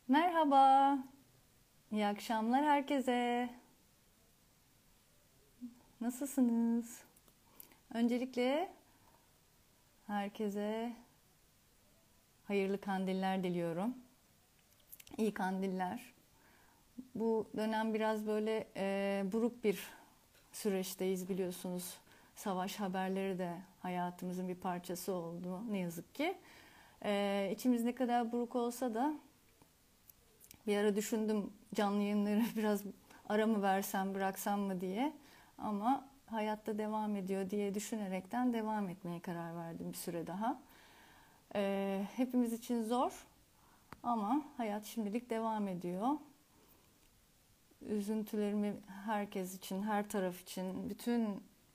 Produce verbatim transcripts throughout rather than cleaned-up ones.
Merhaba, iyi akşamlar herkese. Nasılsınız? Öncelikle herkese hayırlı kandiller diliyorum. İyi kandiller. Bu dönem biraz böyle e, buruk bir süreçteyiz biliyorsunuz. Savaş haberleri de hayatımızın bir parçası oldu ne yazık ki. E, içimiz ne kadar buruk olsa da bir ara düşündüm canlı yayınları biraz ara mı versem bıraksam mı diye. Ama hayatta devam ediyor diye düşünerekten devam etmeye karar verdim bir süre daha. Ee, hepimiz için zor ama hayat şimdilik devam ediyor. Üzüntülerimi herkes için, her taraf için, bütün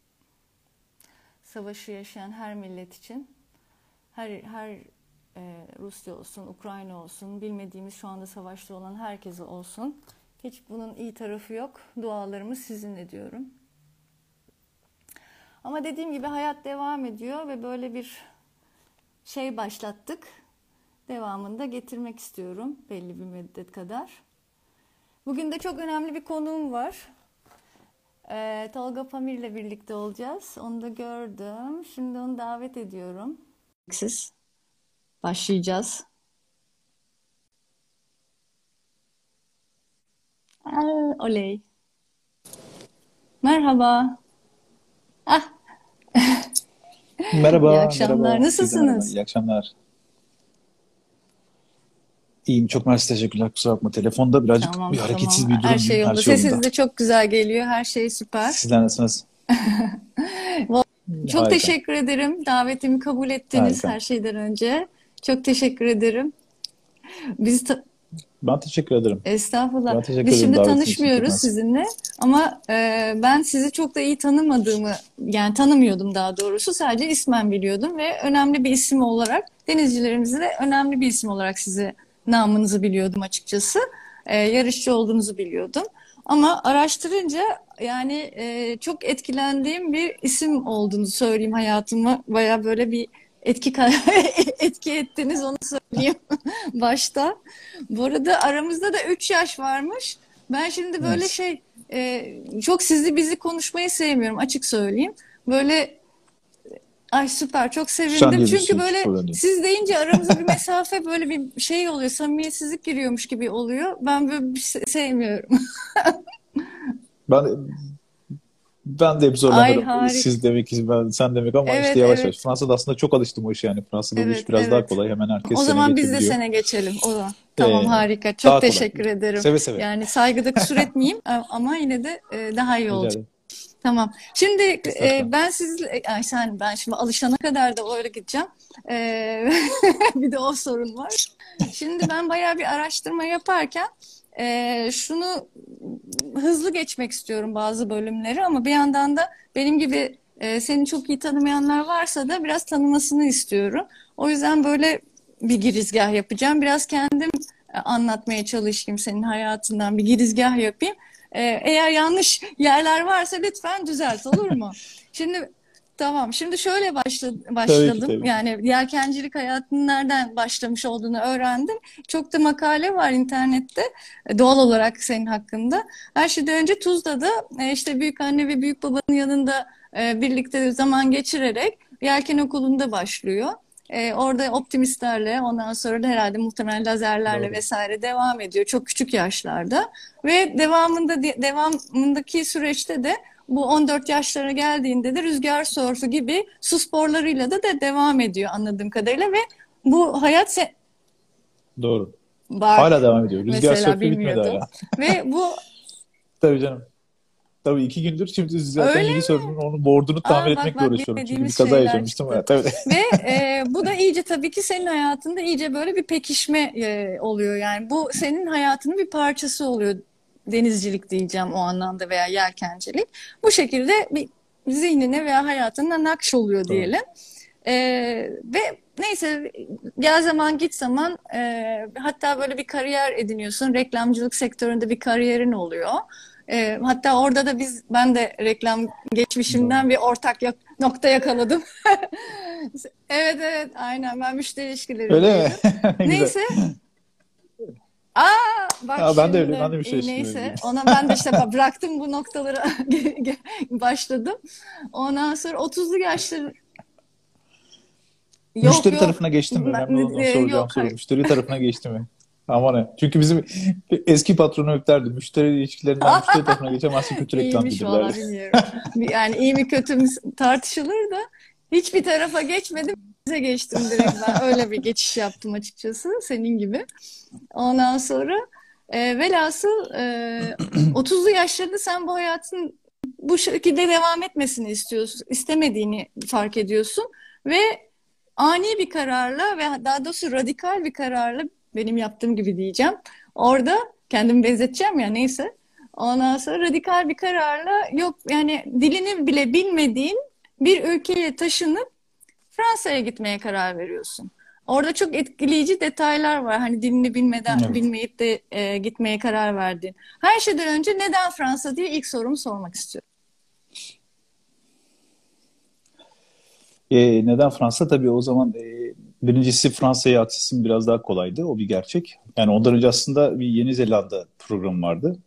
savaşı yaşayan her millet için, her her e, Rusya olsun, Ukrayna olsun, bilmediğimiz şu anda savaşta olan herkese olsun. Hiç bunun iyi tarafı yok. Dualarımız sizinle diyorum. Ama dediğim gibi hayat devam ediyor ve böyle bir şey başlattık. Devamını da getirmek istiyorum belli bir müddet kadar. Bugün de çok önemli bir konuğum var. Ee, Tolga Pamir ile birlikte olacağız. Onu da gördüm. Şimdi onu davet ediyorum. Siz başlayacağız. Aa, oley. Merhaba. Ah, iyi Merhaba, akşamlar. merhaba. Size merhaba. Nasılsınız? İyi akşamlar. İyiyim, çok mersi, teşekkürler. Kusura bakma. Telefonda birazcık bir Tamam, tamam. hareketsiz bir Her şey durumdayım. Her yolunda. şey Sesiniz yolunda. de çok güzel geliyor. Her şey süper. Sizler nasılsınız? Çok Harika, teşekkür ederim. Davetimi kabul ettiniz harika. her şeyden önce. Çok teşekkür ederim. Biz ta- Ben teşekkür ederim. Estağfurullah. Ben teşekkür Biz ederim şimdi davetiniz için. Çok tanışmıyoruz mersi. sizinle ama e, ben sizi çok da iyi tanımadığımı yani tanımıyordum daha doğrusu. Sadece ismen biliyordum ve önemli bir isim olarak denizcilerimizde de önemli bir isim olarak sizi namınızı biliyordum açıkçası. E, yarışçı olduğunuzu biliyordum. Ama araştırınca yani e, çok etkilendiğim bir isim olduğunu söyleyeyim hayatıma. Baya böyle bir etki etki ettiniz onu söyleyeyim başta. Bu arada aramızda da üç yaş varmış. Ben şimdi böyle Evet. şey e, çok sizi bizi konuşmayı sevmiyorum açık söyleyeyim. Böyle ay süper çok Sen sevindim. Çünkü diyebilirsin, hiç böyle problem değil. siz deyince aramıza bir mesafe böyle bir şey oluyor. Samimiyetsizlik giriyormuş gibi oluyor. Ben böyle bir şey sevmiyorum. Ben ben de hep Ay zorlanırım. harika. Siz demek, ben, sen demek ama işte Evet yavaş yavaş. evet. Fransa'da aslında çok alıştım o işe yani. Fransa'da bu Evet iş biraz daha evet. kolay. Hemen herkes O sene zaman biz de geçebiliyor. sene geçelim. O zaman. Tamam Ee, harika. Çok Daha kolay. teşekkür ederim. Seve seve. Yani saygıda kusur etmeyeyim ama yine de e, daha iyi Rica olacak. ederim. Tamam. Şimdi e, Estağfurullah. ben siz, ay sen ben şimdi alışana kadar da öyle gideceğim. E, bir de o sorun var. Şimdi ben bayağı bir araştırma yaparken e, şunu hızlı geçmek istiyorum bazı bölümleri ama bir yandan da benim gibi e, seni çok iyi tanımayanlar varsa da biraz tanımasını istiyorum. O yüzden böyle bir girizgah yapacağım. Biraz kendim e, anlatmaya çalışayım senin hayatından bir girizgah yapayım. E, eğer yanlış yerler varsa lütfen düzelt olur mu? Şimdi tamam. Şimdi şöyle başla, Tabii ki, başladım. tabii ki. Yani yelkencilik hayatının nereden başlamış olduğunu öğrendim. Çok da makale var internette e, doğal olarak senin hakkında. Her şeyden önce Tuzla'da e, işte büyük anne ve büyük babanın yanında e, birlikte zaman geçirerek yelken okulunda başlıyor. E, orada optimistlerle ondan sonra da herhalde muhtemelen lazerlerle Doğru. vesaire devam ediyor çok küçük yaşlarda ve devamında devamındaki süreçte de bu on dört yaşlara geldiğinde de rüzgar sörfü gibi su sporlarıyla da, da devam ediyor anladığım kadarıyla ve bu hayat se- Doğru. Hala bak devam ediyor. Rüzgar mesela sörfü bitmedi bilmiyordum hala. ve bu Tabii canım. Tabii iki gündür şimdi zaten öyle yeni sörfün onun board'unu tamir Aa bak etmekle bak uğraşıyorum. Çünkü bir bilmediğimiz kaza şeyler yaşamıştım. çıktı. Evet, tabii. Ve e, bu da iyice tabii ki senin hayatında iyice böyle bir pekişme e, oluyor. Yani bu senin hayatının bir parçası oluyor. Denizcilik diyeceğim o anlamda veya yelkencilik. Bu şekilde bir zihnine veya hayatına nakş oluyor Doğru. diyelim. E, ve neyse gel zaman git zaman e, hatta böyle bir kariyer ediniyorsun. Reklamcılık sektöründe bir kariyerin oluyor. E, hatta orada da biz ben de reklam Doğru. geçmişimden bir ortak yak- nokta yakaladım. Evet evet aynen ben müşteri Öyle mi? ilişkilerindeydim. Ne güzel. Neyse. Aa Bak Ya ben de öyle, şimdi ben de bir şey e, düşünüyorum. neyse ona ben de işte bak- bıraktım bu noktaları başladım. Ondan sonra otuzlu yaşlar yok Müşteri yok. tarafına geçti mi? Önemli olan o, E, soracağım yok soru. hayır. Müşteri tarafına geçti mi? Aman ne? Çünkü bizim eski patronu öklerdi. Müşteri ilişkilerinden müşteri tarafına geçemezse kötü reklam İyiymiş gelirlerdi. valla bilmiyorum. Yani iyi mi kötü mü tartışılır da hiçbir tarafa geçmedim. Bize geçtim direkt ben. Öyle bir geçiş yaptım açıkçası senin gibi. Ondan sonra e, velhasıl e, otuzlu yaşlarında sen bu hayatın bu şekilde devam etmesini istiyorsun, istemediğini fark ediyorsun ve ani bir kararla ve daha doğrusu radikal bir kararla benim yaptığım gibi diyeceğim. Orada kendimi benzeteceğim ya neyse. Ondan sonra radikal bir kararla yok yani dilini bile bilmediğin bir ülkeye taşınıp Fransa'ya gitmeye karar veriyorsun. Orada çok etkileyici detaylar var. Hani dilini bilmeden Evet. bilmeyip de e, gitmeye karar verdin. Her şeyden önce neden Fransa diye ilk sorumu sormak istiyorum. E, neden Fransa? Tabii o zaman e, birincisi Fransa'ya aksesim biraz daha kolaydı. O bir gerçek. Yani ondan önce aslında bir Yeni Zelanda programı vardı.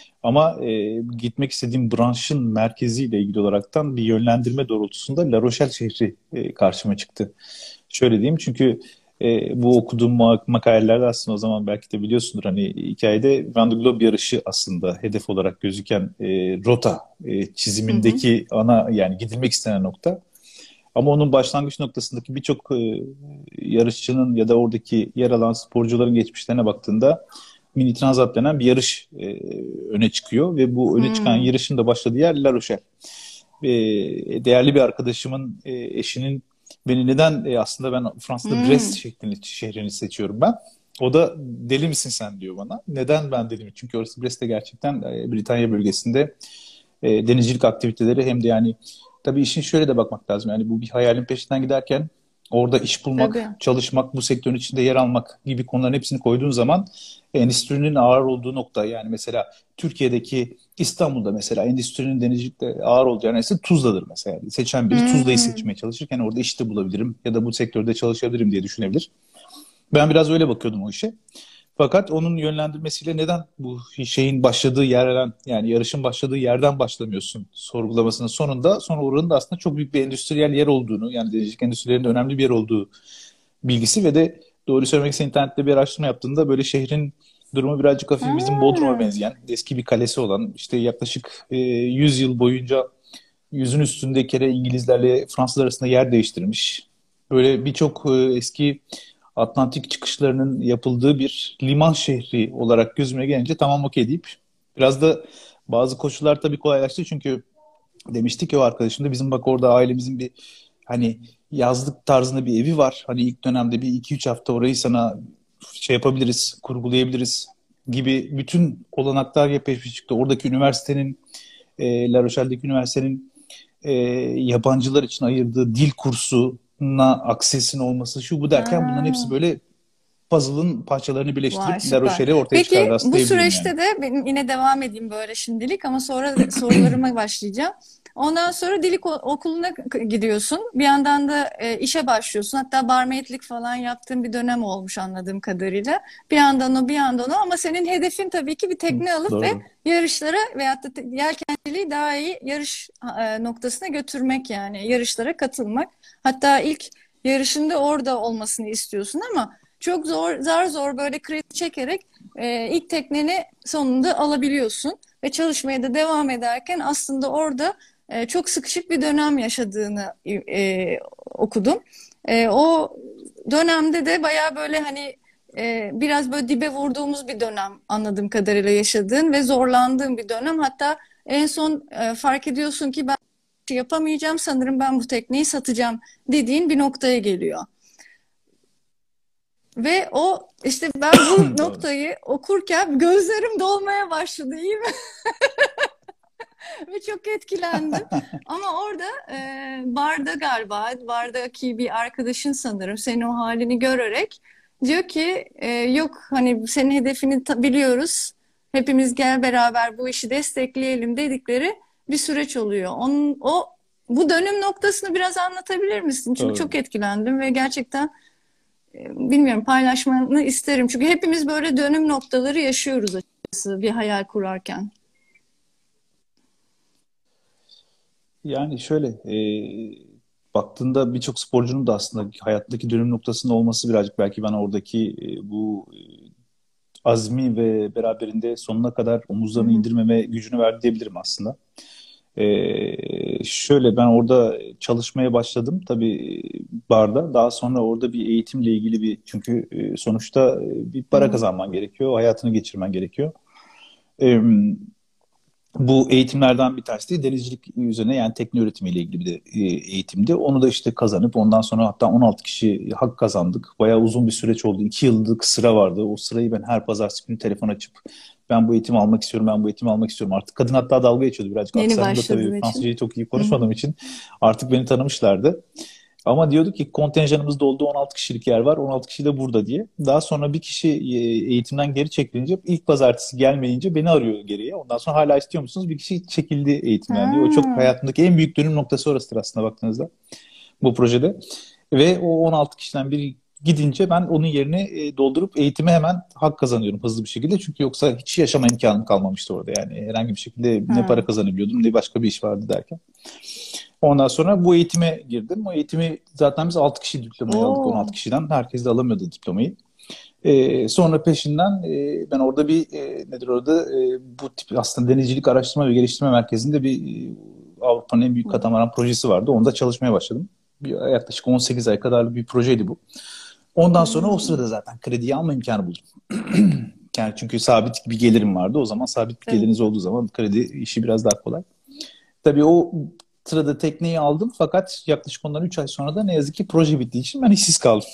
Ama e, gitmek istediğim branşın merkeziyle ilgili olaraktan bir yönlendirme doğrultusunda La Rochelle şehri e, karşıma çıktı. Şöyle diyeyim, çünkü e, bu okuduğum ma- makalelerde aslında o zaman belki de biliyorsundur, hani hikayede Vendée Globe yarışı aslında hedef olarak gözüken e, rota e, Hı hı. çizimindeki ana, yani gidilmek istenen nokta. Ama onun başlangıç noktasındaki birçok e, yarışçının ya da oradaki yer alan sporcuların geçmişlerine baktığında mini transat denen bir yarış e, öne çıkıyor ve bu öne çıkan Hmm. yarışın da başladığı yer La Rochelle. E, değerli bir arkadaşımın e, eşinin beni neden e, aslında ben Fransa'da Brest Hmm. şeklini, şehrini seçiyorum ben. O da deli misin sen diyor bana. Neden ben deli mi? Çünkü orası Brest'te gerçekten e, Britanya bölgesinde e, denizcilik aktiviteleri, hem de yani tabii işin şöyle de bakmak lazım. Yani bu bir hayalin peşinden giderken orada iş Tabii. bulmak, çalışmak, bu sektörün içinde yer almak gibi konuların hepsini koyduğun zaman endüstrinin ağır olduğu nokta, yani mesela Türkiye'deki İstanbul'da mesela endüstrinin denizcilikte ağır olduğu yer neresi? Tuzla'dır mesela. Seçen biri Tuzla'yı Hmm. seçmeye çalışırken orada işte bulabilirim ya da bu sektörde çalışabilirim diye düşünebilir. Ben biraz öyle bakıyordum o işe. Fakat onun yönlendirmesiyle neden bu şeyin başladığı yerden, yani yarışın başladığı yerden başlamıyorsun sorgulamasının sonunda, sonra oranın da aslında çok büyük bir endüstriyel yer olduğunu, yani denizcilik endüstrilerinde önemli bir yer olduğu bilgisi ve de doğru söylemek için internette bir araştırma yaptığında böyle şehrin durumu birazcık hafif bizim Bodrum'a Ha. benzeyen, eski bir kalesi olan, işte yaklaşık e, yüz yıl boyunca yüzün üstünde kere İngilizlerle Fransızlar arasında yer değiştirmiş. Böyle birçok e, eski Atlantik çıkışlarının yapıldığı bir liman şehri olarak gözüme gelince tamam, okey deyip biraz da bazı koşullar tabii kolaylaştı, çünkü demiştik ki o arkadaşım da, bizim bak orada ailemizin bir hani yazlık tarzında bir evi var. Hani ilk dönemde bir iki üç hafta orayı sana şey yapabiliriz, kurgulayabiliriz gibi bütün olanaklar yapışmış çıktı. Oradaki üniversitenin, e, La Rochelle'deki üniversitenin e, yabancılar için ayırdığı dil kursuna aksesin olması, şu bu derken bunların hepsi Ha. böyle puzzle'ın parçalarını Vay birleştirip La süper. Rochelle'i ortaya çıkardı Peki aslında bu diyebilirim yani. süreçte de benim yine devam edeyim böyle şimdilik ama sonra da sorularıma başlayacağım. Ondan sonra dil ko- okuluna k- gidiyorsun. Bir yandan da e, işe başlıyorsun. Hatta barmaidlik falan yaptığın bir dönem olmuş anladığım kadarıyla. Bir yandan o bir yandan o ama senin hedefin tabii ki bir Hı, tekne alıp ve doğru. yarışlara veyahut da te- yelkenciliği daha iyi yarış e, noktasına götürmek yani yarışlara katılmak. Hatta ilk yarışında orada olmasını istiyorsun ama çok zor, zar zor böyle kredi çekerek e, ilk tekneni sonunda alabiliyorsun ve çalışmaya da devam ederken aslında orada e, çok sıkışık bir dönem yaşadığını e, okudum. E, o dönemde de baya böyle hani e, biraz böyle dibe vurduğumuz bir dönem anladığım kadarıyla yaşadığın ve zorlandığın bir dönem. Hatta en son e, fark ediyorsun ki ben yapamayacağım sanırım ben bu tekneyi satacağım dediğin bir noktaya geliyor. Ve o işte ben bu Doğru. noktayı okurken gözlerim dolmaya başladı iyi mi? Ve çok etkilendim. Ama orada e, barda galiba bardaki bir arkadaşın sanırım senin o halini görerek diyor ki e, yok hani senin hedefini ta- biliyoruz. Hepimiz gel beraber bu işi destekleyelim dedikleri bir süreç oluyor. Onun, o bu dönüm noktasını biraz anlatabilir misin? Çünkü Doğru. çok etkilendim ve gerçekten bilmiyorum, paylaşmanı isterim. Çünkü hepimiz böyle dönüm noktaları yaşıyoruz açıkçası bir hayal kurarken. Yani şöyle e, baktığında birçok sporcunun da aslında hayattaki dönüm noktasında olması birazcık belki bana oradaki e, bu azmi ve beraberinde sonuna kadar Hı omuzlarını hı. indirmeme gücünü verdi diyebilirim aslında. Ee, şöyle ben orada çalışmaya başladım tabii barda. Daha sonra orada bir eğitimle ilgili bir çünkü e, sonuçta e, bir Hı para hı. kazanman gerekiyor, hayatını geçirmen gerekiyor. Ee, Bu eğitimlerden bir tanesi de denizcilik üzerine yani tekne üretimiyle ilgili bir de e, eğitimdi. Onu da işte kazanıp ondan sonra hatta on altı kişi hak kazandık. Bayağı uzun bir süreç oldu. iki yıllık sıra vardı. O sırayı ben her pazartesi günü telefon açıp ben bu eğitimi almak istiyorum, ben bu eğitimi almak istiyorum. Artık kadın hatta dalga geçiyordu birazcık. Yeni Aksanımda tabii başladığın için. Fransızcayı çok iyi Hı hı. konuşmadığım için artık beni tanımışlardı. Ama diyordu ki kontenjanımız doldu, on altı kişilik yer var, on altı kişi de burada diye. Daha sonra bir kişi e, eğitimden geri çekilince ilk pazartesi gelmeyince beni arıyor geriye. Ondan sonra hala istiyor musunuz? Bir kişi çekildi eğitimden diye. O çok Ha. hayatımdaki en büyük dönüm noktası orasıdır aslında baktığınızda bu projede. Ve o on altı kişiden biri gidince ben onun yerini e, doldurup eğitime hemen hak kazanıyorum hızlı bir şekilde. Çünkü yoksa hiç yaşama imkanım kalmamıştı orada yani. Herhangi bir şekilde ne para Ha. kazanabiliyordum ne başka bir iş vardı derken. Ondan sonra bu eğitime girdim. O eğitimi zaten biz altı kişi diplomayı aldık on altı Oo. kişiden. Herkes de alamıyordu diplomayı. Ee, sonra peşinden e, ben orada bir e, nedir orada e, bu tip aslında denizcilik araştırma ve geliştirme merkezinde bir e, Avrupa'nın en büyük Hı hı. katamaran projesi vardı. Onda çalışmaya başladım. Bir, yaklaşık on sekiz ay kadarlık bir projeydi bu. Ondan sonra o Hmm. sırada zaten krediyi alma imkanı buldum. Yani çünkü sabit bir gelirim vardı. O zaman sabit bir Evet. geliriniz olduğu zaman kredi işi biraz daha kolay. Tabii o sırada tekneyi aldım fakat yaklaşık ondan üç ay sonra da ne yazık ki proje bittiği için ben işsiz kaldım.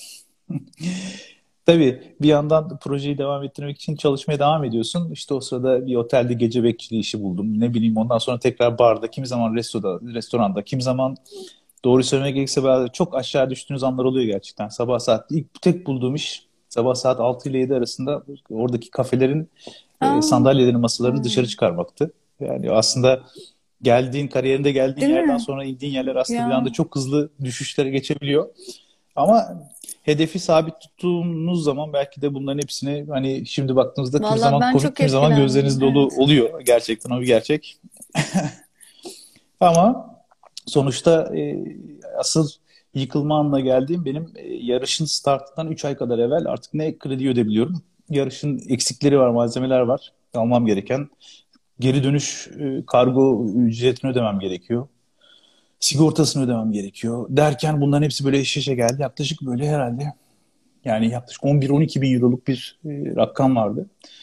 Tabii bir yandan projeyi devam ettirmek için çalışmaya devam ediyorsun. İşte o sırada bir otelde gece bekçiliği işi buldum. Ne bileyim ondan sonra tekrar barda, kimi zaman restoranda, restoranda, kimi zaman doğru söylemek gerekirse böyle çok aşağı düştüğünüz anlar oluyor gerçekten. Sabah saat ilk tek bulduğum iş sabah saat altı ile yedi arasında oradaki kafelerin e, Aa. sandalyeleri, masalarını dışarı Hmm. çıkarmaktı. Yani aslında geldiğin kariyerinde geldiğin Değil yerden mi? sonra indiğin yerler aslında bir anda Ya çok hızlı düşüşlere geçebiliyor. Ama hedefi sabit tuttuğunuz zaman belki de bunların hepsini hani şimdi baktığınızda kimi vallahi zaman ben komik çok kimi zaman etkilendim. gözleriniz dolu Evet. oluyor. Gerçekten o bir gerçek. Ama sonuçta e, asıl yıkılma anına geldiğim benim e, yarışın startından üç ay kadar evvel artık ne kredi ödebiliyorum. Yarışın eksikleri var, malzemeler var. Almam gereken. Geri dönüş e, kargo ücretini ödemem gerekiyor. Sigortasını ödemem gerekiyor. Derken bunların hepsi böyle iş işe geldi. Yaklaşık böyle herhalde yani yaklaşık on bir on iki bin euroluk bir e, rakam vardı.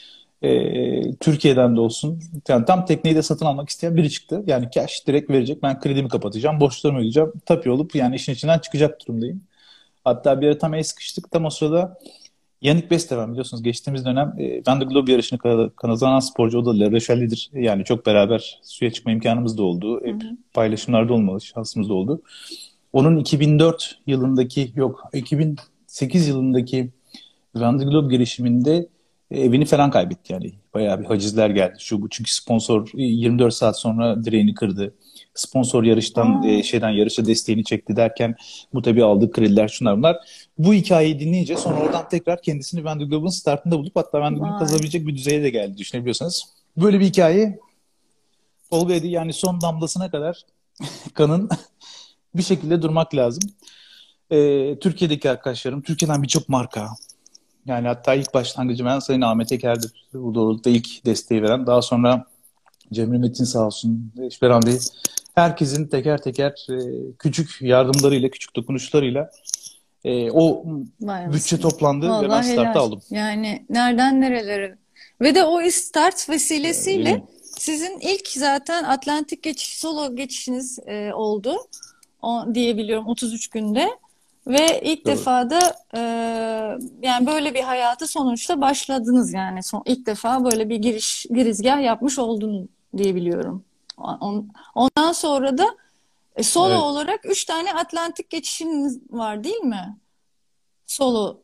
E, Türkiye'den de olsun. Yani tam tekneyi de satın almak isteyen biri çıktı. Yani cash direkt verecek. Ben kredimi kapatacağım. Borçlarımı ödeyeceğim. Tabii olup yani işin içinden çıkacak durumdayım. Hatta bir ara tam el sıkıştık. Tam o sırada Yannick Besteven biliyorsunuz geçtiğimiz dönem e, Vendée Globe yarışını kazanan sporcu o da Le Rochelle yani çok beraber suya çıkma imkanımız da oldu. Hı Hep hı. paylaşımlarda olmalı şansımız da oldu. Onun iki bin dört yılındaki yok iki bin sekiz yılındaki Vendée Globe girişiminde e, evini falan kaybetti yani. Bayağı bir hacizler geldi. Şu bu çünkü sponsor e, yirmi dört saat sonra direğini kırdı. Sponsor yarıştan Aa. e, şeyden yarışa desteğini çekti derken bu tabii aldığı krediler şunlar bunlar. Bu hikayeyi dinleyince sonra oradan tekrar kendisini Vendée Globe'un startında bulup hatta Vendée Globe'u Vay. kazanabilecek bir düzeye de geldi düşünebiliyorsanız. Böyle bir hikaye Tolga Edi yani son damlasına kadar kanın bir şekilde durmak lazım. E, Türkiye'deki arkadaşlarım, Türkiye'den birçok marka, yani hatta ilk başlangıcı ben Sayın Ahmet Eker'dir. Bu doğrultuda ilk desteği veren. Daha sonra Cemre Metin sağ olsun, İşberen Bey. Herkesin teker teker e, küçük yardımlarıyla, küçük dokunuşlarıyla e, o Vay bütçe anasını. toplandı ve ben Vallahi startı helal. aldım. Yani nereden nerelere. Ve de o start Öyle vesilesiyle mi? sizin ilk zaten Atlantik geçiş, solo geçişiniz e, oldu. O, diyebiliyorum otuz üç günde. Ve ilk Doğru. defa da e, yani böyle bir hayatı sonuçta başladınız yani. Son, ilk defa böyle bir giriş girizgah yapmış oldun diyebiliyorum. On- Ondan sonra da e, solo Evet. olarak üç tane Atlantik geçişiniz var değil mi? Solo.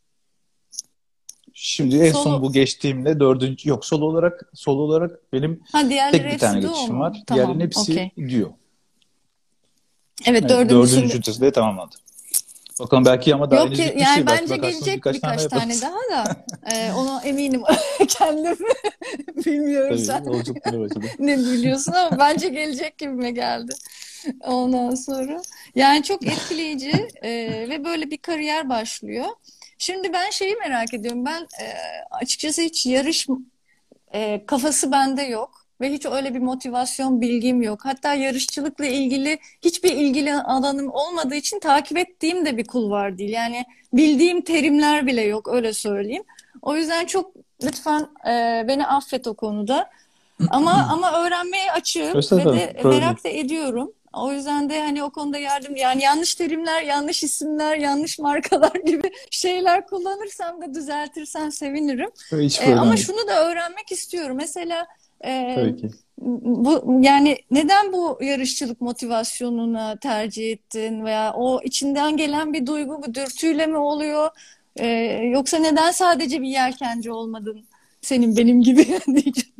Şimdi en son Solo. bu geçtiğimde dördüncü yok solo olarak solo olarak benim Ha, diğerleri tek bir hepsi tane de o geçişim var. mu? Diğerlerinin Tamam, hepsi okey. diyor. Evet, Evet, dördüncü dördüncüsünde. ünitesi de tamamlandı. Bakalım belki ama daha Yok henüz ki bitmiş yani değil. Belki bence bakarsınız gelecek birkaç tane daha birkaç tane yaparız. daha da e, ona eminim. Kendim bilmiyorum sen Tabii yolculuklara başladı. ne biliyorsun ama bence gelecek gibime geldi. Ondan sonra yani çok etkileyici e, ve böyle bir kariyer başlıyor. Şimdi ben şeyi merak ediyorum. Ben e, açıkçası hiç yarış e, kafası bende yok ve hiç öyle bir motivasyon bilgim yok. Hatta yarışçılıkla ilgili hiçbir ilgili alanım olmadığı için takip ettiğim de bir kulvar değil. Yani bildiğim terimler bile yok öyle söyleyeyim. O yüzden çok lütfen e, beni affet o konuda. Ama ama öğrenmeye açığım ve Estağfurullah. de Problem değil. merak da ediyorum. O yüzden de hani o konuda yardım yani yanlış terimler, yanlış isimler, yanlış markalar gibi şeyler kullanırsam da düzeltirsen sevinirim. Hiç E, ama problem değil. şunu da öğrenmek istiyorum. Mesela e, Tabii ki. bu yani neden bu yarışçılık motivasyonuna tercih ettin veya o içinden gelen bir duygu bu dürtüyle mi oluyor? E, Yoksa neden sadece bir yelkenci olmadın? Senin benim gibi diyeceğim.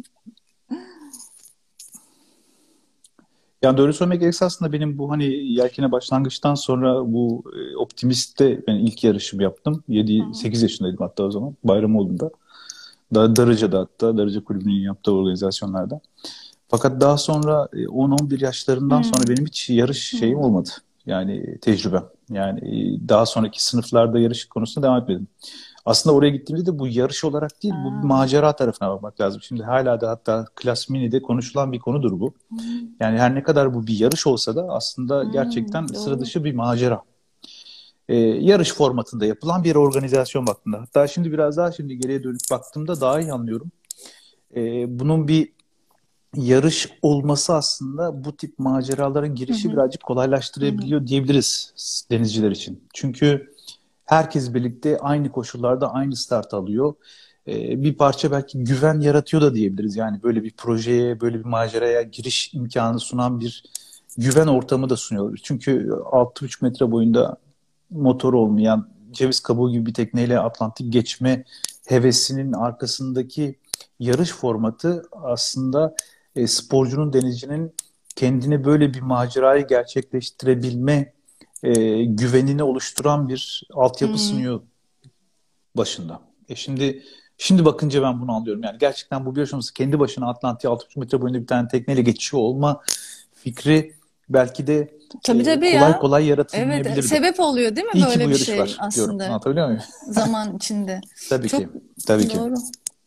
Yani doğru söylemek gerekirse aslında benim bu hani yelkene başlangıçtan sonra bu e, Optimist'te ben ilk yarışımı yaptım. Hı yedi hı. sekiz yaşındaydım hatta o zaman. Bayramoğlu'nda. Da Darıca'da hatta. Darıca Kulübü'nün yaptığı organizasyonlarda. Fakat daha sonra e, on on bir yaşlarından sonra Hmm, benim hiç yarış şeyim hmm, olmadı. Yani tecrübem. Yani e, daha sonraki sınıflarda yarış konusunda devam etmedim. Aslında oraya gittiğimde de bu yarış olarak değil, bu bir aa, macera tarafına bakmak lazım. Şimdi hala da hatta Klas Mini'de konuşulan bir konudur bu. hmm, Yani her ne kadar bu bir yarış olsa da aslında hmm, gerçekten sıra doğru. dışı bir macera. Ee, yarış formatında yapılan bir organizasyon baktığında. Hatta şimdi biraz daha şimdi geriye dönüp baktığımda daha iyi anlıyorum. Ee, bunun bir yarış olması aslında bu tip maceraların Hı girişi hı, birazcık hı hı, kolaylaştırabiliyor diyebiliriz denizciler için. Çünkü herkes birlikte aynı koşullarda aynı start alıyor. Ee, bir parça belki güven yaratıyor da diyebiliriz. Yani böyle bir projeye, böyle bir maceraya giriş imkanı sunan bir güven ortamı da sunuyor. Çünkü altı buçuk metre boyunda motor olmayan ceviz kabuğu gibi bir tekneyle Atlantik geçme hevesinin arkasındaki yarış formatı aslında e, sporcunun, denizcinin kendine böyle bir macerayı gerçekleştirebilme e, güvenini oluşturan bir altyapı hı. sunuyor başında. E şimdi şimdi bakınca ben bunu anlıyorum. Yani gerçekten bu bir yaşaması kendi başına Atlantik'e altı buçuk metre boyunda bir tane tekneyle geçiyor olma fikri belki de Tabii e, tabii kolay ya. kolay Evet, e, yaratılmayabilirdi. sebep oluyor değil mi İyi ki bu böyle bir yarış şey var diyorum. aslında Anlatabiliyor muyum? zaman içinde? Tabii Çok ki. Tabii ki. doğru.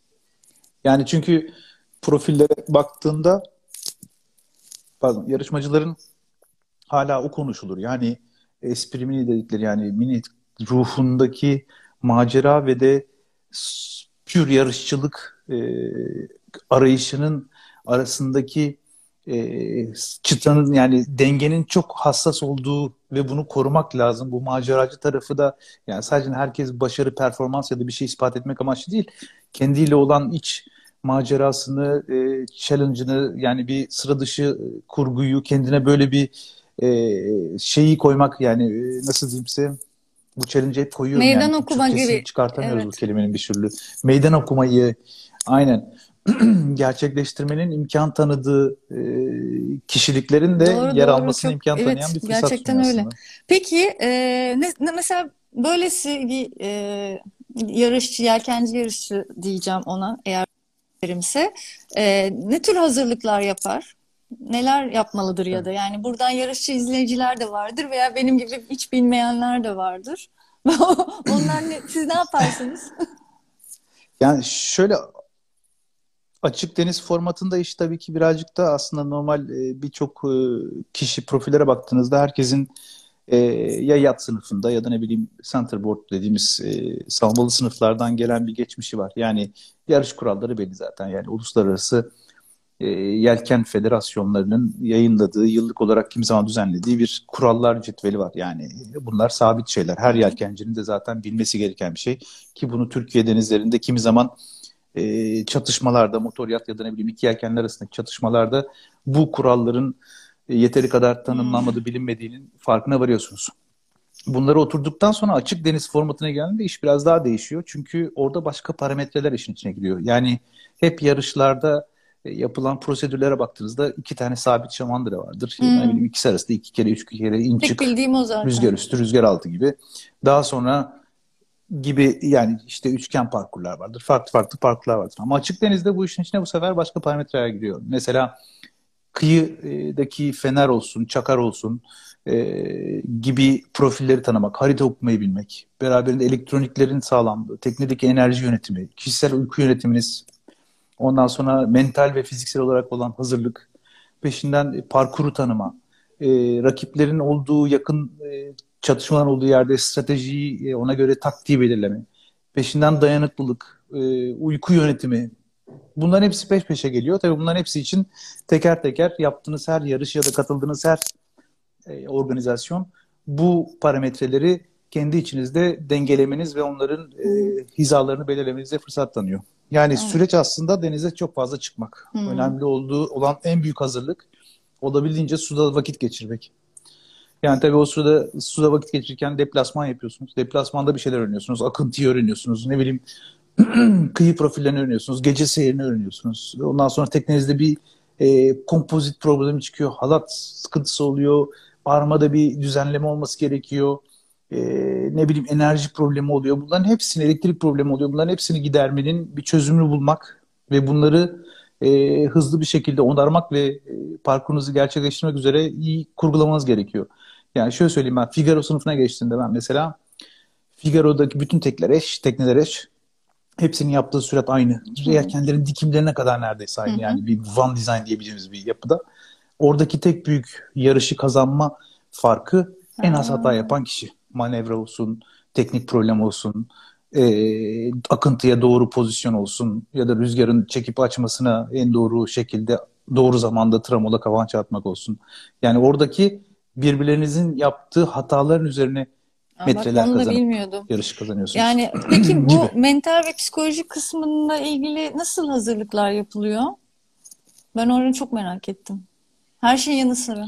Yani çünkü profillere baktığında pardon, yarışmacıların hala o konuşulur. Yani espri mini dedikleri yani mini ruhundaki macera ve de s- pür yarışçılık e, arayışının arasındaki e, çıtanın yani dengenin çok hassas olduğu ve bunu korumak lazım. Bu maceracı tarafı da yani sadece herkes başarı, performans ya da bir şey ispat etmek amaçlı değil. Kendiyle olan iç macerasını, e, challenge'ını yani bir sıra dışı kurguyu kendine böyle bir e, şeyi koymak yani e, nasıl diyeyim size bu challenge'ı hep koyuyorum yani Meydan okuma Türkçesini gibi. çıkartamıyoruz bu Evet. kelimenin bir türlü. Meydan okumayı aynen gerçekleştirmenin imkan tanıdığı e, kişiliklerin de Doğru yer doğru almasına çok imkan tanıyan evet bir fırsat gerçekten sunuyor öyle. aslında. Peki e, ne, ne- mesela böylesi bir e, yarışçı, yelkenci yarışçı diyeceğim ona eğer verimse e, ne tür hazırlıklar yapar? Neler yapmalıdır ya Evet. da yani buradan yarışçı izleyiciler de vardır veya benim gibi hiç bilmeyenler de vardır. Onlar ne, siz ne yaparsınız? Yani şöyle açık deniz formatında iş tabii ki birazcık da aslında normal e, birçok e, kişi profillere baktığınızda herkesin e, ya yat sınıfında ya da ne bileyim centerboard dediğimiz e, salmalı sınıflardan gelen bir geçmişi var. Yani yarış kuralları belli zaten. Yani uluslararası e, yelken federasyonlarının yayınladığı, yıllık olarak kim zaman düzenlediği bir kurallar cetveli var. Yani bunlar sabit şeyler. Hı Her hı. yelkencinin de zaten bilmesi gereken bir şey. Ki bunu Türkiye denizlerinde kimi zaman e, çatışmalarda, motor yat ya da ne bileyim iki yelkenler arasındaki çatışmalarda bu kuralların e, yeteri kadar Hmm. tanımlanmadığı, bilinmediğinin farkına varıyorsunuz. Bunları oturduktan sonra açık deniz formatına geldiğinde iş biraz daha değişiyor. Çünkü orada başka parametreler işin içine giriyor. Yani hep yarışlarda E, yapılan prosedürlere baktığınızda iki tane sabit şamandıra vardır. E, ne bileyim Hmm. ikisi arasında iki kere, üç kere in Tek çık, bildiğim o rüzgar zaten. üstü, rüzgar altı gibi. Daha sonra gibi yani işte üçgen parkurlar vardır. Farklı farklı parkurlar vardır. Ama açık denizde bu işin içine bu sefer başka parametreler giriyor. Mesela kıyıdaki fener olsun, çakar olsun e, gibi profilleri tanımak, harita okumayı bilmek, beraberinde elektroniklerin sağlandığı, teknedeki enerji yönetimi, kişisel uyku yönetiminiz, ondan sonra mental ve fiziksel olarak olan hazırlık, peşinden parkuru tanıma, e, rakiplerin olduğu yakın e, çatışmaların olduğu yerde stratejiyi e, ona göre taktiği belirleme, peşinden dayanıklılık, e, uyku yönetimi. Bunların hepsi peş peşe geliyor. Tabii bunların hepsi için teker teker yaptığınız her yarış ya da katıldığınız her e, organizasyon bu parametreleri kendi içinizde dengelemeniz ve onların Hı hı. e, hizalarını belirlemenize fırsat tanıyor. Yani Evet. süreç aslında denize çok fazla çıkmak. Hı. Önemli olduğu olan en büyük hazırlık olabildiğince suda vakit geçirmek. Yani tabii o sırada suda vakit geçirirken deplasman yapıyorsunuz. Deplasmanda bir şeyler öğreniyorsunuz. Akıntıyı öğreniyorsunuz. Ne bileyim kıyı profillerini öğreniyorsunuz. Gece seyrini öğreniyorsunuz. Ondan sonra teknenizde bir e, kompozit problemi çıkıyor. Halat sıkıntısı oluyor. Armada bir düzenleme olması gerekiyor. E, ne bileyim enerji problemi oluyor. Bunların hepsini, elektrik problemi oluyor. Bunların hepsini gidermenin bir çözümünü bulmak ve bunları e, hızlı bir şekilde onarmak ve e, parkurunuzu gerçekleştirmek üzere iyi kurgulamanız gerekiyor. Yani şöyle söyleyeyim, ben Figaro sınıfına geçtiğimde ben mesela Figaro'daki bütün tekneler eş, tekneler eş. Hepsinin yaptığı sürat aynı. Hı. Yelkenlerin dikimlerine kadar neredeyse Hı aynı. hı. Yani bir Van Design diyebileceğimiz bir yapıda. Oradaki tek büyük yarışı kazanma farkı en az hata Ha. yapan kişi. Manevra olsun, teknik problem olsun, e, akıntıya doğru pozisyon olsun ya da rüzgarın çekip açmasına en doğru şekilde doğru zamanda tramola kavanç atmak olsun. Yani oradaki birbirlerinizin yaptığı hataların üzerine Aa, bak metreler onu da kazanıp bilmiyordum. yarışı kazanıyorsunuz Yani peki gibi. bu mental ve psikolojik kısmında ilgili nasıl hazırlıklar yapılıyor? Ben onu çok merak ettim. Her şeyin yanı sıra.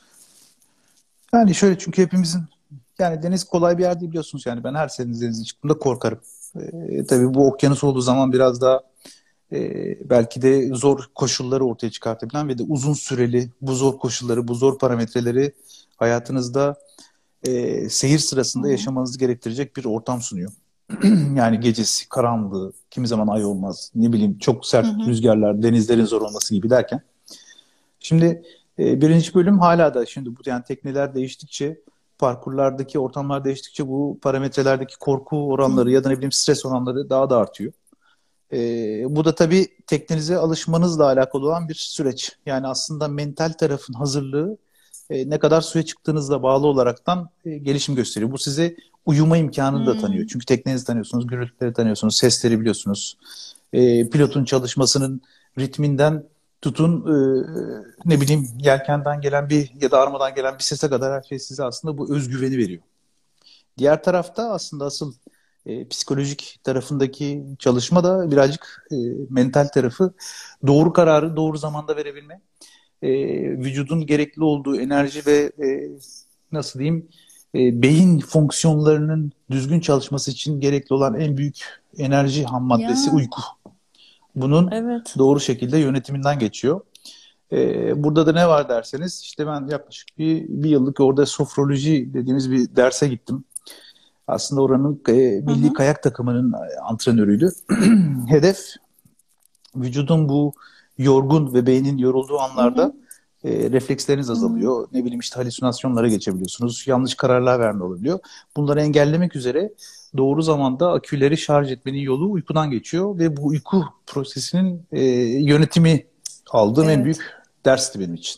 Yani şöyle, çünkü hepimizin yani deniz kolay bir yer değil biliyorsunuz. Yani ben her sene denize çıktığımda korkarım. Ee, tabii bu okyanus olduğu zaman biraz daha e, belki de zor koşulları ortaya çıkartabilen ve de uzun süreli bu zor koşulları, bu zor parametreleri hayatınızda e, seyir Hı sırasında hı. yaşamanızı gerektirecek bir ortam sunuyor. Yani gecesi, karanlığı, kimi zaman ay olmaz, ne bileyim çok Hı sert hı. rüzgarlar, denizlerin zor olması gibi derken. Şimdi e, birinci bölüm hala da şimdi bu yani tekneler değiştikçe, parkurlardaki ortamlar değiştikçe bu parametrelerdeki korku Hı oranları hı. ya da ne bileyim stres oranları daha da artıyor. E, bu da tabii teknenize alışmanızla alakalı olan bir süreç. Yani aslında mental tarafın hazırlığı e, ne kadar suya çıktığınızla bağlı olaraktan e, gelişim gösteriyor. Bu size uyuma imkanını da tanıyor. Hmm. Çünkü teknenizi tanıyorsunuz, gürültüleri tanıyorsunuz, sesleri biliyorsunuz. E, pilotun çalışmasının ritminden tutun e, ne bileyim yelkenden gelen bir ya da armadan gelen bir sese kadar her şey size aslında bu özgüveni veriyor. Diğer tarafta aslında asıl e, psikolojik tarafındaki çalışma da birazcık e, mental tarafı, doğru kararı doğru zamanda verebilme, e, vücudun gerekli olduğu enerji ve e, nasıl diyeyim e, beyin fonksiyonlarının düzgün çalışması için gerekli olan en büyük enerji ham maddesi Ya uyku. Bunun evet. doğru şekilde yönetiminden geçiyor. E, burada da ne var derseniz, işte ben yaklaşık bir, bir yıllık orada sofroloji dediğimiz bir derse gittim. Aslında oranın e, Hı milli hı. kayak takımının antrenörüydü. Hedef vücudun bu yorgun ve beynin yorulduğu Hı hı. anlarda e, refleksleriniz Hı hı. azalıyor. Ne bileyim işte halüsinasyonlara geçebiliyorsunuz. Yanlış kararlar verme olabiliyor. Bunları engellemek üzere doğru zamanda aküleri şarj etmenin yolu uykudan geçiyor ve bu uyku prosesinin e, yönetimi aldığım en Evet. büyük dersti benim için.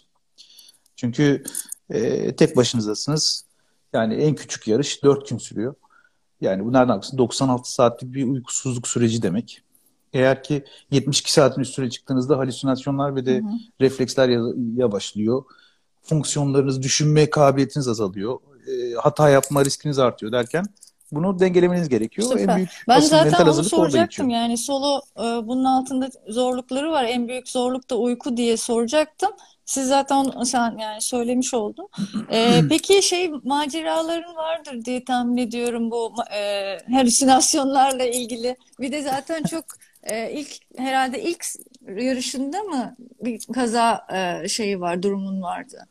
Çünkü e, tek başınızdasınız. Yani en küçük yarış dört gün sürüyor. Yani bu nereden bakıyorsun? doksan altı saatlik bir uykusuzluk süreci demek. Eğer ki yetmiş iki saatin üstüne çıktığınızda halüsinasyonlar ve Hı de hı. refleksler ya- yavaşlıyor. Fonksiyonlarınız, düşünme kabiliyetiniz azalıyor. E, hata yapma riskiniz artıyor derken bunu dengelemeniz gerekiyor. En Süper. büyük Ben asıl zaten mental onu hazırlık orada geçiyor. soracaktım. Yani solo e, bunun altında zorlukları var. En büyük zorluk da uyku diye soracaktım. Siz zaten onu, sen yani söylemiş oldun. E, peki şey maceraların vardır diye tahmin ediyorum bu e, halüsinasyonlarla ilgili. Bir de zaten çok e, ilk herhalde ilk yarışında mı bir kaza e, şeyi var, durumun vardı?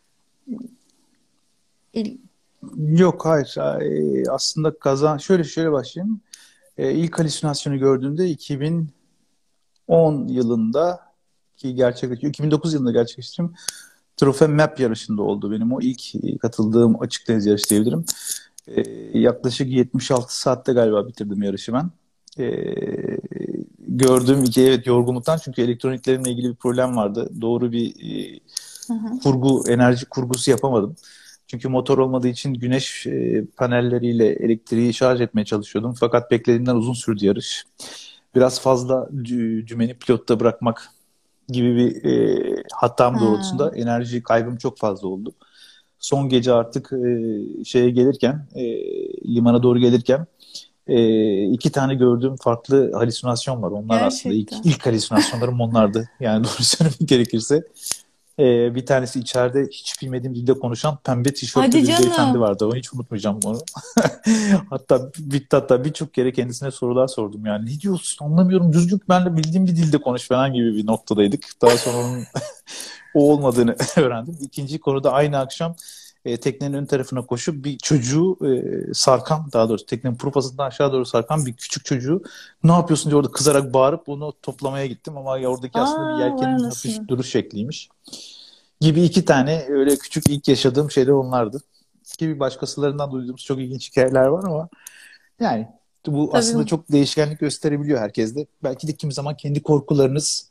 İl- Yok, hayır. Ee, Aslında kazan şöyle şöyle başlayayım. Ee, ilk halüsinasyonu gördüğümde iki bin on yılında ki gerçekleşiyor. iki bin dokuz yılında gerçekleştirdim. Trofe Map yarışında oldu benim o ilk katıldığım açık deniz yarışı diyebilirim. Ee, yaklaşık yetmiş altı saatte galiba bitirdim yarışı ben. Ee, Gördüğüm iki, evet, yorgunluktan, çünkü elektroniklerimle ilgili bir problem vardı. Doğru bir e, Hı hı. kurgu, enerji kurgusu yapamadım. Çünkü motor olmadığı için güneş e, panelleriyle elektriği şarj etmeye çalışıyordum. Fakat beklediğimden uzun sürdü yarış. Biraz fazla cü- cümeni pilotta bırakmak gibi bir e, hatam Ha, doğrultusunda enerji kaybım çok fazla oldu. Son gece artık e, şeye gelirken, e, limana doğru gelirken e, iki tane gördüğüm farklı halüsinasyon var. Onlar aslında ilk, gerçekten. ilk halüsinasyonlarım onlardı. Yani doğru söylemek gerekirse. Ee, bir tanesi içeride hiç bilmediğim dilde konuşan pembe tişörtlü Hadi bir beyefendi canım. vardı. Onu hiç unutmayacağım onu. Hatta bitti hatta birçok kere kendisine sorular sordum. Yani ne diyorsun anlamıyorum, düzgün benle bildiğim bir dilde konuş falan gibi bir noktadaydık. Daha sonra onun o olmadığını öğrendim. İkinci konuda aynı akşam e, teknenin ön tarafına koşup bir çocuğu e, sarkan, daha doğrusu teknenin purpasından aşağı doğru sarkan bir küçük çocuğu ne yapıyorsun diye orada kızarak bağırıp onu toplamaya gittim. Ama ya oradaki aslında bir Aa, vay yelkenin hafif anasını. duruş şekliymiş. Gibi iki tane öyle küçük ilk yaşadığım şeyler onlardı. Gibi başkasılarından duyduğumuz çok ilginç hikayeler var ama yani bu Tabii. aslında çok değişkenlik gösterebiliyor herkeste. Belki de kimi zaman kendi korkularınız,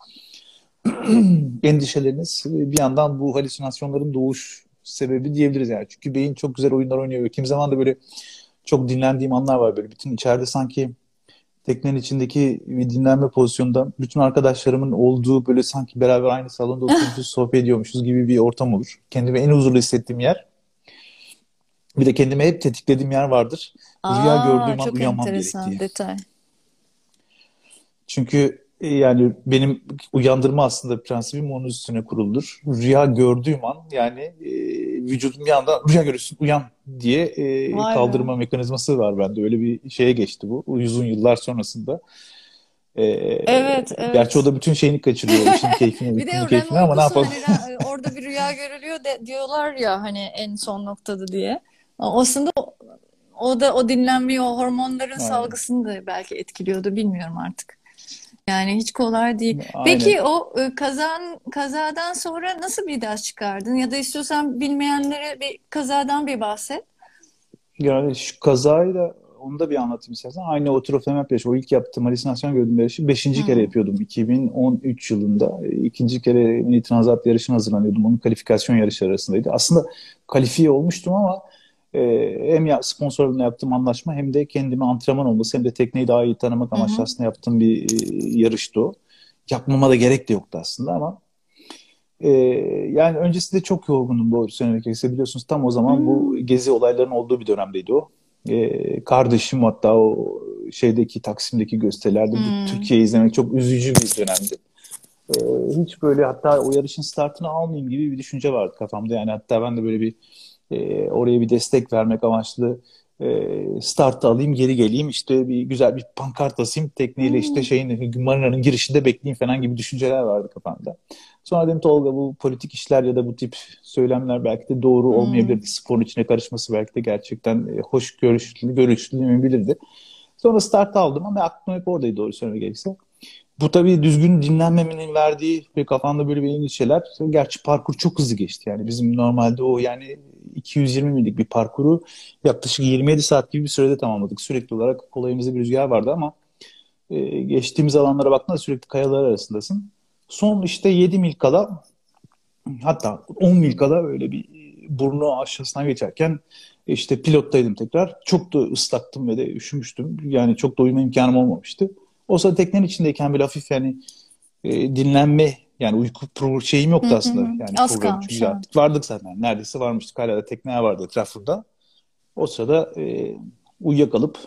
endişeleriniz bir yandan bu halüsinasyonların doğuş sebebi diyebiliriz yani. Çünkü beyin çok güzel oyunlar oynuyor. Kimi zaman da böyle çok dinlendiğim anlar var böyle. Bütün içeride sanki teknenin içindeki bir dinlenme pozisyonunda bütün arkadaşlarımın olduğu, böyle sanki beraber aynı salonda oturuyormuşuz, sohbet ediyormuşuz gibi bir ortam olur. Kendimi en huzurlu hissettiğim yer. Bir de kendimi hep tetiklediğim yer vardır. Rüya Aa, gördüğüm an çok uyanmam enteresan gerektiği. detay. Çünkü e, yani benim uyandırma aslında prensibim onun üstüne kuruludur. Rüya gördüğüm an yani e, vücudum bir anda rüya görürsün uyan diye e, Vay be. kaldırma mekanizması var bende. Öyle bir şeye geçti bu uzun yıllar sonrasında. E, Evet, Gerçi o evet. da bütün şeyini kaçırıyor. İşin keyfini, Bir de uykunun REM keyfini, ama ne uykusu yapalım? hani re- orada bir rüya görülüyor de, diyorlar ya hani en son noktada diye. Aslında o, o da o dinlenmeyi, o hormonların Aynen. salgısını da belki etkiliyordu, bilmiyorum artık. Yani hiç kolay değil. Aynen. Peki o e, kazan kazadan sonra nasıl bir ders çıkardın? Ya da istiyorsan bilmeyenlere bir kazadan bir bahset. Yani şu kazayı da onu da bir anlatayım istersen. Aynı o trofemen yarışı. O ilk yaptığım halüsinasyon gördüğüm yarışı beşinci kere Hmm. yapıyordum. iki bin on üç yılında. E, ikinci kere mini transat yarışına hazırlanıyordum. Onun kalifikasyon yarışı arasındaydı. Aslında kalifiye olmuştum ama e, hem ya sponsorla yaptığım anlaşma hem de kendime antrenman olması hem de tekneyi daha iyi tanımak Hı amaçlı hı. aslında yaptığım bir e, yarıştı o. Yapmama da gerek de yoktu aslında ama ee, yani öncesinde çok yorgundum doğru söylemek gerekirse, biliyorsunuz tam o zaman bu Hmm. gezi olaylarının olduğu bir dönemdeydi o. Ee, kardeşim hatta o şeydeki Taksim'deki gösterilerde bu Hmm. Türkiye izlemek çok üzücü bir dönemdi. Ee, hiç böyle hatta o yarışın startını almayayım gibi bir düşünce vardı kafamda. Yani hatta ben de böyle bir e, oraya bir destek vermek amaçlı e, startı alayım geri geleyim işte bir güzel bir pankart asayım tekneyle işte Hmm. şeyin marinanın girişinde bekleyeyim falan gibi düşünceler vardı kafamda. Sonra dedim Tolga bu politik işler ya da bu tip söylemler belki de doğru Hmm. olmayabilirdi. Sporun içine karışması belki de gerçekten e, hoş görüşlü, görüşülmeyebilirdi. Sonra start aldım ama aklım hep oradaydı doğru söylemek gerekirse. Bu tabii düzgün dinlenmemenin verdiği ve kafanda böyle bir endişeler. Gerçi parkur çok hızlı geçti. Yani bizim normalde o yani iki yüz yirmi millik bir parkuru yaklaşık yirmi yedi saat gibi bir sürede tamamladık. Sürekli olarak kolayımızda bir rüzgar vardı ama e, geçtiğimiz alanlara baktığında sürekli kayalar arasındasın. Son işte yedi mil kala, hatta on mil kala öyle bir burnu aşağısına geçerken işte pilottaydım tekrar. Çok da ıslaktım ve de üşümüştüm. Yani çok da uyuma imkanım olmamıştı. O sırada teknenin içindeyken bir hafif yani e, dinlenme yani uyku pro şeyim Hı yoktu hı aslında. hı. Yani Az programım kalmış çünkü ha. artık vardık zaten. Neredeyse varmıştık. Hala da tekneler vardı etrafında. O sırada e, uyuyakalıp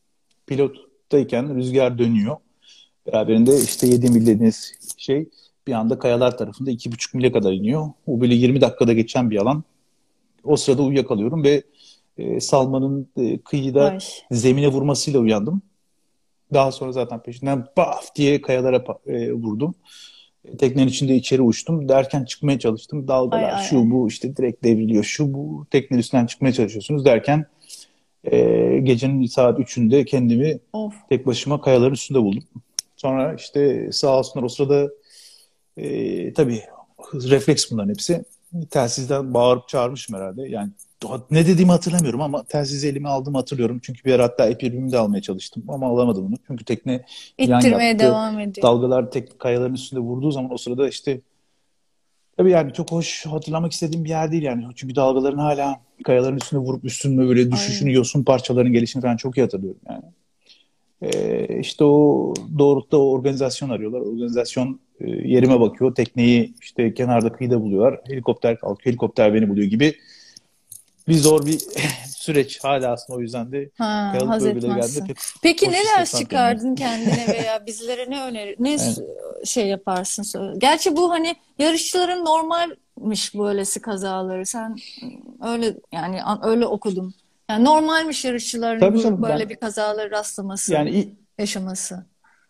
pilottayken rüzgar dönüyor. Beraberinde işte yedi mil dediğiniz şey bir anda kayalar tarafında iki buçuk mile kadar iniyor. O böyle yirmi dakikada geçen bir alan. O sırada uyuyakalıyorum ve e, salmanın e, kıyıda Ay. zemine vurmasıyla uyandım. Daha sonra zaten peşinden baf diye kayalara e, vurdum. Teknenin içinde içeri uçtum. Derken çıkmaya çalıştım. Ay Dalgalar ay ay. şu bu işte direkt devriliyor. Şu bu teknenin üstünden çıkmaya çalışıyorsunuz derken e, gecenin saat üçünde kendimi Of. tek başıma kayaların üstünde buldum. Sonra işte sağ olsunlar o sırada e, tabii refleks bunların hepsi. Telsizden bağırıp çağırmışım herhalde. Yani ne dediğimi hatırlamıyorum ama telsizi elime aldığımı hatırlıyorum. Çünkü bir ara hatta epirimi de almaya çalıştım ama alamadım onu. Çünkü tekne yan İttirmeye yattı. devam ediyor. Dalgalar tek kayaların üstünde vurduğu zaman o sırada işte tabii yani çok hoş hatırlamak istediğim bir yer değil yani. Çünkü dalgaların hala kayaların üstüne vurup üstüne böyle düşüşünü, Ay. yosun parçalarının gelişini falan çok iyi hatırlıyorum yani. Ee, işte o doğrultuda o organizasyon arıyorlar. Organizasyon e, yerime bakıyor. Tekneyi işte kenarda kıyıda buluyorlar. Helikopter kalkıyor. Helikopter beni buluyor gibi bir zor bir süreç. Hala aslında o yüzden de Ha, kayalık haz bölgelere geldiğinde etmezsin. pek Peki ne hoş ders hissetmem kendimi. çıkardın kendine veya bizlere ne öneri, ne Yani, s- şey yaparsın? söyle. Gerçi bu hani yarışçıların normalmiş böylesi kazaları. Sen ıı, öyle yani an- öyle okudum. Yani normalmiş yarışçıların tabii bu canım böyle ben bir kazaları rastlaması, yani yaşaması.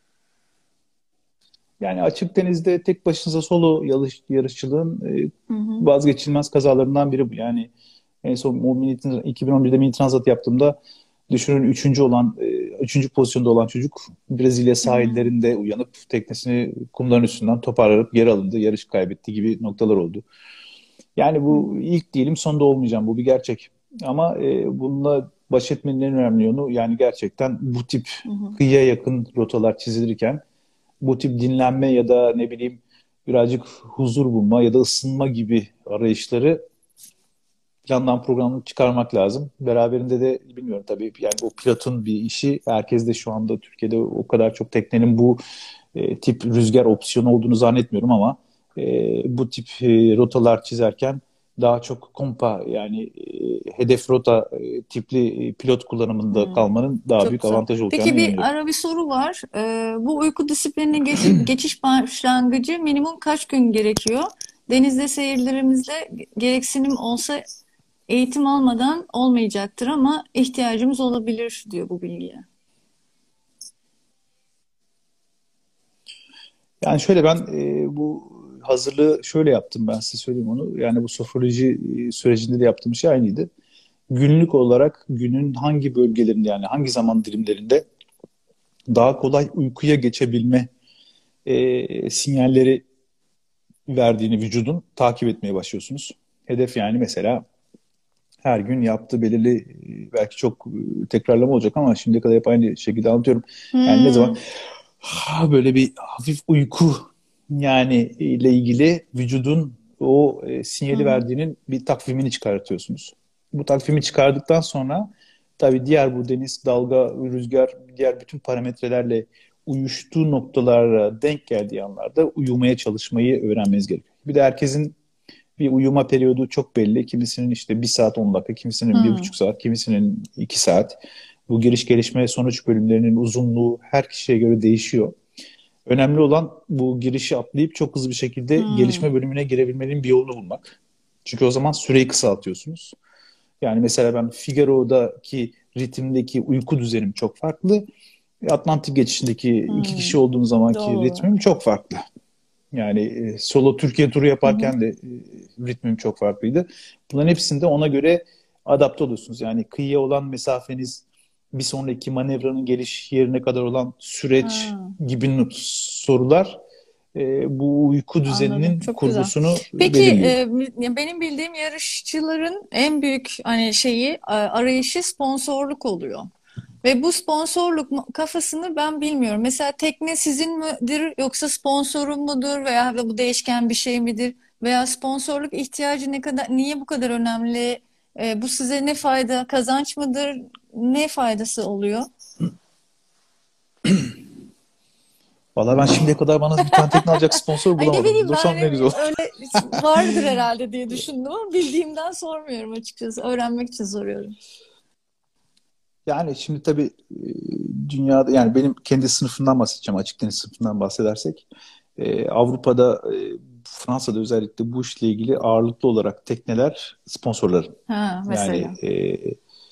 Yani açık denizde tek başınıza solo yarış, yarışçılığın e, Hı hı. vazgeçilmez kazalarından biri bu. Yani en son o mini, iki bin on birde mini transat yaptığımda düşünün üçüncü olan, e, üçüncü pozisyonda olan çocuk Brezilya Hı. sahillerinde uyanıp teknesini kumların üstünden toparlanıp geri alındı, yarış kaybetti gibi noktalar oldu. Yani Hı bu hı. ilk değilim, son da olmayacağım. Bu bir gerçek. Ama e, bununla baş etmenin en önemli yolu yani gerçekten bu tip Hı hı. kıyıya yakın rotalar çizilirken bu tip dinlenme ya da ne bileyim birazcık huzur bulma ya da ısınma gibi arayışları plandan programını çıkarmak lazım. Beraberinde de bilmiyorum tabii yani bu pilotun bir işi. Herkes de şu anda Türkiye'de o kadar çok teknenin bu e, tip rüzgar opsiyonu olduğunu zannetmiyorum ama e, bu tip e, rotalar çizerken daha çok kompa yani e, hedef rota e, tipli e, pilot kullanımında Hı. kalmanın daha Çok büyük güzel. avantaj olacağına Peki bir inanıyorum. ara bir soru var. Ee, bu uyku disiplinine geç- geçiş başlangıcı minimum kaç gün gerekiyor? Denizde seyirlerimizde gereksinim olsa eğitim almadan olmayacaktır ama ihtiyacımız olabilir diyor bu bilgiye. Yani şöyle ben e, bu hazırlığı şöyle yaptım ben size söyleyeyim onu. Yani bu sofroloji e, sürecinde de yaptığım şey aynıydı. Günlük olarak günün hangi bölgelerinde yani hangi zaman dilimlerinde daha kolay uykuya geçebilme e, sinyalleri verdiğini vücudun takip etmeye başlıyorsunuz. Hedef yani mesela her gün yaptığı belirli e, belki çok e, tekrarlama olacak ama şimdiye kadar hep aynı şekilde anlatıyorum. Yani ne zaman Hmm. ha, böyle bir hafif uyku yani ile ilgili vücudun o e, Hı sinyali hı. verdiğinin bir takvimini çıkartıyorsunuz. Bu takvimi çıkardıktan sonra tabii diğer bu deniz, dalga, rüzgar, diğer bütün parametrelerle uyuştuğu noktalara denk geldiği anlarda uyumaya çalışmayı öğrenmeniz gerekiyor. Bir de herkesin bir uyuma periyodu çok belli. Kimisinin işte bir saat on dakika, kimisinin bir Hı. buçuk saat, kimisinin iki saat. Bu giriş gelişme sonuç bölümlerinin uzunluğu her kişiye göre değişiyor. Önemli olan bu girişi atlayıp çok hızlı bir şekilde Hı. gelişme bölümüne girebilmenin bir yolunu bulmak. Çünkü o zaman süreyi kısaltıyorsunuz. Yani mesela ben Figaro'daki ritimdeki uyku düzenim çok farklı. Atlantik geçişindeki iki Hı. kişi olduğum zamanki Doğal ritmim olarak. çok farklı. Yani e, solo Türkiye turu Hı hı. yaparken de e, ritmim çok farklıydı. Bunların hepsinde ona göre adapte oluyorsunuz. Yani kıyıya olan mesafeniz, bir sonraki manevranın geliş yerine kadar olan süreç Ha. gibi sorular e, bu uyku Anladım. düzeninin Çok güzel. kurgusunu Peki belirliyor. e, benim bildiğim yarışçıların en büyük hani şeyi a- arayışı sponsorluk oluyor. Ve bu sponsorluk mu- kafasını ben bilmiyorum. Mesela tekne sizin midir yoksa sponsorun mudur veya bu değişken bir şey midir? Veya sponsorluk ihtiyacı ne kadar, niye bu kadar önemli? E, bu size ne fayda, kazanç mıdır? Ne faydası oluyor? Valla ben şimdiye kadar bana bir tane tekne alacak sponsor Ay ne bulamadım. bileyim ben Bulursam ne hani güzel olur. öyle vardır herhalde diye düşündüm ama bildiğimden sormuyorum açıkçası. Öğrenmek için soruyorum. Yani şimdi tabii e, dünyada yani benim kendi sınıfımdan bahsedeceğim açık deniz sınıfından bahsedersek. E, Avrupa'da e, Fransa'da özellikle bu işle ilgili ağırlıklı olarak tekneler sponsorların. Ha Yani mesela. e,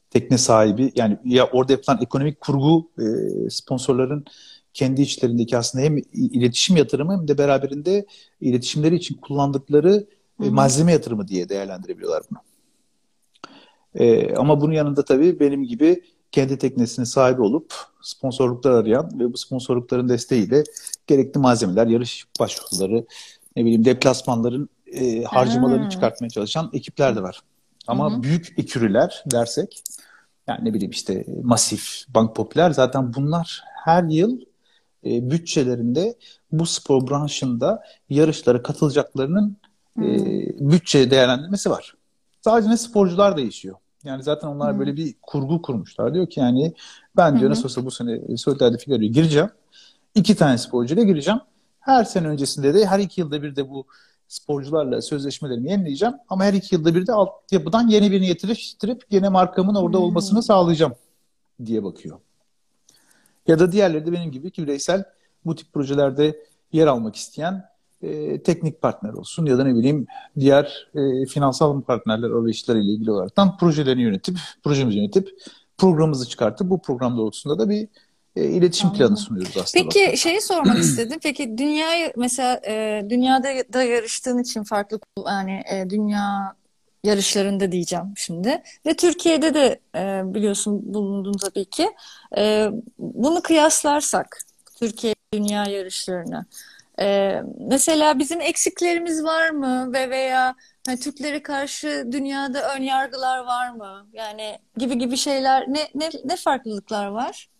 tekne sahibi, yani ya orada yapılan ekonomik kurgu e, sponsorların kendi içlerindeki aslında hem iletişim yatırımı hem de beraberinde iletişimleri için kullandıkları Hı e, hı. malzeme yatırımı diye değerlendirebiliyorlar bunu. E, ama bunun yanında tabii benim gibi kendi teknesinin sahibi olup sponsorluklar arayan ve bu sponsorlukların desteğiyle gerekli malzemeler, yarış başvuruları, ne bileyim deplasmanların e, harcamalarını Ha. çıkartmaya çalışan ekipler de var. Hı hı. Ama büyük ekürüler dersek, yani ne bileyim işte Masif, Bank Popüler, zaten bunlar her yıl e, bütçelerinde bu spor branşında yarışlara katılacaklarının e, Hı bütçe değerlendirmesi var. Sadece ne sporcular değişiyor. Yani zaten onlar hı. böyle bir kurgu kurmuşlar. Diyor ki yani Hı ben diyor hı. nasıl olsa bu sene Solidarity Figure'e gireceğim. İki tane sporcuyla gireceğim. Her sene öncesinde de her iki yılda bir de bu sporcularla sözleşmelerimi yenileyeceğim. Ama her iki yılda bir de altyapıdan yeni birini yetiştirip yine markamın orada olmasını Hı. sağlayacağım diye bakıyor. Ya da diğerleri de benim gibi ki bireysel bu tip projelerde yer almak isteyen e, teknik partner olsun ya da ne bileyim diğer e, finansal partnerler arayışlarıyla ilgili olaraktan projelerini yönetip, projemizi yönetip programımızı çıkartıp bu program doğrultusunda da bir e, iletişim planı Anladım. sunuyoruz aslında Peki baktığında. şeyi sormak istedim. Peki dünyayı mesela e, dünyada da yarıştığın için farklı yani e, dünya yarışlarında diyeceğim şimdi ve Türkiye'de de e, biliyorsun bulundun tabii ki. E, bunu kıyaslarsak Türkiye dünya yarışlarına e, mesela bizim eksiklerimiz var mı ve veya hani Türklere karşı dünyada ön yargılar var mı? Yani gibi gibi şeyler ne ne ne farklılıklar var?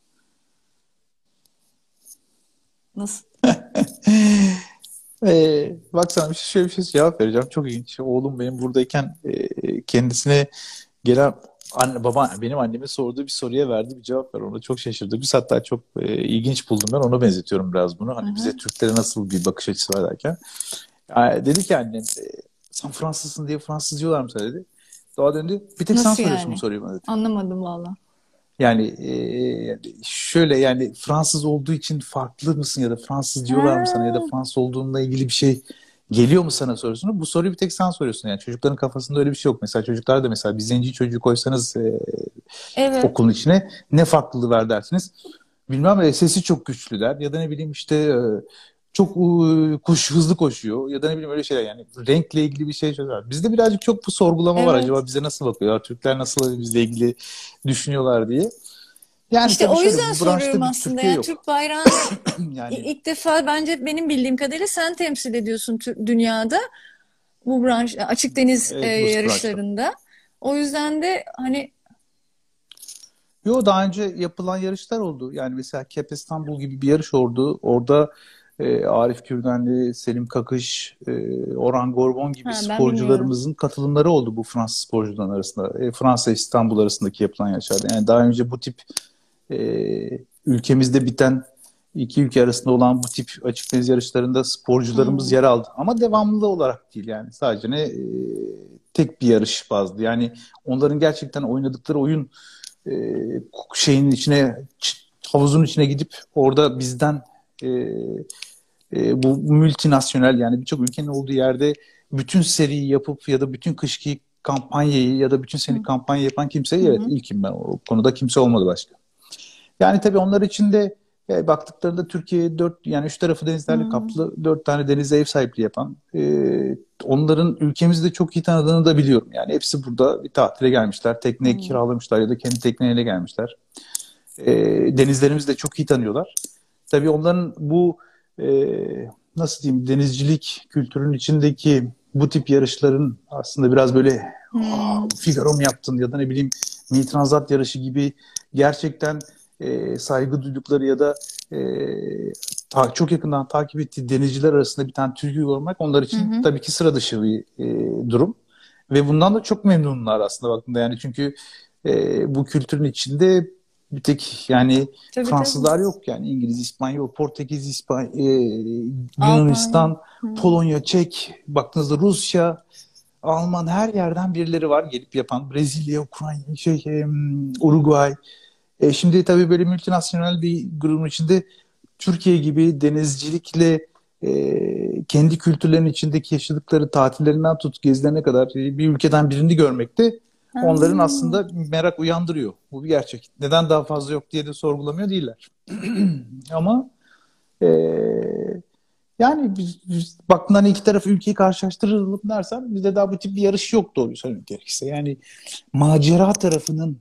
Nasıl? Ee, bak sana bir şey, şöyle bir şey cevap vereceğim. Çok ilginç. Oğlum benim buradayken e, kendisine gelen anne, baba, benim anneme sorduğu bir soruya verdiği bir cevap var. Ona çok şaşırdı. Biz hatta çok e, ilginç buldum ben. Ona benzetiyorum biraz bunu. Hı Hani hı. bize Türklere nasıl bir bakış açısı var derken. Yani dedi ki annem, e, sen Fransızsın diye Fransız diyorlar mı sana dedi. Doğa döndü. Bir tek sen Nasıl soruyorsun bu yani? soruyu bana dedi. Anlamadım valla. Yani e, şöyle, yani Fransız olduğu için farklı mısın ya da Fransız diyorlar mı sana ya da Ha, Fransız olduğunla ilgili bir şey geliyor mu sana sorusunu. Bu soruyu bir tek sen soruyorsun. Yani çocukların kafasında öyle bir şey yok. Mesela çocuklar da, mesela bir zenci çocuğu koysanız e, evet. okulun içine ne farklılığı var dersiniz. Bilmem, e, sesi çok güçlü der ya da ne bileyim işte e, çok e, koş, hızlı koşuyor ya da ne bileyim öyle şeyler, yani renkle ilgili bir şey çözer. Bizde birazcık çok bu sorgulama var. Evet. Acaba bize nasıl bakıyorlar? Türkler nasıl bizle ilgili düşünüyorlar diye. Yani İşte tabii o şöyle, yüzden bu soruyorum branşta bir aslında. Türkiye Yani yok. Türk bayrağını i- Yani ilk defa bence benim bildiğim kadarıyla sen temsil ediyorsun tü- dünyada bu branş açık deniz e, evet, bu branşta. yarışlarında. O yüzden de hani Yo, daha önce yapılan yarışlar oldu. Yani mesela Kep İstanbul gibi bir yarış oldu. Orada e, Arif Kürdanlı, Selim Kakış, e, Orhan Gorbon gibi ha, ben bilmiyorum. sporcularımızın katılımları oldu bu Fransız sporcuların arasında. E, Fransa İstanbul arasındaki yapılan yarışlarda. Yani daha önce bu tip e, ülkemizde biten, iki ülke arasında olan bu tip açık deniz yarışlarında sporcularımız Hmm. yer aldı. Ama devamlı olarak değil yani. Sadece ne e, tek bir yarış bazlı. Yani onların gerçekten oynadıkları oyun e, şeyin içine, havuzun içine gidip orada bizden e, e, bu multinasyonel, yani birçok ülkenin olduğu yerde bütün seriyi yapıp ya da bütün kışki kampanyayı ya da bütün sene Hı kampanya yapan kimse, hı. evet Hı. ilkim ben, o konuda kimse olmadı başka. Yani tabii onlar için de e, baktıklarında Türkiye dört, yani üç tarafı denizlerle Hı. kaplı, dört tane denize ev sahipliği yapan, e, onların ülkemizi de çok iyi tanıdığını da biliyorum. Yani hepsi burada bir tatile gelmişler, tekne Hı. kiralamışlar ya da kendi tekneyle gelmişler. E, denizlerimizi de çok iyi tanıyorlar. Tabii onların bu e, nasıl diyeyim, denizcilik kültürünün içindeki bu tip yarışların aslında biraz böyle Hı. Figaro mu yaptın ya da ne bileyim mini transat yarışı gibi gerçekten e, saygı duydukları ya da e, ta, çok yakından takip ettiği denizciler arasında bir tane türkü olmak onlar Hı için hı. tabii ki sıra dışı bir e, durum. Ve bundan da çok memnunlar aslında baktığında, yani çünkü e, bu kültürün içinde bir tek yani Tabii tabii. Fransızlar yok, yani İngiliz, İspanyol, Portekiz, İspany e, Alpanya. Yunanistan, Hı. Polonya, Çek, baktığınızda Rusya, Alman, her yerden birileri var gelip yapan. Brezilya, Ukrayna, şey, e, Uruguay. E, şimdi tabii böyle multinasyonel bir grubun içinde Türkiye gibi denizcilikle e, kendi kültürlerinin içindeki yaşadıkları tatillerinden tut gezilerine kadar e, bir ülkeden birini görmek de Ha. onların aslında merak uyandırıyor. Bu bir gerçek. Neden daha fazla yok diye de sorgulamıyor değiller. Ama eee, yani biz, biz baktığında hani iki taraf ülkeyi karşılaştıralım dersen bizde daha bu tip bir yarış yok doğruyu söylemek gerekirse. Yani macera tarafının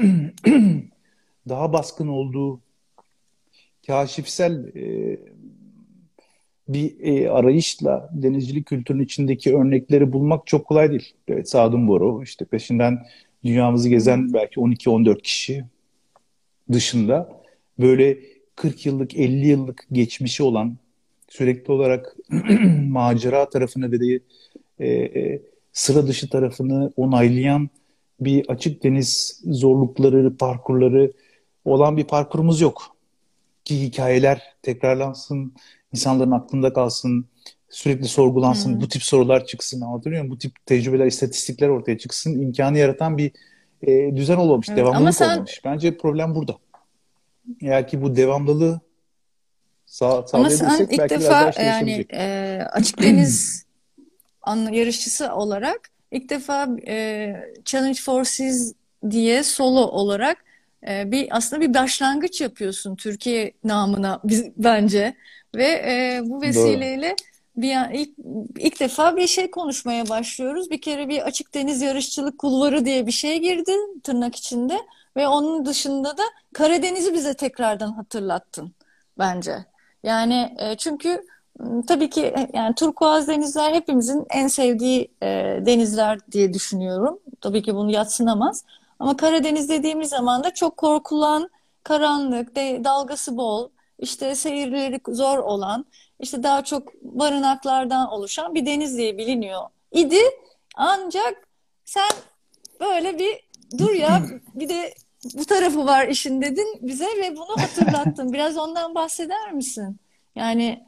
daha baskın olduğu kaşifsel e, bir e, arayışla denizcilik kültürünün içindeki örnekleri bulmak çok kolay değil. Evet, Sadun Boru, işte peşinden dünyamızı gezen belki on iki on dört kişi dışında böyle kırk yıllık, elli yıllık geçmişi olan, sürekli olarak macera tarafını ve de e, e, sıra dışı tarafını onaylayan bir açık deniz zorlukları, parkurları olan bir parkurumuz yok. Ki hikayeler tekrarlansın, insanların aklında kalsın, sürekli sorgulansın, Hmm. bu tip sorular çıksın, anlatabiliyor muyum? Bu tip tecrübeler, istatistikler ortaya çıksın, imkanı yaratan bir e, düzen olmamış, Evet. Ama devamlılık sen olmamış. Bence problem burada. Eğer ki bu devamlılığı sağ, ama sen sağlayabilirsek ilk belki biraz daha defa iş yani değişebilecek. e, açık deniz anla yarışçısı olarak ilk defa e, Challenge Forces diye solo olarak e, bir aslında bir başlangıç yapıyorsun Türkiye namına biz, bence ve e, bu Doğru. vesileyle bir an- ilk, ilk defa bir şey konuşmaya başlıyoruz. Bir kere bir açık deniz yarışçılık kulvarı diye bir şey girdi tırnak içinde ve onun dışında da Karadeniz'i bize tekrardan hatırlattın bence. Yani e, çünkü m, tabii ki e, yani turkuaz denizler hepimizin en sevdiği e, denizler diye düşünüyorum. Tabii ki bunu yadsınamaz. Ama Karadeniz dediğimiz zaman da çok korkulan, karanlık, de, dalgası bol, işte seyirleri zor olan, işte daha çok barınaklardan oluşan bir deniz diye biliniyor idi. Ancak sen böyle bir dur ya bir de bu tarafı var işin dedin bize ve bunu hatırlattın. Biraz ondan bahseder misin? Yani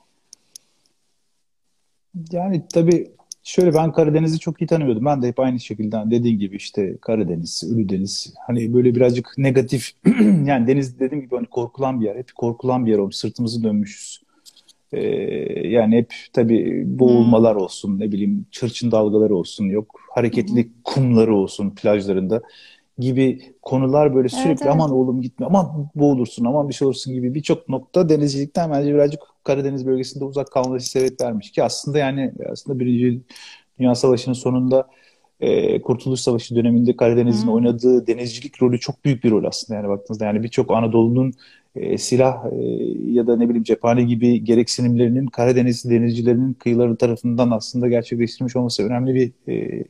Yani tabii şöyle, ben Karadeniz'i çok iyi tanıyordum. Ben de hep aynı şekilde hani dediğin gibi işte Karadeniz, Ölüdeniz, hani böyle birazcık negatif yani deniz dediğim gibi hani korkulan bir yer. Hep korkulan bir yer olmuş. Sırtımızı dönmüşüz. Ee, yani hep tabii hmm, boğulmalar olsun, ne bileyim çırçın dalgaları olsun, yok hı hı. hareketli kumları olsun plajlarında gibi konular, böyle Evet sürekli evet. aman oğlum gitme, aman boğulursun, aman bir şey olursun gibi birçok nokta denizcilikten bence birazcık Karadeniz bölgesinde uzak kalması sebep vermiş ki aslında yani aslında Birinci Dünya Savaşı'nın sonunda e, Kurtuluş Savaşı döneminde Karadeniz'in Hmm, oynadığı denizcilik rolü çok büyük bir rol aslında, yani baktığınızda yani birçok Anadolu'nun e, silah e, ya da ne bileyim cephane gibi gereksinimlerinin Karadeniz denizcilerinin kıyıları tarafından aslında gerçekleştirilmiş olması önemli bir e,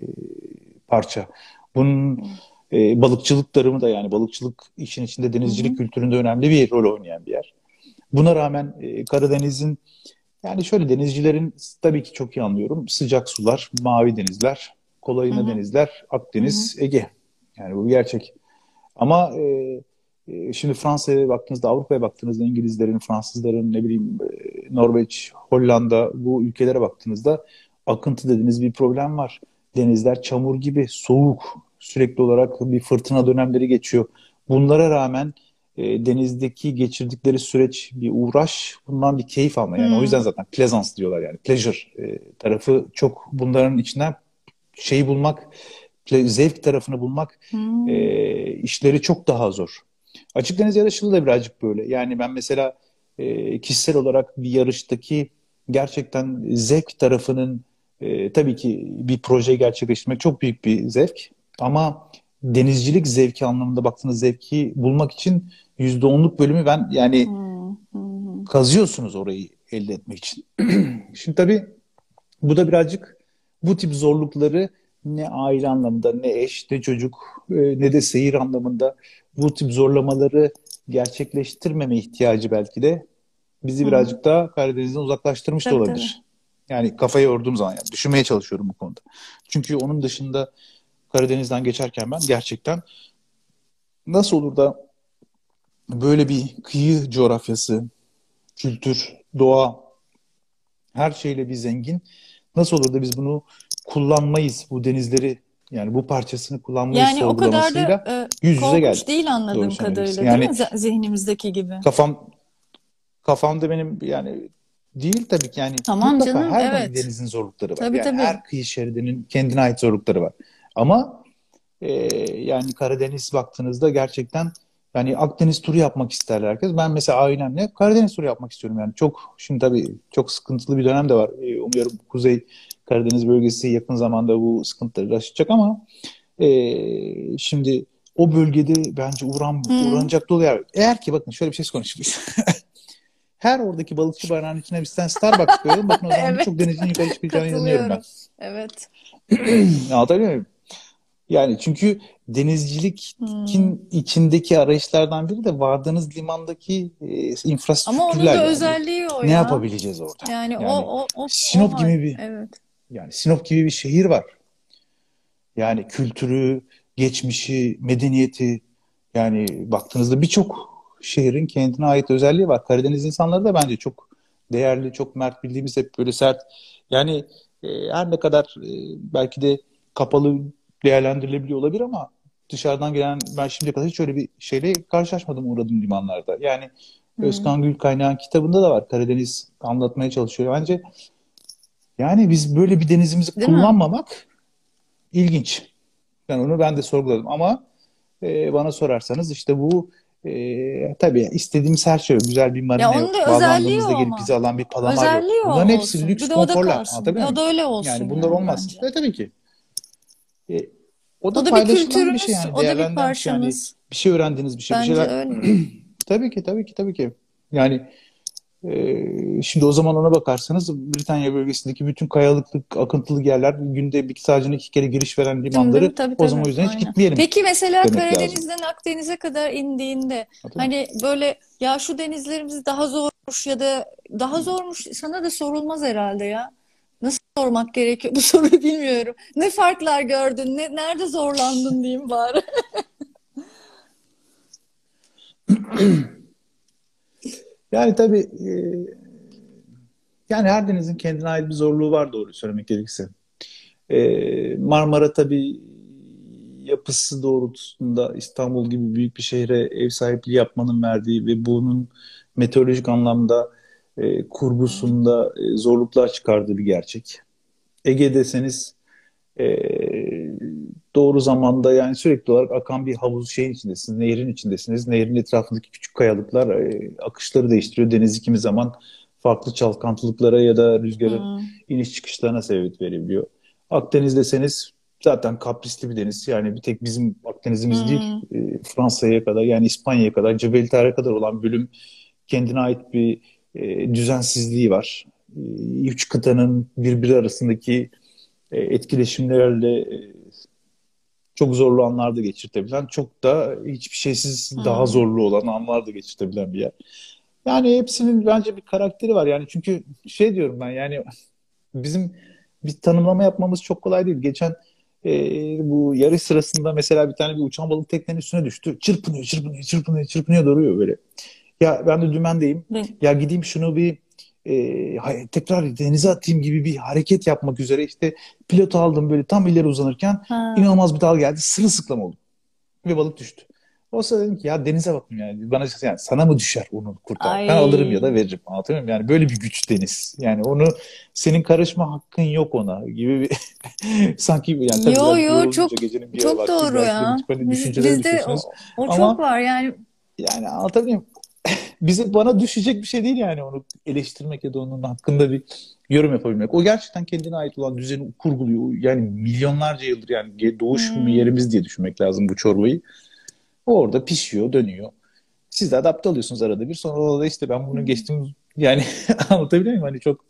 parça. Bunun e, balıkçılık tarımı da, yani balıkçılık işin içinde hı denizcilik hı. kültüründe önemli bir rol oynayan bir yer. Buna rağmen e, Karadeniz'in, yani şöyle, denizcilerin tabii ki çok iyi anlıyorum. Sıcak sular, mavi denizler, Hı kolayına hı. denizler, Hı hı. Akdeniz, Ege. Yani bu bir gerçek. Ama e, e, şimdi Fransa'ya baktığınızda, Avrupa'ya baktığınızda İngilizlerin, Fransızların, ne bileyim e, Norveç, Hollanda, bu ülkelere baktığınızda akıntı dediğiniz bir problem var. Denizler çamur gibi, soğuk, sürekli olarak bir fırtına dönemleri geçiyor. Bunlara rağmen e, denizdeki geçirdikleri süreç bir uğraş, bundan bir keyif alma. Yani o yüzden Hmm, zaten pleasance diyorlar, yani pleasure e, tarafı çok bunların içinden şeyi bulmak, zevk tarafını bulmak hmm. e, işleri çok daha zor. Açık deniz yarışları da birazcık böyle. Yani ben mesela e, kişisel olarak bir yarıştaki gerçekten zevk tarafının, e, tabii ki bir projeyi gerçekleştirmek çok büyük bir zevk. Ama denizcilik zevki anlamında baktığınız zevki bulmak için yüzde onluk bölümü ben yani Hmm, hmm, kazıyorsunuz orayı elde etmek için. Şimdi tabii bu da birazcık bu tip zorlukları ne aile anlamında, ne eş, ne çocuk, e, ne de seyir anlamında bu tip zorlamaları gerçekleştirmeme ihtiyacı belki de bizi hmm. birazcık daha Karadeniz'den uzaklaştırmış da Tabii tabii. olabilir. Yani kafayı yorduğum zaman yani düşünmeye çalışıyorum bu konuda. Çünkü onun dışında Karadeniz'den geçerken ben gerçekten nasıl olur da böyle bir kıyı coğrafyası, kültür, doğa, her şeyle bir zengin, nasıl olur da biz bunu kullanmayız, bu denizleri, yani bu parçasını kullanmayız Yani o kadar da sorgulamasıyla e, yüz yüze korkunç geldik. değil Doğru anladığım söylemek gerekirse. kadarıyla, değil mi? Yani Z- zihnimizdeki gibi. kafam kafamda benim yani değil tabii ki, yani Tamam mutlaka canım, her evet. denizin zorlukları var. Tabii Yani tabii. her kıyı şeridinin kendine ait zorlukları var. Ama e, yani Karadeniz baktığınızda gerçekten yani Akdeniz turu yapmak isterler herkes. Ben mesela ailemle Karadeniz turu yapmak istiyorum yani. Çok şimdi tabii çok sıkıntılı bir dönem de var. E, umuyorum Kuzey Karadeniz bölgesi yakın zamanda bu sıkıntıları aşacak ama e, şimdi o bölgede bence uğran, Hı, uğranacak dolu yer. Eğer ki bakın şöyle bir şey konuşuyoruz. Her oradaki balıkçı bayrağının içine bir tane Starbucks koyalım. Bakın o zaman birçok evet, denizin yukarı çıkacağına inanıyorum ben. katılıyorum. Evet. Anlatabiliyor muyum? Yani çünkü Hmm. denizcilikin içindeki arayışlardan biri de vardığınız limandaki e, Ama onun infrastrüktürler da yani. özelliği o Ne ya. yapabileceğiz orada? Yani o Yani o o o Sinop var. gibi bir Evet. yani Sinop gibi bir şehir var. Yani kültürü, geçmişi, medeniyeti yani baktığınızda birçok şehrin kendine ait özelliği var. Karadeniz insanları da bence çok değerli, çok mert bildiğimiz hep böyle sert. Yani e, her ne kadar e, belki de kapalı değerlendirilebiliyor olabilir ama dışarıdan gelen ben şimdiye kadar hiç öyle bir şeyle karşılaşmadım uğradığım limanlarda. Yani Hmm. Özkan Gülkaynak'ın kitabında da var. Karadeniz anlatmaya çalışıyor. Bence yani biz böyle bir denizimizi Değil mi? kullanmamak ilginç. Yani onu ben de sorguladım ama e, bana sorarsanız işte bu e, tabii istediğimiz her şey yok. Güzel bir Ya marina onun yok. da özelliği o Bağlandığımızda gelip bizi ama. alan bir palamar yok. Özelliği o Bunların hepsi olsun. lüks Bir de o da konforlar. kalsın. Anlatabiliyor O da muyum? öyle olsun Yani bunlar yani olmaz. bence. Evet tabii ki. E, o da O da bir paylaşılan bir şey kültürümüz, yani. o da bir Değerlenen bir şey yani. parçamız. Bir şey öğrendiğiniz bir şey. Bir Bence şeyler. öyle. Tabii ki tabii ki tabii ki. Yani ee, şimdi o zaman ona bakarsanız Britanya bölgesindeki bütün kayalıklık, akıntılık yerler günde bir sadece iki kere giriş veren Değil mi, değil limanları mi? Tabii o zaman tabii. o yüzden hiç Aynen. gitmeyelim Peki mesela demek lazım. Karadeniz'den Akdeniz'e kadar indiğinde Anladın mı? hani böyle ya şu denizlerimiz daha zormuş ya da daha zormuş sana da sorulmaz herhalde ya. Nasıl sormak gerekiyor bu soruyu bilmiyorum. Ne farklar gördün? Ne, nerede zorlandın diyeyim bari. Yani tabii e, yani her denizin kendine ait bir zorluğu var doğru söylemek gerekirse. E, Marmara tabii yapısı doğrultusunda İstanbul gibi büyük bir şehre ev sahipliği yapmanın verdiği ve bunun meteorolojik anlamda e, Hmm. kurgusunda e, zorluklar çıkardığı bir gerçek. Ege deseniz e, doğru zamanda yani sürekli olarak akan bir havuz şeyin içindesiniz, nehrin içindesiniz. Nehrin etrafındaki küçük kayalıklar e, akışları değiştiriyor. Deniz kimi zaman farklı çalkantılıklara ya da rüzgarın Hmm. iniş çıkışlarına sebebiyet verebiliyor. Akdeniz deseniz zaten kaprisli bir deniz. Yani bir tek bizim Akdeniz'imiz değil, Hmm. e, Fransa'ya kadar yani İspanya'ya kadar, Cebeltar'a kadar olan bölüm kendine ait bir e, düzensizliği var. E, üç kıtanın birbiri arasındaki e, etkileşimlerle e, çok zorlu anlar da geçirtebilen, çok da hiçbir şeysiz daha Hmm. zorlu olan anlar da geçirtebilen bir yer. Yani hepsinin bence bir karakteri var. Yani çünkü şey diyorum ben yani bizim bir tanımlama yapmamız çok kolay değil. Geçen e, bu yarış sırasında mesela bir tane bir uçan balık teknenin üstüne düştü. Çırpınıyor, çırpınıyor, çırpınıyor, çırpınıyor duruyor böyle. Ya ben de dümendeyim. Değil. Ya gideyim şunu bir e, hay- tekrar denize atayım gibi bir hareket yapmak üzere işte pilotu aldım böyle tam ileri uzanırken Ha. inanılmaz bir dal geldi. Sırılsıklam oldum ve balık düştü. O sırada dedim ki ya denize bakın yani. Bana yani sana mı düşer onu kurtar? Ben alırım ya da Ay. veririm. Anlatabiliyor muyum? Yani böyle bir güç deniz. Yani onu senin karışma hakkın yok ona gibi bir sanki yani tabii Yo biraz yo yorulunca çok gecenin bir yarı çok vakti doğru belki de bu ya. tip hani Biz, düşüncelere bizde düşüyorsunuz. o, o çok Ama var yani. yani anlatabiliyor muyum? Bize bana düşecek bir şey değil yani onu eleştirmek ya da onun hakkında bir yorum yapabilmek. O gerçekten kendine ait olan düzeni kurguluyor. Yani milyonlarca yıldır yani doğuş Hmm. yerimiz diye düşünmek lazım bu çorbayı. O orada pişiyor, dönüyor. Siz de adapte oluyorsunuz arada bir. Sonra da işte ben bunu Hmm. geçtim yani anlatabiliyor muyum? Hani çok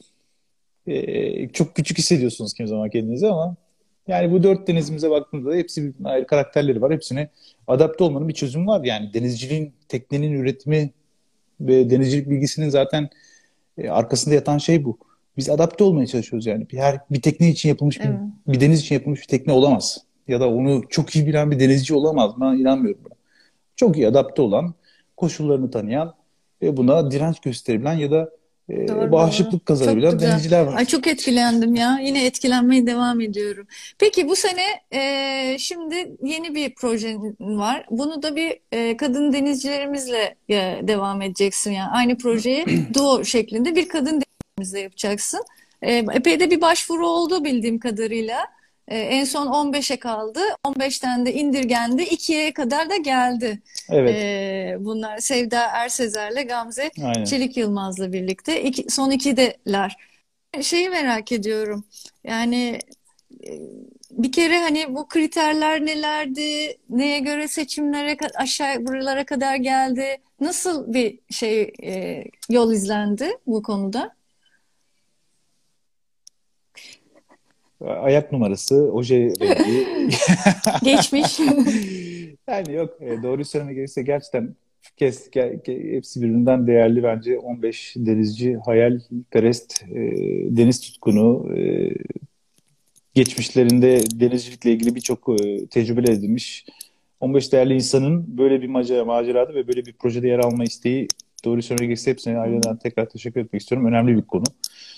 e, çok küçük hissediyorsunuz kimi zaman kendinizi ama yani bu dört denizimize baktığımızda hepsi bir ayrı karakterleri var. Hepsine adapte olmanın bir çözümü var. Yani denizciliğin, teknenin üretimi ve denizcilik bilgisinin zaten e, arkasında yatan şey bu. Biz adapte olmaya çalışıyoruz yani. Bir, her bir tekne için yapılmış bir, Evet. bir deniz için yapılmış bir tekne olamaz. Ya da onu çok iyi bilen bir denizci olamaz. Ben inanmıyorum buna. Çok iyi adapte olan, koşullarını tanıyan ve buna direnç gösterebilen ya da e, Doğru doğru. bağışıklık Çok kazanabilen güzel. denizciler Ay var. çok etkilendim ya. Yine etkilenmeye devam ediyorum. Peki bu sene e, şimdi yeni bir projen var. Bunu da bir e, kadın denizcilerimizle e, devam edeceksin yani. Aynı projeyi duo şeklinde bir kadın denizcilerimizle yapacaksın. E, epey de bir başvuru oldu bildiğim kadarıyla. E, en son on beşe kaldı. on beşten de indirgendi. ikiye kadar da geldi. Evet, E, bunlar Sevda Ersezer'le Gamze aynen. Çelik Yılmaz'la birlikte. İki, son ikideler. Şeyi merak ediyorum. Yani e, bir kere hani bu kriterler nelerdi? Neye göre seçimlere ka- aşağı buralara kadar geldi? Nasıl bir şey e, yol izlendi bu konuda? Ayak numarası, oje rengi. Geçmiş. Yani yok, e, doğruyu söylemek gerekirse gerçekten kes, ge- ge- hepsi birbirinden değerli bence. on beş denizci, hayalperest, e, deniz tutkunu, e, geçmişlerinde denizcilikle ilgili birçok e, tecrübe edinmiş. on beş değerli insanın böyle bir macera, macerada ve böyle bir projede yer alma isteği, doğruyu söylemek gerekirse hepsine Hı hı, ayrıca tekrar teşekkür etmek istiyorum. Önemli bir konu.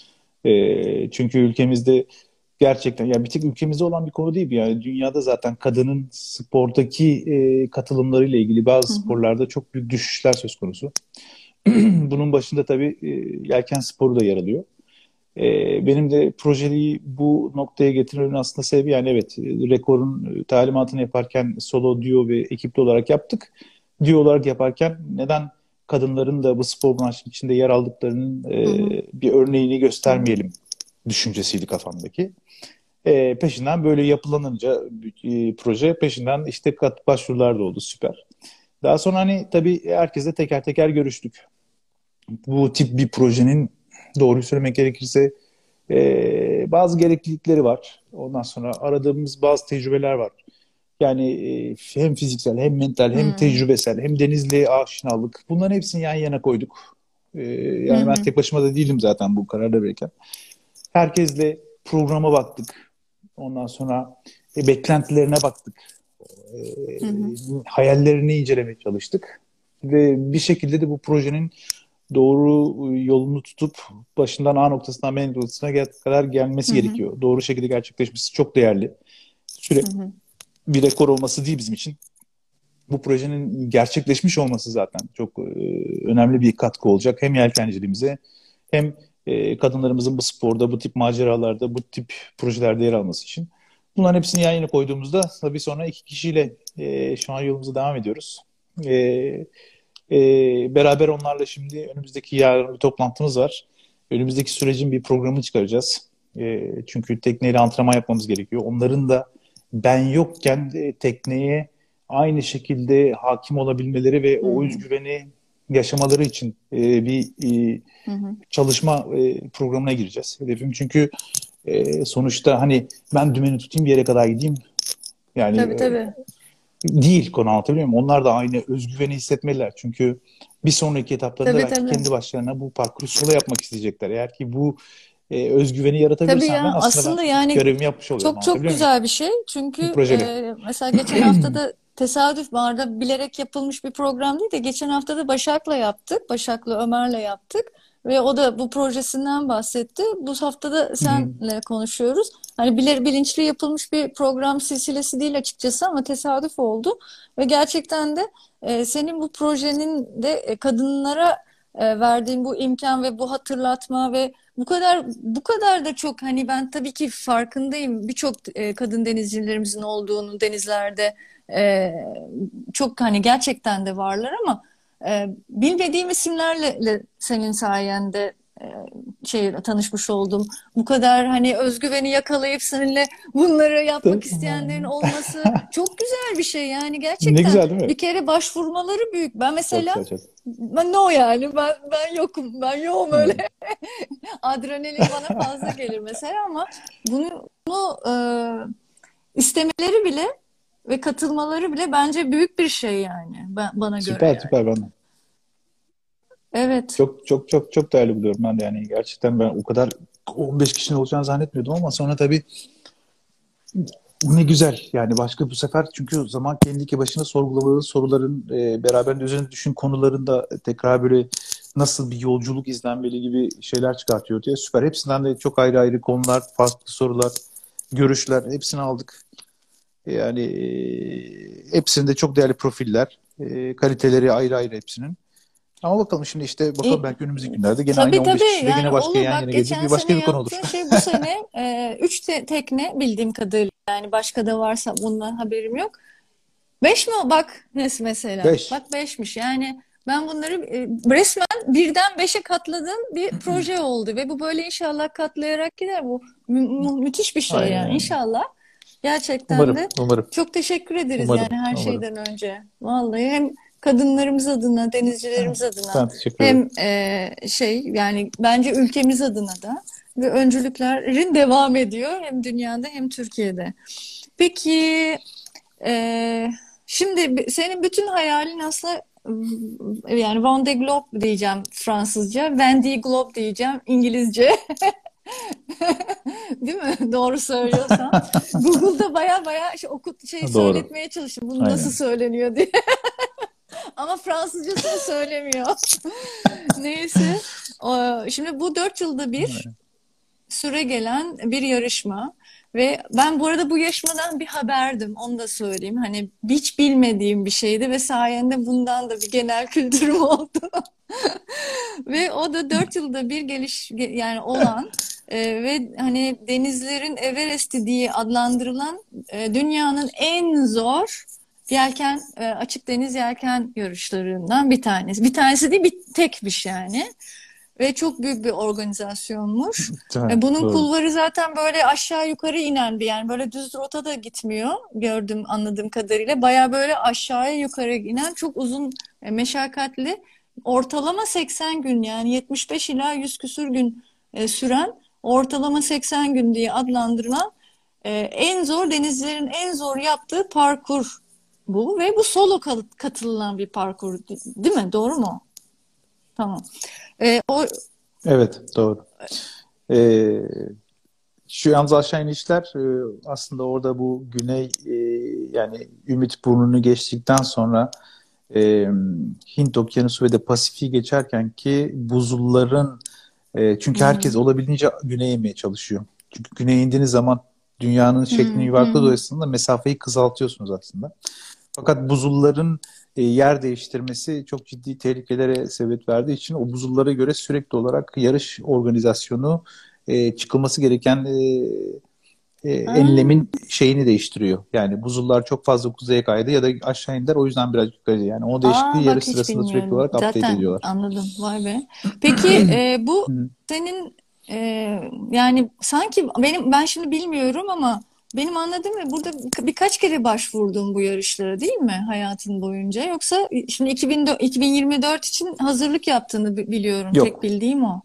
E, çünkü ülkemizde gerçekten, ya bir tek ülkemizde olan bir konu değil bu, yani dünyada zaten kadının spordaki e, katılımlarıyla ilgili bazı hı hı, sporlarda çok büyük düşüşler söz konusu. Bunun başında tabii e, yelken sporu da yer alıyor. E, benim de projeliği bu noktaya getirmemin aslında sebebi, yani evet, e, rekorun e, talimatını yaparken solo, duo ve ekipli olarak yaptık. Duo olarak yaparken neden kadınların da bu spor branşının içinde yer aldıklarının hı e, hı, bir örneğini hı hı, göstermeyelim düşüncesiydi kafamdaki. E, peşinden böyle yapılanınca e, proje peşinden işte kat başvurular da oldu, süper. Daha sonra hani tabii herkesle teker teker görüştük. Bu tip bir projenin, doğruyu söylemek gerekirse, e, bazı gereklilikleri var. Ondan sonra aradığımız bazı tecrübeler var. Yani e, hem fiziksel hem mental hem hı tecrübesel hem denizliğe aşinalık, bunların hepsini yan yana koyduk. E, hı, yani ben hı tek başıma da değilim zaten bu kararda verirken. Herkesle programa baktık. Ondan sonra e, beklentilerine baktık. E, hı, hı hayallerini incelemeye çalıştık. Ve bir şekilde de bu projenin doğru yolunu tutup başından A noktasından B noktasına gel kadar gelmesi hı, hı gerekiyor. Doğru şekilde gerçekleşmesi çok değerli. Süre hı, bir rekor olması değil bizim için. Bu projenin gerçekleşmiş olması zaten çok e, önemli bir katkı olacak. Hem yelkenciliğimize hem e, kadınlarımızın bu sporda, bu tip maceralarda, bu tip projelerde yer alması için. Bunların hepsini yan yana koyduğumuzda tabii sonra iki kişiyle e, şu an yolumuza devam ediyoruz. E, e, beraber onlarla şimdi önümüzdeki yarın bir toplantımız var. Önümüzdeki sürecin bir programını çıkaracağız. E, çünkü tekneyle antrenman yapmamız gerekiyor. Onların da ben yokken e, tekneye aynı şekilde hakim olabilmeleri ve hı o hı, özgüveni yaşamaları için e, bir e, hı hı. çalışma e, programına gireceğiz. Hedefim çünkü e, sonuçta hani ben dümeni tutayım bir yere kadar gideyim. Yani Tabii e, tabii. değil konu, anlatabiliyor muyum? Onlar da aynı özgüveni hissetmeliler. Çünkü bir sonraki etaplarında Tabii belki tabii. kendi başlarına bu parkuru solo yapmak isteyecekler. Eğer ki bu e, özgüveni Tabii yaratabilirsem ben ya aslında ben aslında yani görevimi yapmış oluyorum. çok çok Anlatabiliyor muyum? güzel bir şey. Bu Çünkü projeyle. e, mesela geçen hafta da tesadüf barda bilerek yapılmış bir program değil de geçen hafta da Başak'la yaptık. Başak'la Ömer'le yaptık. Ve o da bu projesinden bahsetti. Bu hafta da Hı hı. senle konuşuyoruz. Hani bilir bilinçli yapılmış bir program silsilesi değil açıkçası ama tesadüf oldu. Ve gerçekten de e, senin bu projenin de e, kadınlara e, verdiğin bu imkan ve bu hatırlatma ve bu kadar bu kadar da çok hani ben tabii ki farkındayım birçok e, kadın denizcilerimizin olduğunu denizlerde e, çok hani gerçekten de varlar ama e, bilmediğim isimlerle le- senin sayende e, şey tanışmış oldum. Bu kadar hani özgüveni yakalayıp seninle bunları yapmak isteyenlerin olması çok güzel bir şey yani Ne gerçekten güzel değil mi? bir kere başvurmaları büyük. Ben Çok mesela güzel, çok. ben no yani ben ben yokum ben yoğum öyle Evet. adrenalin bana fazla gelir mesela ama bunu, bunu e, istemeleri bile ve katılmaları bile bence büyük bir şey yani ben, bana göre Süper, yani. süper, ben de. Evet. Çok çok çok çok değerli buluyorum ben de, yani gerçekten ben o kadar on beş kişinin olacağını zannetmiyordum ama sonra tabii ne güzel yani, başka bu sefer, çünkü o zaman kendi başına sorgulamalı soruların e, beraberinde üzerine düşün konularında tekrar böyle nasıl bir yolculuk izlenmeli gibi şeyler çıkartıyor diye, süper. Hepsinden de çok ayrı ayrı konular, farklı sorular, görüşler, hepsini aldık. Yani e, hepsinde çok değerli profiller, e, kaliteleri ayrı ayrı hepsinin. Ama bakalım şimdi işte bakalım İ- belki önümüzdeki günlerde gene aynı Tabii on beş tabii, kişiyle gene yani başka olur. yan Bak yana gelecek geçen bir sene başka bir konu olur. yaptığın şey bu sene e, üç te- tekne bildiğim kadarıyla, yani başka da varsa bundan haberim yok. Beş mi o? Bak mes- mesela. Beş. Bak beşmiş. Yani ben bunları e, resmen birden beşe katladığım bir proje oldu ve bu böyle inşallah katlayarak gider. Bu mü- mü- müthiş bir şey Aynen yani. öyle. İnşallah. Gerçekten Umarım, de umarım, çok teşekkür ederiz yani umarım, her umarım. şeyden önce. Vallahi hem kadınlarımız adına, Evet, denizcilerimiz adına, ben teşekkür ederim. hem e, şey yani bence ülkemiz adına da, ve öncülüklerin devam ediyor hem dünyada hem Türkiye'de. Peki, ee, şimdi bi- senin bütün hayalin aslında, ıı, yani Vendée Globe diyeceğim Fransızca, Vendée Globe diyeceğim İngilizce, değil mi? Doğru söylüyorsam. Google'da baya baya şey, okut şey Doğru. söyletmeye çalıştım. Bunu nasıl Aynen. söyleniyor diye. Ama Fransızcasını söylemiyor. Neyse. O- Şimdi bu dört yılda bir süre gelen bir yarışma ve ben bu arada bu yarışmadan bir haberdim, onu da söyleyeyim. Hani hiç bilmediğim bir şeydi ve sayende bundan da bir genel kültürüm oldu. Ve o da dört yılda bir geliş yani olan e, ve hani denizlerin Everest'i diye adlandırılan e, dünyanın en zor yelken e, açık deniz yelken yarışlarından bir tanesi. Bir tanesi değil, bir tekmiş yani. Ve çok büyük bir organizasyonmuş. Değil mi? E, bunun Doğru. kulvarı zaten böyle aşağı yukarı inen bir, yani böyle düz rota da gitmiyor gördüm anladığım kadarıyla. Baya böyle aşağıya yukarı inen çok uzun, e, meşakkatli, ortalama seksen gün, yani yetmiş beş ila yüz küsür gün e, süren, ortalama seksen gün diye adlandırılan e, en zor, denizlerin en zor yaptığı parkur bu ve bu solo katılılan bir parkur, değil mi? Doğru mu? Tamam. E, o Evet, doğru. Ee, Şu yalnız aşağı inişler e, aslında orada bu güney e, yani Ümit Burnu'nu geçtikten sonra e, Hint Okyanusu ve de Pasifik'i geçerken ki buzulların e, çünkü herkes Hmm. olabildiğince güneye inmeye çalışıyor. Çünkü güneye indiğiniz zaman dünyanın şeklini Hmm, hı yuvarlakla hı. dolayısıyla mesafeyi kısaltıyorsunuz aslında. Fakat buzulların e, yer değiştirmesi çok ciddi tehlikelere sebep verdiği için o buzullara göre sürekli olarak yarış organizasyonu e, çıkılması gereken e, e, Aa, enlemin şeyini değiştiriyor. Yani buzullar çok fazla kuzeye kaydı ya da aşağı indiler, o yüzden biraz yukarı. Yani o değişikliği aa yarış bak hiç sırasında sürekli bilmiyordum. olarak update Zaten ediyorlar. anladım. Vay be. Peki e, bu Hı. senin e, yani sanki benim, ben şimdi bilmiyorum ama benim anladığım ve burada birkaç kere başvurdun bu yarışlara, değil mi hayatın boyunca? Yoksa şimdi iki bin dört iki bin yirmi dört için hazırlık yaptığını bi- biliyorum. Tek Yok. bildiğim o.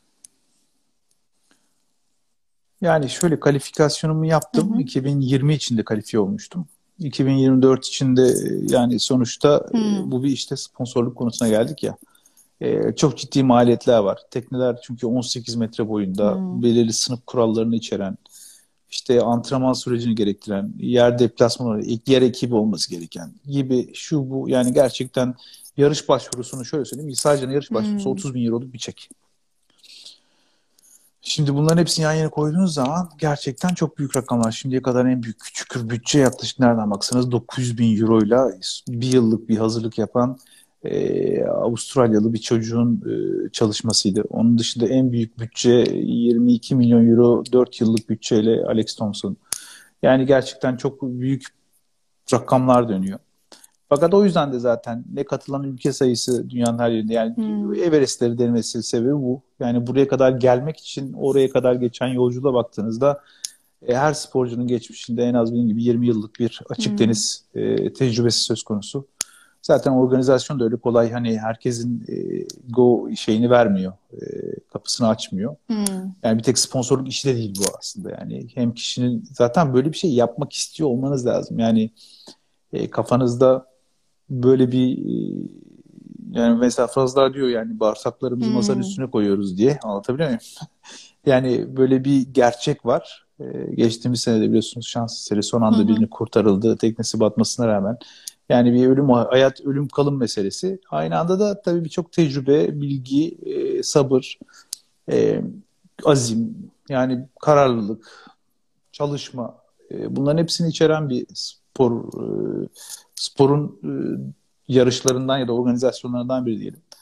Yani şöyle kalifikasyonumu Hı yaptım. hı. iki bin yirmi içinde kalifiye olmuştum. iki bin yirmi dört içinde e, yani sonuçta e, Hı. bu bir işte sponsorluk konusuna geldik ya. E, çok ciddi maliyetler var. Tekneler çünkü on sekiz metre boyunda, Hı. belirli sınıf kurallarını içeren, işte antrenman sürecini gerektiren, yer deplasmanı, yer ekibi olması gereken gibi şu bu, yani gerçekten yarış başvurusunu şöyle söyleyeyim. Sadece yarış başvurusu Hı. otuz bin euroluk bir çek. Şimdi bunların hepsini yan yana koyduğunuz zaman gerçekten çok büyük rakamlar. Şimdiye kadar en büyük küçük bütçe yaklaşık nereden baksanız dokuz yüz bin euroyla bir yıllık bir hazırlık yapan e, Avustralyalı bir çocuğun e, çalışmasıydı. Onun dışında en büyük bütçe yirmi iki milyon euro dört yıllık bütçeyle Alex Thompson. Yani gerçekten çok büyük rakamlar dönüyor. Fakat o yüzden de zaten ne katılan ülke sayısı dünyanın her yerinde. Yani Hı. Everest'leri denemesi sebebi bu. Yani buraya kadar gelmek için oraya kadar geçen yolculuğa baktığınızda e, her sporcunun geçmişinde en az benim gibi yirmi yıllık bir açık Hı. deniz e, tecrübesi söz konusu. Zaten organizasyon da öyle kolay, hani herkesin e, go şeyini vermiyor, e, kapısını açmıyor. Hı. Yani bir tek sponsorluk işi de değil bu aslında. Yani hem kişinin zaten böyle bir şey yapmak istiyor olmanız lazım. Yani e, kafanızda böyle bir e, yani mesela Frazlar diyor yani bağırsaklarımızı masanın Hı. üstüne koyuyoruz diye, anlatabiliyor muyum? Yani böyle bir gerçek var. Ee, geçtiğimiz sene de biliyorsunuz şans eseri son Hı anda hı. birini kurtarıldı teknesi batmasına rağmen. Yani bir ölüm hayat ölüm kalım meselesi. Aynı anda da tabii birçok tecrübe, bilgi, e, sabır, e, azim, yani kararlılık, çalışma, e, bunların hepsini içeren bir spor e, sporun e, yarışlarından ya da organizasyonlarından biri diyelim.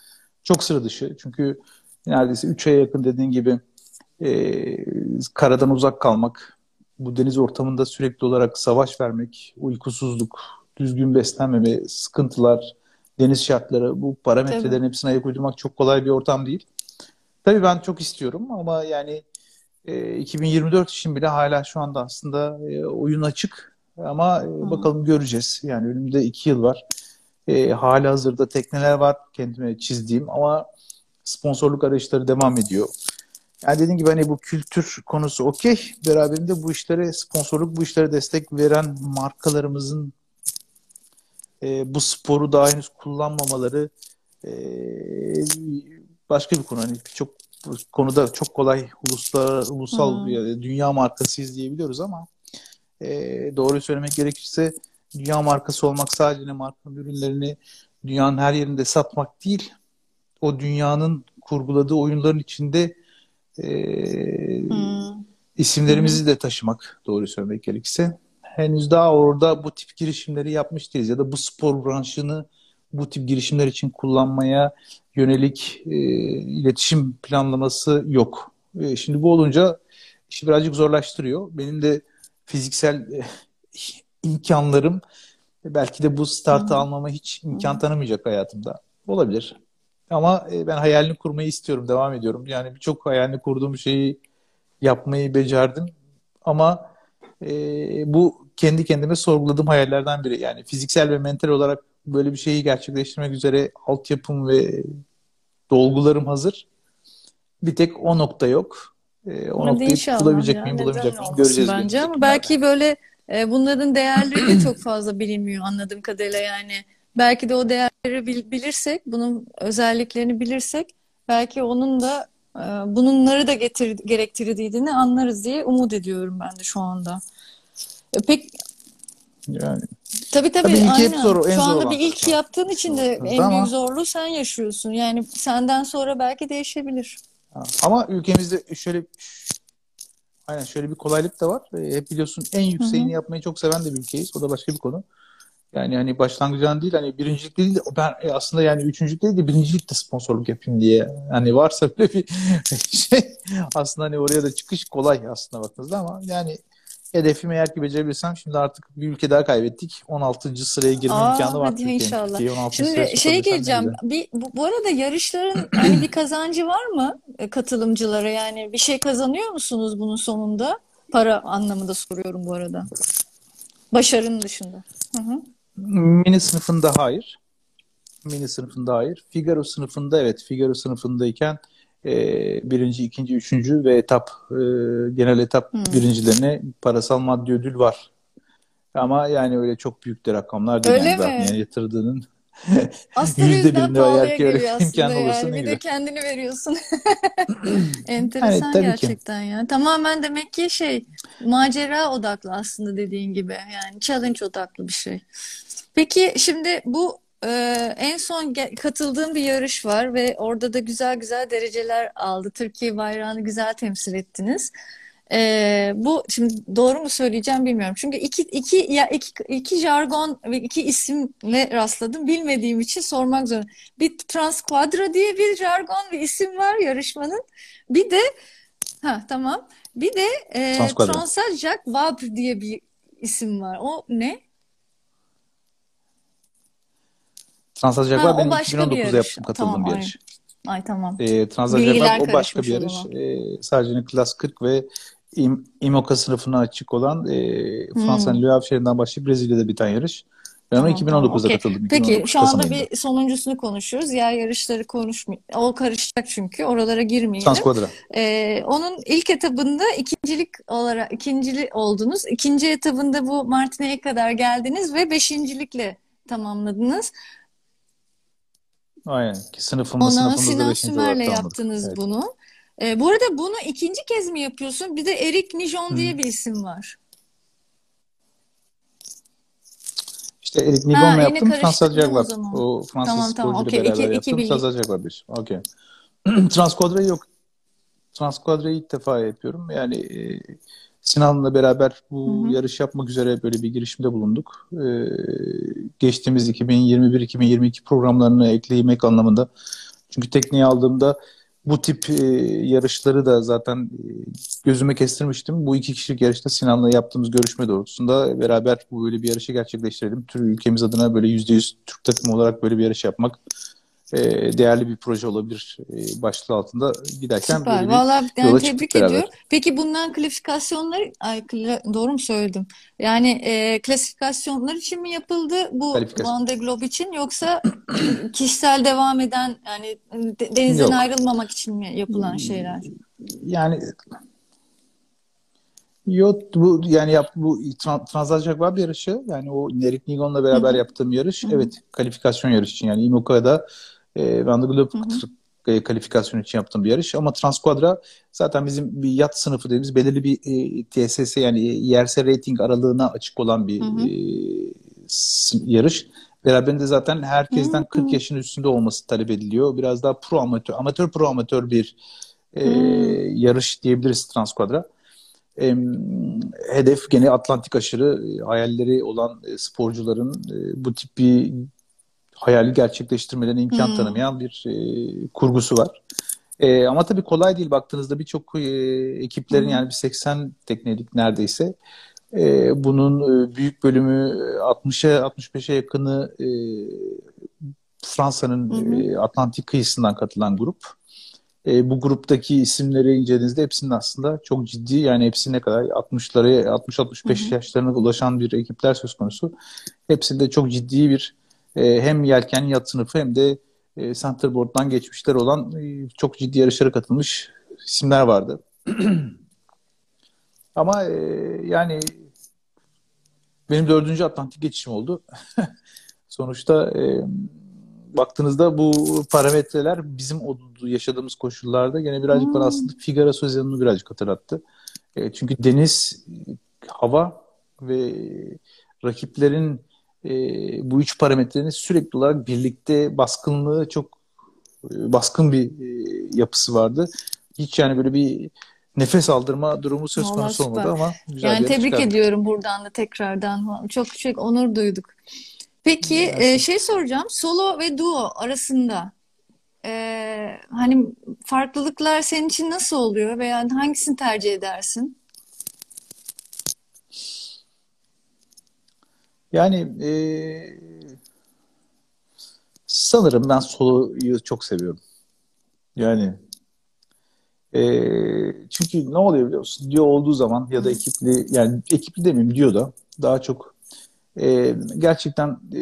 çok sıra dışı. Çünkü neredeyse üç aya yakın dediğin gibi e, karadan uzak kalmak, bu deniz ortamında sürekli olarak savaş vermek, uykusuzluk, düzgün beslenmeme, sıkıntılar, deniz şartları, bu Tabii. parametrelerin hepsine ayak uydurmak çok kolay bir ortam değil. Tabii ben çok istiyorum ama yani e, iki bin yirmi dört için bile hala şu anda aslında e, oyun açık ama Hı e, hı. bakalım göreceğiz. Yani önümde iki yıl var. E, hala hazırda tekneler var kendime çizdiğim ama sponsorluk arayışları devam ediyor. Yani dediğim gibi hani bu kültür konusu okey. Beraberinde bu işlere sponsorluk, bu işlere destek veren markalarımızın e, bu sporu daha henüz kullanmamaları e, başka bir konu. Hani birçok konuda çok kolay uluslar, ulusal Hı. ya, dünya markasıyız diyebiliyoruz ama e, doğruyu söylemek gerekirse dünya markası olmak sadece markanın ürünlerini dünyanın her yerinde satmak değil, o dünyanın kurguladığı oyunların içinde e, Hı. Hı hı. isimlerimizi de taşımak doğru söylemek gerekirse. Henüz daha orada bu tip girişimleri yapmış değiliz ya da bu spor branşını bu tip girişimler için kullanmaya yönelik e, iletişim planlaması yok. E, şimdi bu olunca işi birazcık zorlaştırıyor. Benim de fiziksel e, imkanlarım belki de bu Hı startı hı. almama hiç Hı imkan hı. tanımayacak hayatımda. Olabilir. Ama e, ben hayalini kurmayı istiyorum, devam ediyorum. Yani birçok hayalini kurduğum şeyi yapmayı becerdim. Ama e, bu kendi kendime sorguladığım hayallerden biri. Yani fiziksel ve mental olarak böyle bir şeyi gerçekleştirmek üzere altyapım ve dolgularım hazır. Bir tek o nokta yok. E, o Hadi noktayı inşallah bulabilecek ya. miyim, Neden bulamayacak mıyım olmasın göreceğiz bence önümüzdeki ama günlerde. belki böyle e, bunların değerleri de çok fazla bilinmiyor anladığım kadarıyla yani. Belki de o değerleri bil- bilirsek, bunun özelliklerini bilirsek belki onun da e, bunları da getir, gerektirdiğini anlarız diye umut ediyorum ben de şu anda. E, pek Yani tabii tabii tabii ilki hep aynen. zor, en Şu zor anda olan bir ilk kısmı yaptığın için aslına de baktığınızda en büyük ama zorluğu sen yaşıyorsun. Yani senden sonra belki değişebilir. ama ülkemizde şöyle aynen şöyle bir kolaylık da var. E, hep biliyorsun en Hı hı. yükseğini yapmayı çok seven de bir ülkeyiz. O da başka bir konu. Yani hani başlangıçtan değil hani birincilik değil de ben e, aslında yani üçüncülük değil de birincilik de sponsorluk yapayım diye. Hani varsa böyle bir şey aslında hani oraya da çıkış kolay aslında baktığınızda ama yani hedefimi eğer ki becerebilirsem şimdi artık bir ülke daha kaybettik. on altıncı sıraya girme imkanı Aa var hadi Türkiye'nin. inşallah. Türkiye'yi on altıncı sıraya Şimdi şey sokabilirsem ne geleceğim. güzel. Bir, bu, bu arada yarışların hani bir kazancı var mı e, katılımcılara? Yani bir şey kazanıyor musunuz bunun sonunda? Para anlamında soruyorum bu arada. Başarının dışında. Hı hı. Mini sınıfında hayır. Mini sınıfında hayır. Figaro sınıfında evet. Figaro sınıfındayken e, birinci, ikinci, üçüncü ve etap e, genel etap Hmm. birincilerine parasal maddi ödül var. Ama yani öyle çok büyük de rakamlar değil yani Öyle zaten yani mi? yatırdığının Astarı yüzde yüzden birinde eğer pahalıya ki öyle geliyor bir aslında imkan olursa yani. ne Bir de güzel. kendini veriyorsun. Yani Enteresan tabii ki. gerçekten ya. Tamamen demek ki şey macera odaklı aslında dediğin gibi. Yani challenge odaklı bir şey. Peki şimdi bu e, en son ge- katıldığım bir yarış var ve orada da güzel güzel dereceler aldı. Türkiye bayrağını güzel temsil ettiniz. E, bu şimdi doğru mu söyleyeceğim bilmiyorum. Çünkü iki iki ya iki, iki jargon ve iki isimle rastladım. Bilmediğim için sormak zorunda. Bir Transquadra diye bir jargon ve isim var yarışmanın. Bir de ha tamam. Bir de e, Transkwadra. Transat Jacques Vabre diye bir isim var. O ne? Ha Transatlantik o benim başka bir iki bin on dokuzda yarış. yaptım Tamam katıldığım bir ay. yarış. Ay tamam. E, Transatlantik Bilgiler o başka bir karışmış o yarış. zaman. E, sadece klas kırk ve İM, İMOKA sınıfına açık olan e, Fransa'nın Hmm, Le Havre şehrinden başlayıp Brezilya'da biten yarış. Ben ona tamam tamam iki bin on dokuzda okey. katıldım. Peki iki bin on dokuz şu Kasım anda ayında. bir sonuncusunu konuşuyoruz. Diğer yarışları konuşmuyor. O karışacak çünkü oralara girmeyelim. Transkwadra. Ee, onun ilk etabında ikincilik olarak ikincili oldunuz. İkinci etabında bu Martina'ya kadar geldiniz ve beşincilikle tamamladınız. Aynen. Sınıfımız, Ona sınıfımızda Sinan beşinci Sümer'le olarak tamamladık. yaptınız Evet. bunu. Ee, bu arada bunu ikinci kez mi yapıyorsun? Bir de Eric Nijon Hı. diye bir isim var. İşte Eric Ha Nibon'la yine yaptım. Fransız karıştırdım o Jaguar. zaman. O Fransız Tamam tamam sporcuyla okey. İki, beraber iki yaptım. bilgi. Fransız Jaguar bir. Okey. Transquadra'yı yok. Transquadra'yı ilk defa yapıyorum. Yani e, Sinan'la beraber Hı bu hı. yarış yapmak üzere böyle bir girişimde bulunduk. E, geçtiğimiz iki bin yirmi bir-iki bin yirmi iki programlarını eklemek anlamında Çünkü tekneyi aldığımda bu tip e, yarışları da zaten e, gözüme kestirmiştim. Bu iki kişilik yarışta Sinan'la yaptığımız görüşme doğrultusunda beraber bu böyle bir yarışı gerçekleştirelim. Tür ülkemiz adına böyle yüzde yüz Türk takımı olarak böyle bir yarış yapmak e, değerli bir proje olabilir e, başlığı altında giderken Süper. böyle bir Vallahi yani yola çıktık tebrik beraber. ediyorum. Peki bundan klasifikasyonlar, ay kla- doğru mu söyledim? Yani e, klasifikasyonlar için mi yapıldı bu Kalifikasyon. Vendée Globe için, yoksa kişisel devam eden, yani de- denizden Yok. ayrılmamak için mi yapılan şeyler? Yani yok bu yani yap bu Tran- Transat yarışı yani o Erik Nigon'la Hı beraber hı, yaptığım yarış hı hı, evet kalifikasyon yarışı için yani IMOCA'da e, Van de Globe hı hı, e, kalifikasyon için yaptığım bir yarış ama Transquadra zaten bizim bir yat sınıfı dediğimiz belirli bir e, T S S yani I R S rating aralığına açık olan bir hı hı. e, s- yarış. Beraberinde zaten herkesten kırk Hmm, yaşın üstünde olması talep ediliyor. Biraz daha pro amatör, amatör pro amatör bir e, hmm. yarış diyebiliriz Transquadra. Em, hedef gene Atlantik aşırı e, hayalleri olan e, sporcuların e, bu tip bir hayali gerçekleştirmelerine imkan Hmm. tanımayan bir e, kurgusu var. E, ama tabii kolay değil baktığınızda birçok e, Hı ekiplerin hı. yani bir seksen teknelik neredeyse e, bunun e, büyük bölümü altmışa altmış beşe yakını e, Hı Fransa'nın hı. e, Atlantik kıyısından katılan grup. E, bu gruptaki isimleri incelediğinizde hepsinin aslında çok ciddi yani hepsi ne kadar altmışlara Hı altmış altmış beş hı. yaşlarına ulaşan bir ekipler söz konusu. Hepsinde çok ciddi bir e, hem yelken yat sınıfı hem de e, centerboard'dan geçmişler olan e, çok ciddi yarışlara katılmış isimler vardı. Ama e, yani benim dördüncü Atlantik geçişim oldu. Sonuçta e, baktığınızda bu parametreler bizim o yaşadığımız koşullarda gene birazcık bana Hmm. aslında Figaro sezonunu birazcık hatırlattı. E, çünkü deniz, hava ve rakiplerin e, bu üç parametrenin sürekli olarak birlikte baskınlığı çok e, baskın bir e, yapısı vardı. Hiç yani böyle bir nefes aldırma durumu söz Vallahi konusu olmadı süper. ama güzel bir Yani yarış tebrik çıkardık. ediyorum buradan da tekrardan. Çok çok onur duyduk. Peki e, Mersi. şey soracağım. Solo ve duo arasında e, hani farklılıklar senin için nasıl oluyor veya hangisini tercih edersin? Yani e, sanırım ben soloyu çok seviyorum. Yani e, çünkü ne oluyor biliyor musun? Diyor olduğu zaman ya da ekipli yani ekipli demeyeyim diyor da daha çok e, gerçekten e,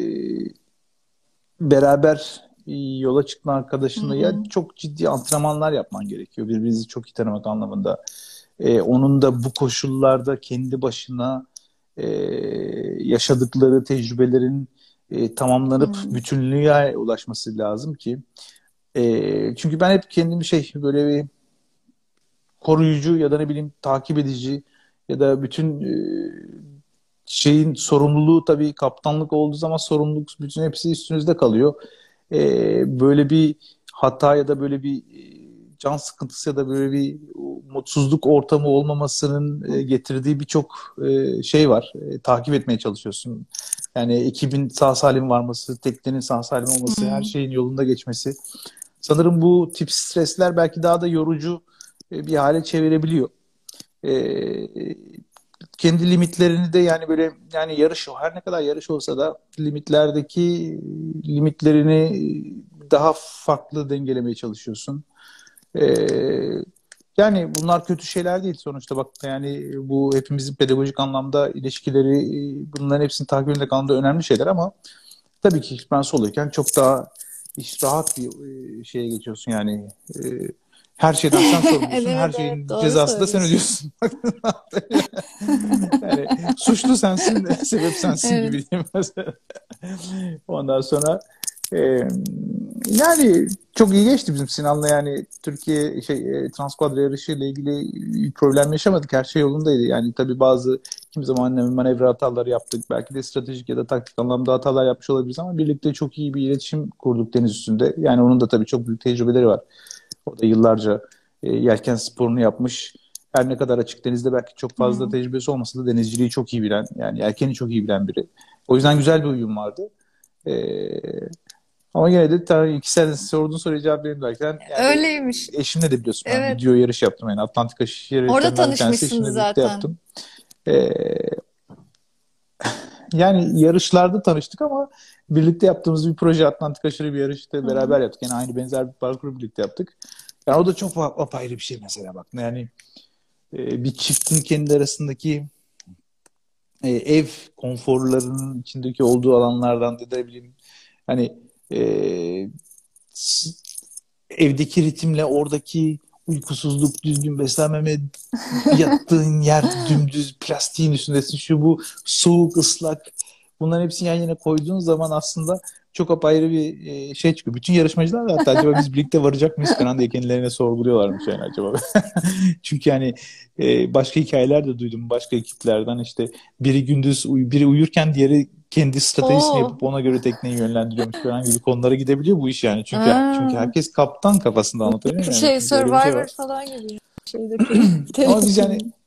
beraber yola çıkma Hı arkadaşınla ya hı. çok ciddi antrenmanlar yapman gerekiyor. Birbirinizi çok iyi tanımak anlamında. E, onun da bu koşullarda kendi başına e, yaşadıkları tecrübelerin e, tamamlanıp Hı bütünlüğe ulaşması lazım ki. E, çünkü ben hep kendimi şey böyle bir koruyucu ya da ne bileyim takip edici ya da bütün e, şeyin sorumluluğu tabii kaptanlık olduğu zaman sorumluluk bütün hepsi üstünüzde kalıyor. E, böyle bir hata ya da böyle bir e, can sıkıntısı ya da böyle bir mutsuzluk ortamı olmamasının hı. e, getirdiği birçok e, şey var. E, takip etmeye çalışıyorsun. Yani ekibin sağ salim varması, teknenin sağ salim olması, her Hı. şeyin yolunda geçmesi. Sanırım bu tip stresler belki daha da yorucu e, bir hale çevirebiliyor. E, kendi limitlerini de yani böyle yani yarış her ne kadar yarış olsa da limitlerdeki limitlerini daha farklı dengelemeye çalışıyorsun. Ee, yani bunlar kötü şeyler değil sonuçta bak yani bu hepimizin pedagojik anlamda ilişkileri bunların hepsini takip etmek anlamda önemli şeyler ama tabii ki ben soluyken çok daha iş rahat bir e, şeye geçiyorsun yani e, her şeyden sen sorumlusun her Evet, evet, şeyin doğru cezası da sen söylüyorsun. ödüyorsun. Yani suçlu sensin, sebep sensin Evet. gibi diyeyim mesela. Ondan sonra e, yani çok iyi geçti bizim Sinan'la yani Türkiye şey e, Transkwadra yarışı ile ilgili bir problem yaşamadık. Her şey yolundaydı. Yani tabii bazı kimi zaman manevra hataları yaptık. Belki de stratejik ya da taktik anlamda hatalar yapmış olabiliriz ama birlikte çok iyi bir iletişim kurduk deniz üstünde. Yani onun da tabii çok büyük tecrübeleri var. O da yıllarca e, yelken sporunu yapmış. Her ne kadar açık denizde belki çok fazla Hı. tecrübesi olmasa da denizciliği çok iyi bilen, yani yelkeni çok iyi bilen biri. O yüzden güzel bir uyum vardı. E, Ama gene de tabii iki sen sorduğun soruya cevap vereyim derken yani Öyleymiş. eşimle de biliyorsun ben Evet. video yarış yaptım. Yani Atlantik aşışı Orada yarışlarından bir tanesi tanışmışsınız eşimle birlikte zaten. yaptım. Ee, Yani yarışlarda tanıştık ama birlikte yaptığımız bir proje Atlantik aşırı bir yarışta Hı hı. beraber yaptık. Yani aynı benzer bir parkuru birlikte yaptık. Yani o da çok fa- apayrı bir şey mesela bak. Yani e, bir çiftin kendi arasındaki e, ev konforlarının içindeki olduğu alanlardan da ne bileyim hani e, s- evdeki ritimle oradaki uykusuzluk, düzgün beslenmeme, yattığın yer dümdüz plastiğin üstündesin, şu bu soğuk, ıslak. Bunların hepsini yan yana koyduğun zaman aslında çok apayrı bir e, şey çıkıyor. Bütün yarışmacılar da hatta acaba biz birlikte varacak mıyız falan diye kendilerine sorguluyorlarmış yani acaba. Çünkü yani e, başka hikayeler de duydum başka ekiplerden, işte biri gündüz uy biri uyurken diğeri kendi stratejisini Oo. yapıp ona göre tekneyi yönlendiriyormuş falan gibi konulara gidebiliyor bu iş yani. Çünkü çünkü Aa. herkes kaptan kafasında, anlatabiliyor muyum? Yani Şey çünkü öyle bir şey Survivor var. falan gibi. Şeydeki Ama biz yani telefilm.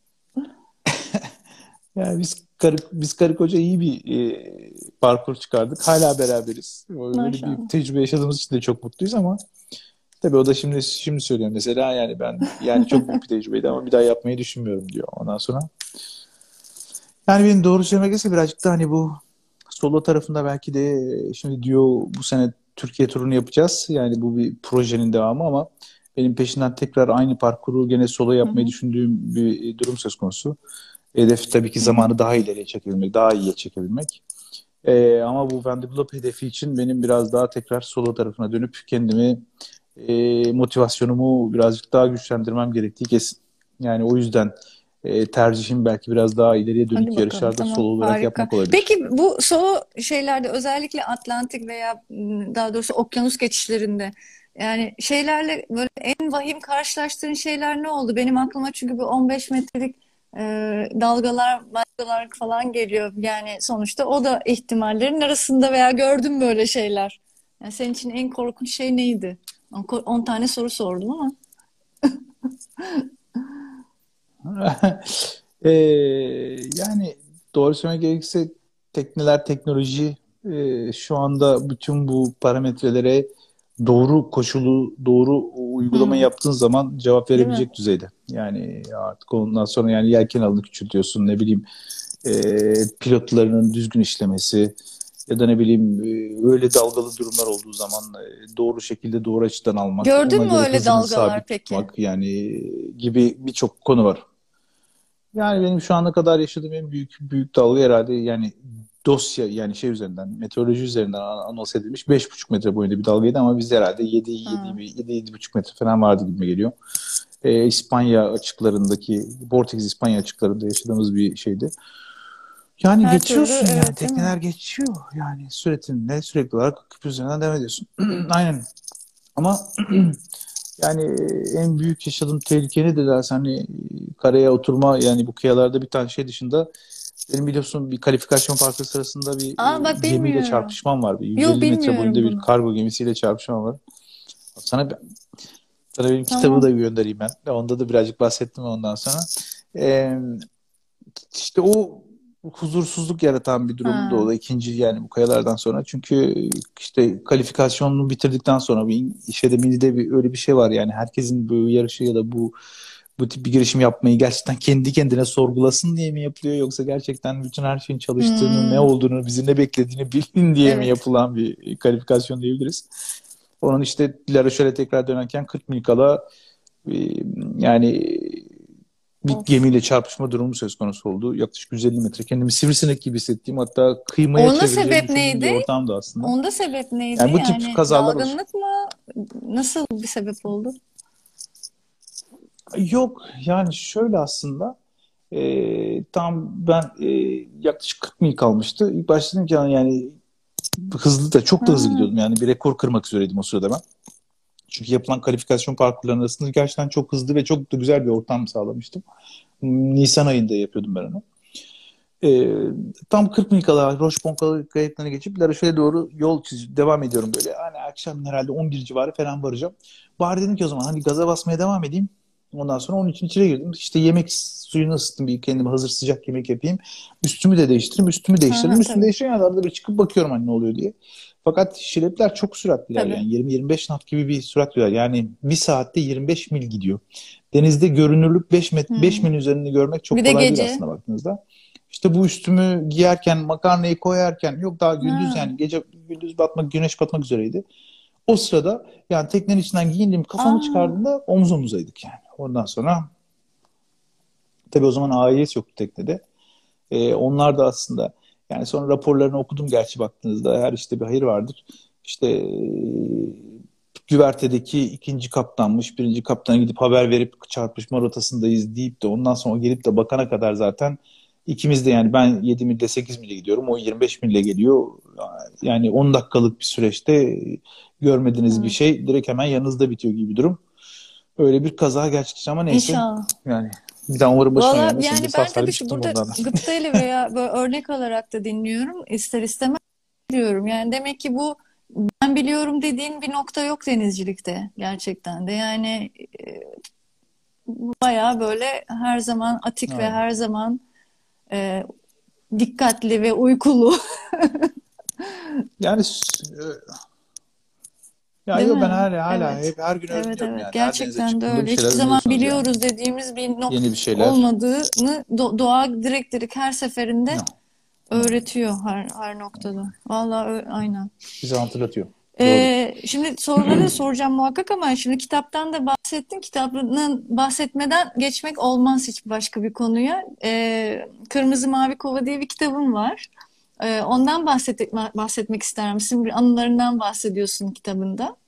Yani biz karı, biz karı koca iyi bir e, parkur çıkardık. Hala beraberiz. Böyle bir Maşallah. tecrübe yaşadığımız için de çok mutluyuz ama tabii o da şimdi şimdi söylüyor mesela, yani ben yani çok büyük bir tecrübeydi ama bir daha yapmayı düşünmüyorum diyor ondan sonra. Yani benim doğru söylemek gerekirse birazcık da hani bu solo tarafında belki de e, şimdi diyor bu sene Türkiye turunu yapacağız. Yani bu bir projenin devamı ama benim peşinden tekrar aynı parkuru gene solo Hı yapmayı hı. düşündüğüm bir durum söz konusu. Hedef tabii ki Hı hı. zamanı daha ileriye çekebilmek, daha iyiye çekebilmek. Ee, ama bu Vendée Globe hedefi için benim biraz daha tekrar solo tarafına dönüp kendimi, e, motivasyonumu birazcık daha güçlendirmem gerektiği kesin. Yani o yüzden e, tercihim belki biraz daha ileriye Hadi dönük bakalım. yarışlarda solo Tamam. olarak Harika. yapmak olabilir. Peki bu solo şeylerde özellikle Atlantik veya m, daha doğrusu okyanus geçişlerinde yani şeylerle böyle en vahim karşılaştığın şeyler ne oldu? Benim aklıma çünkü bu on beş metrelik e, dalgalar, dalgalar falan geliyor. Yani sonuçta o da ihtimallerin arasında veya gördüm böyle şeyler. Yani senin için en korkunç şey neydi? On tane soru sordum ama. Ee, Yani doğru söylemek gerekirse tekneler, teknoloji e, şu anda bütün bu parametrelere doğru koşulu, doğru uygulama Hmm, yaptığın zaman cevap değil mi? verebilecek düzeyde. Yani artık ondan sonra yani yelken alanı küçültüyorsun, ne bileyim e, pilotlarının düzgün işlemesi ya da ne bileyim e, öyle dalgalı durumlar olduğu zaman e, doğru şekilde doğru açıdan almak, ona Gördün mü göre öyle hızını dalgalar sabit peki? tutmak yani gibi birçok konu var. Yani benim şu ana kadar yaşadığım en büyük büyük dalga herhalde yani dosya, yani şey üzerinden, meteoroloji üzerinden an- anons edilmiş beş buçuk metre boyunda bir dalgaydı ama biz herhalde yedi yedi Ha. yedi yedi buçuk metre falan vardı gibi geliyor. Ee, İspanya açıklarındaki, Portekiz İspanya açıklarında yaşadığımız bir şeydi. Yani Her türlü geçiyorsun, yani evet değil mi? tekneler geçiyor yani süretinle sürekli olarak küp üzerinden devam ediyorsun. Aynen. Ama yani en büyük yaşadığım tehlike ne de dersen hani karaya oturma, yani bu kıyalarda bir tane şey dışında benim biliyorsun bir kalifikasyon parkuru sırasında bir Aa e, bak gemiyle bilmiyorum. çarpışmam var. Bir Yo yüz elli metre boyunda bilmiyorum bir bunu. kargo gemisiyle çarpışmam var. Sana sana benim kitabı da Tamam. göndereyim ben. Ve onda da birazcık bahsettim ondan sonra. Ee, işte o huzursuzluk yaratan bir durum da o Ha. da ikinci, yani bu kayalardan sonra. Çünkü işte kalifikasyonunu bitirdikten sonra bir şeyde minide bir öyle bir şey var, yani herkesin bu yarışı ya da bu bu tip bir girişim yapmayı gerçekten kendi kendine sorgulasın diye mi yapılıyor, yoksa gerçekten bütün her şeyin çalıştığını, ne Hmm, olduğunu, bizi ne beklediğini bilin diye mi evet. yapılan bir kalifikasyon diyebiliriz. Onun işte La Rochelle'e tekrar dönerken kırk mil kala e, yani bir Of. gemiyle çarpışma durumu söz konusu oldu. Yaklaşık yüz elli metre. Kendimi sivrisinek gibi hissettiğim, hatta kıymaya Onda çevireceğimi sebep düşündüğüm bir neydi? ortamdı aslında. Onda sebep neydi? Yani bu tip Yani kazalar olur. dalgınlık mı? Nasıl bir sebep oldu? Yok yani şöyle aslında e, tam ben e, yaklaşık kırk mil kalmıştı. İlk başta dedim ki yani hızlı da çok da hızlı Ha. gidiyordum. Yani bir rekor kırmak üzereydim o sırada ben. Çünkü yapılan kalifikasyon parkurlarının arasında gerçekten çok hızlı ve çok da güzel bir ortam sağlamıştım. Nisan ayında yapıyordum ben onu. Ee, Tam kırk mil kala Rochefort kayıklarına geçip La Rochelle'e doğru yol çiz devam ediyorum böyle. Hani akşam herhalde on bir civarı falan varacağım. Bari dedim ki o zaman hani gaza basmaya devam edeyim. Ondan sonra onun için içeri girdim. İşte yemek suyunu ısıttım. Bir kendime hazır sıcak yemek yapayım. Üstümü de değiştireyim. Üstümü Ha, değiştirdim. ha, Üstümü tabii. değiştireyim. Yani arada bir çıkıp bakıyorum hani ne oluyor diye. Fakat şilepler çok süratliler, Tabii. yani yirmi yirmi beş knot gibi bir sürat var. Yani bir saatte yirmi beş mil gidiyor. Denizde görünürlük beş met beş Hmm. milin üzerinde görmek çok Bir de kolay değil gece. aslında baktığınızda. İşte bu üstümü giyerken, makarnayı koyarken, yok daha gündüz, Ha. yani gece gündüz batmak, güneş batmak üzereydi. O sırada yani teknenin içinden giyindim, kafamı Aa. çıkardığımda omuz omuzaydık yani. Ondan sonra tabii o zaman A I S yoktu teknede. Ee, onlar da aslında, yani sonra raporlarını okudum gerçi, baktığınızda her işte bir hayır vardır. İşte e, güvertedeki ikinci kaptanmış, birinci kaptana gidip haber verip çarpışma rotasındayız deyip de ondan sonra gelip de bakana kadar zaten ikimiz de, yani ben yedi milde sekiz mille gidiyorum, o yirmi beş mille geliyor. Yani on dakikalık bir süreçte görmediğiniz bir Evet. şey direkt hemen yanınızda bitiyor gibi bir durum. Öyle bir kaza gerçekleşti ama neyse, İnşallah. yani bir daha umarım başıma Valla gelmez. Şimdi yani sağ ben salim tabii ki çıktım burada bundan. gıptayla veya böyle örnek alarak da dinliyorum. İster istemez diyorum. Yani demek ki bu ben biliyorum dediğin bir nokta yok denizcilikte gerçekten de. Yani e, bayağı böyle her zaman atik ve Aynen. her zaman e, dikkatli ve uykulu. Yani s- e, ya Değil yo, ben mi? hala hala Evet. hep her gün Evet, öğreniyorum evet. yani. Her denize Gerçekten de çıktığımda bir öyle. şeyler Hiçbir zaman öğreniyorsunuz yani. biliyoruz dediğimiz bir nokta Yeni bir şeyler. olmadığını do- doğa direkt direkt her seferinde No. No. öğretiyor her her noktada. Vallahi ö- aynen. Bize hatırlatıyor. Doğru. Ee, şimdi soruları da soracağım muhakkak ama şimdi kitaptan da bahsettin. Kitabından bahsetmeden geçmek olmaz hiç başka bir konuya. Ee, Kırmızı Mavi Kova diye bir kitabın var. Ee, ondan bahsetmek, bahsetmek ister misin? Bir anılarından bahsediyorsun kitabında.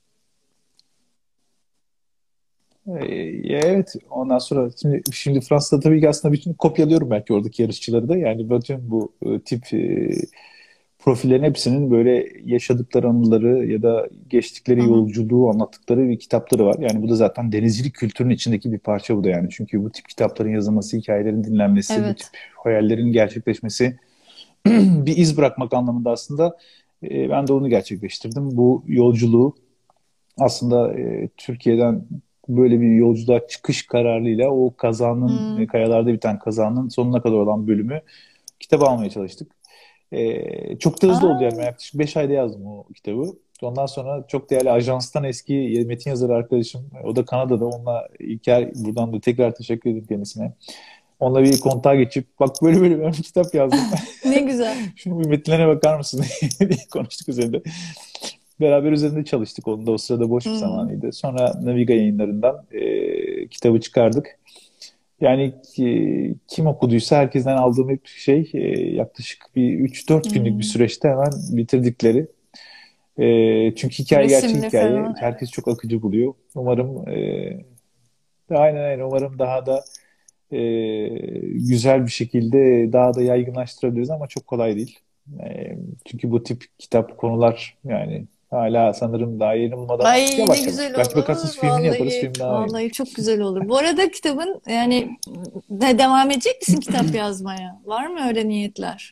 Ee, ya evet, ondan sonra şimdi, şimdi Fransa'da tabii ki aslında bütün kopyalıyorum belki oradaki yarışçıları da. Yani bütün bu e, tip e, profillerin hepsinin böyle yaşadıkları anıları ya da Hı geçtikleri hı. yolculuğu anlattıkları bir kitapları var. Yani bu da zaten denizcilik kültürünün içindeki bir parça bu da yani. Çünkü bu tip kitapların yazılması, hikayelerin dinlenmesi, bu tip Evet. hayallerin gerçekleşmesi bir iz bırakmak anlamında aslında e, ben de onu gerçekleştirdim. Bu yolculuğu aslında e, Türkiye'den böyle bir yolculuğa çıkış kararıyla o kazanın, e, Hmm. kayalarda biten kazanın sonuna kadar olan bölümü kitaba almaya çalıştık. E, çok da hızlı oldu yani. Ben Aa, yaklaşık beş ayda yazdım o kitabı. Ondan sonra çok değerli ajanstan eski metin yazarı arkadaşım, o da Kanada'da, onunla İlker, buradan da tekrar teşekkür ederim kendisine. Onunla bir kontağa geçip bak böyle böyle ben bir kitap yazdım. ne güzel. Şunu bir metinlerine bakar mısın diye konuştuk üzerinde. Beraber üzerinde çalıştık. Onun da o sırada boş bir Hmm. zamanıydı. Sonra Naviga yayınlarından e, kitabı çıkardık. Yani e, kim okuduysa herkesten aldığım hep şey, e, yaklaşık bir üç dört günlük bir Hmm. süreçte hemen bitirdikleri. E, çünkü hikaye gerçek Resimli hikaye. falan. Herkes çok akıcı buluyor. Umarım e, aynen aynen umarım daha da e, güzel bir şekilde daha da yaygınlaştırabiliriz ama çok kolay değil. E, çünkü bu tip kitap konular yani hala sanırım daha yeni bulmadı ama Ay ne yavaş yavaş. güzel Belki bakarsınız olur. filmini yaparız, Vallahi film daha iyi. vallahi çok güzel olur. Bu arada kitabın yani de devam edecek misin kitap yazmaya? Var mı öyle niyetler?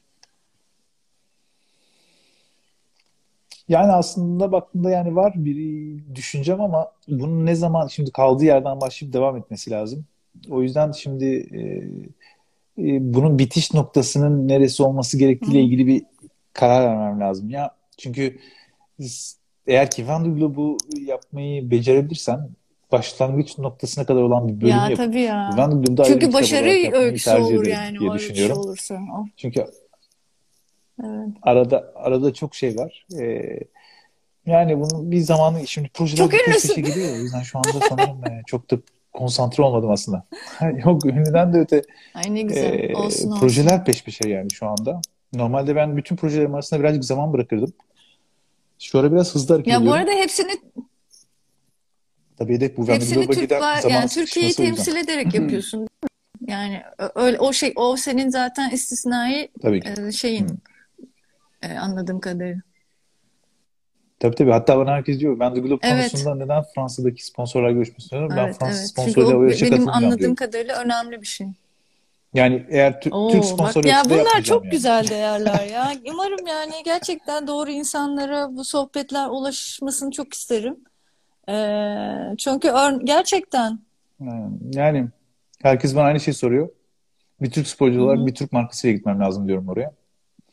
Yani aslında baktığında yani var bir düşüncem ama bunun ne zaman, şimdi kaldığı yerden başlayıp devam etmesi lazım. O yüzden şimdi e, e, bunun bitiş noktasının neresi olması Hı gerektiğiyle hı. ilgili bir karar vermem lazım. Ya çünkü biz- eğer ki Van de Globe'u yapmayı becerebilirsen başlangıç noktasına kadar olan bir bölümü Ya yapıp tabii ya. Van de Globe'u da ayrı bir Çünkü kitap başarı olarak yapmayı öyküsü tercih olur ederim yani diye öyle bir şey düşünüyorum. olursa. Oh, Çünkü evet. arada arada çok şey var. Ee, yani bunun bir zamanı, şimdi projeler Çok de peş ünlüsün. peşe geliyor ya. O yüzden şu anda sanırım e, çok da konsantre olmadım aslında. Yok, ünlüden de öte Ay ne güzel. e, Olsun olsun. projeler peş peşe yani şu anda. Normalde ben bütün projelerim arasında birazcık zaman bırakırdım. Şu ara biraz hızlı hareket Ya bu ediyorum. arada hepsini Tabii hedef bu, Van de hepsini Globe'a Türk giden var zaman yani Türkiye'yi sıkışması o yüzden. temsil ederek yapıyorsun. Yani ö- öyle o şey o senin zaten istisnai Tabii ki. e, Hı. şeyin e, anladığım kadarıyla. Tabii tabii. Hatta bana herkes diyor Van de Globe Evet. konusunda neden Fransa'daki sponsorlar görüşmesi istiyorum. Ben Evet, Fransız evet. Çünkü sponsoruyla o o be- yarışa benim katılmayacağım anladığım diyorum. kadarıyla önemli bir şey. Yani eğer Tü- Türk Oo, bak sponsor ya yoksa da bunlar yapmayacağım çok yani. güzel değerler ya. Umarım yani gerçekten doğru insanlara bu sohbetler ulaşmasını çok isterim. Ee, çünkü ör- gerçekten Yani, yani herkes bana aynı şeyi soruyor. Bir Türk sporcu hı olarak hı. bir Türk markasıyla gitmem lazım diyorum oraya.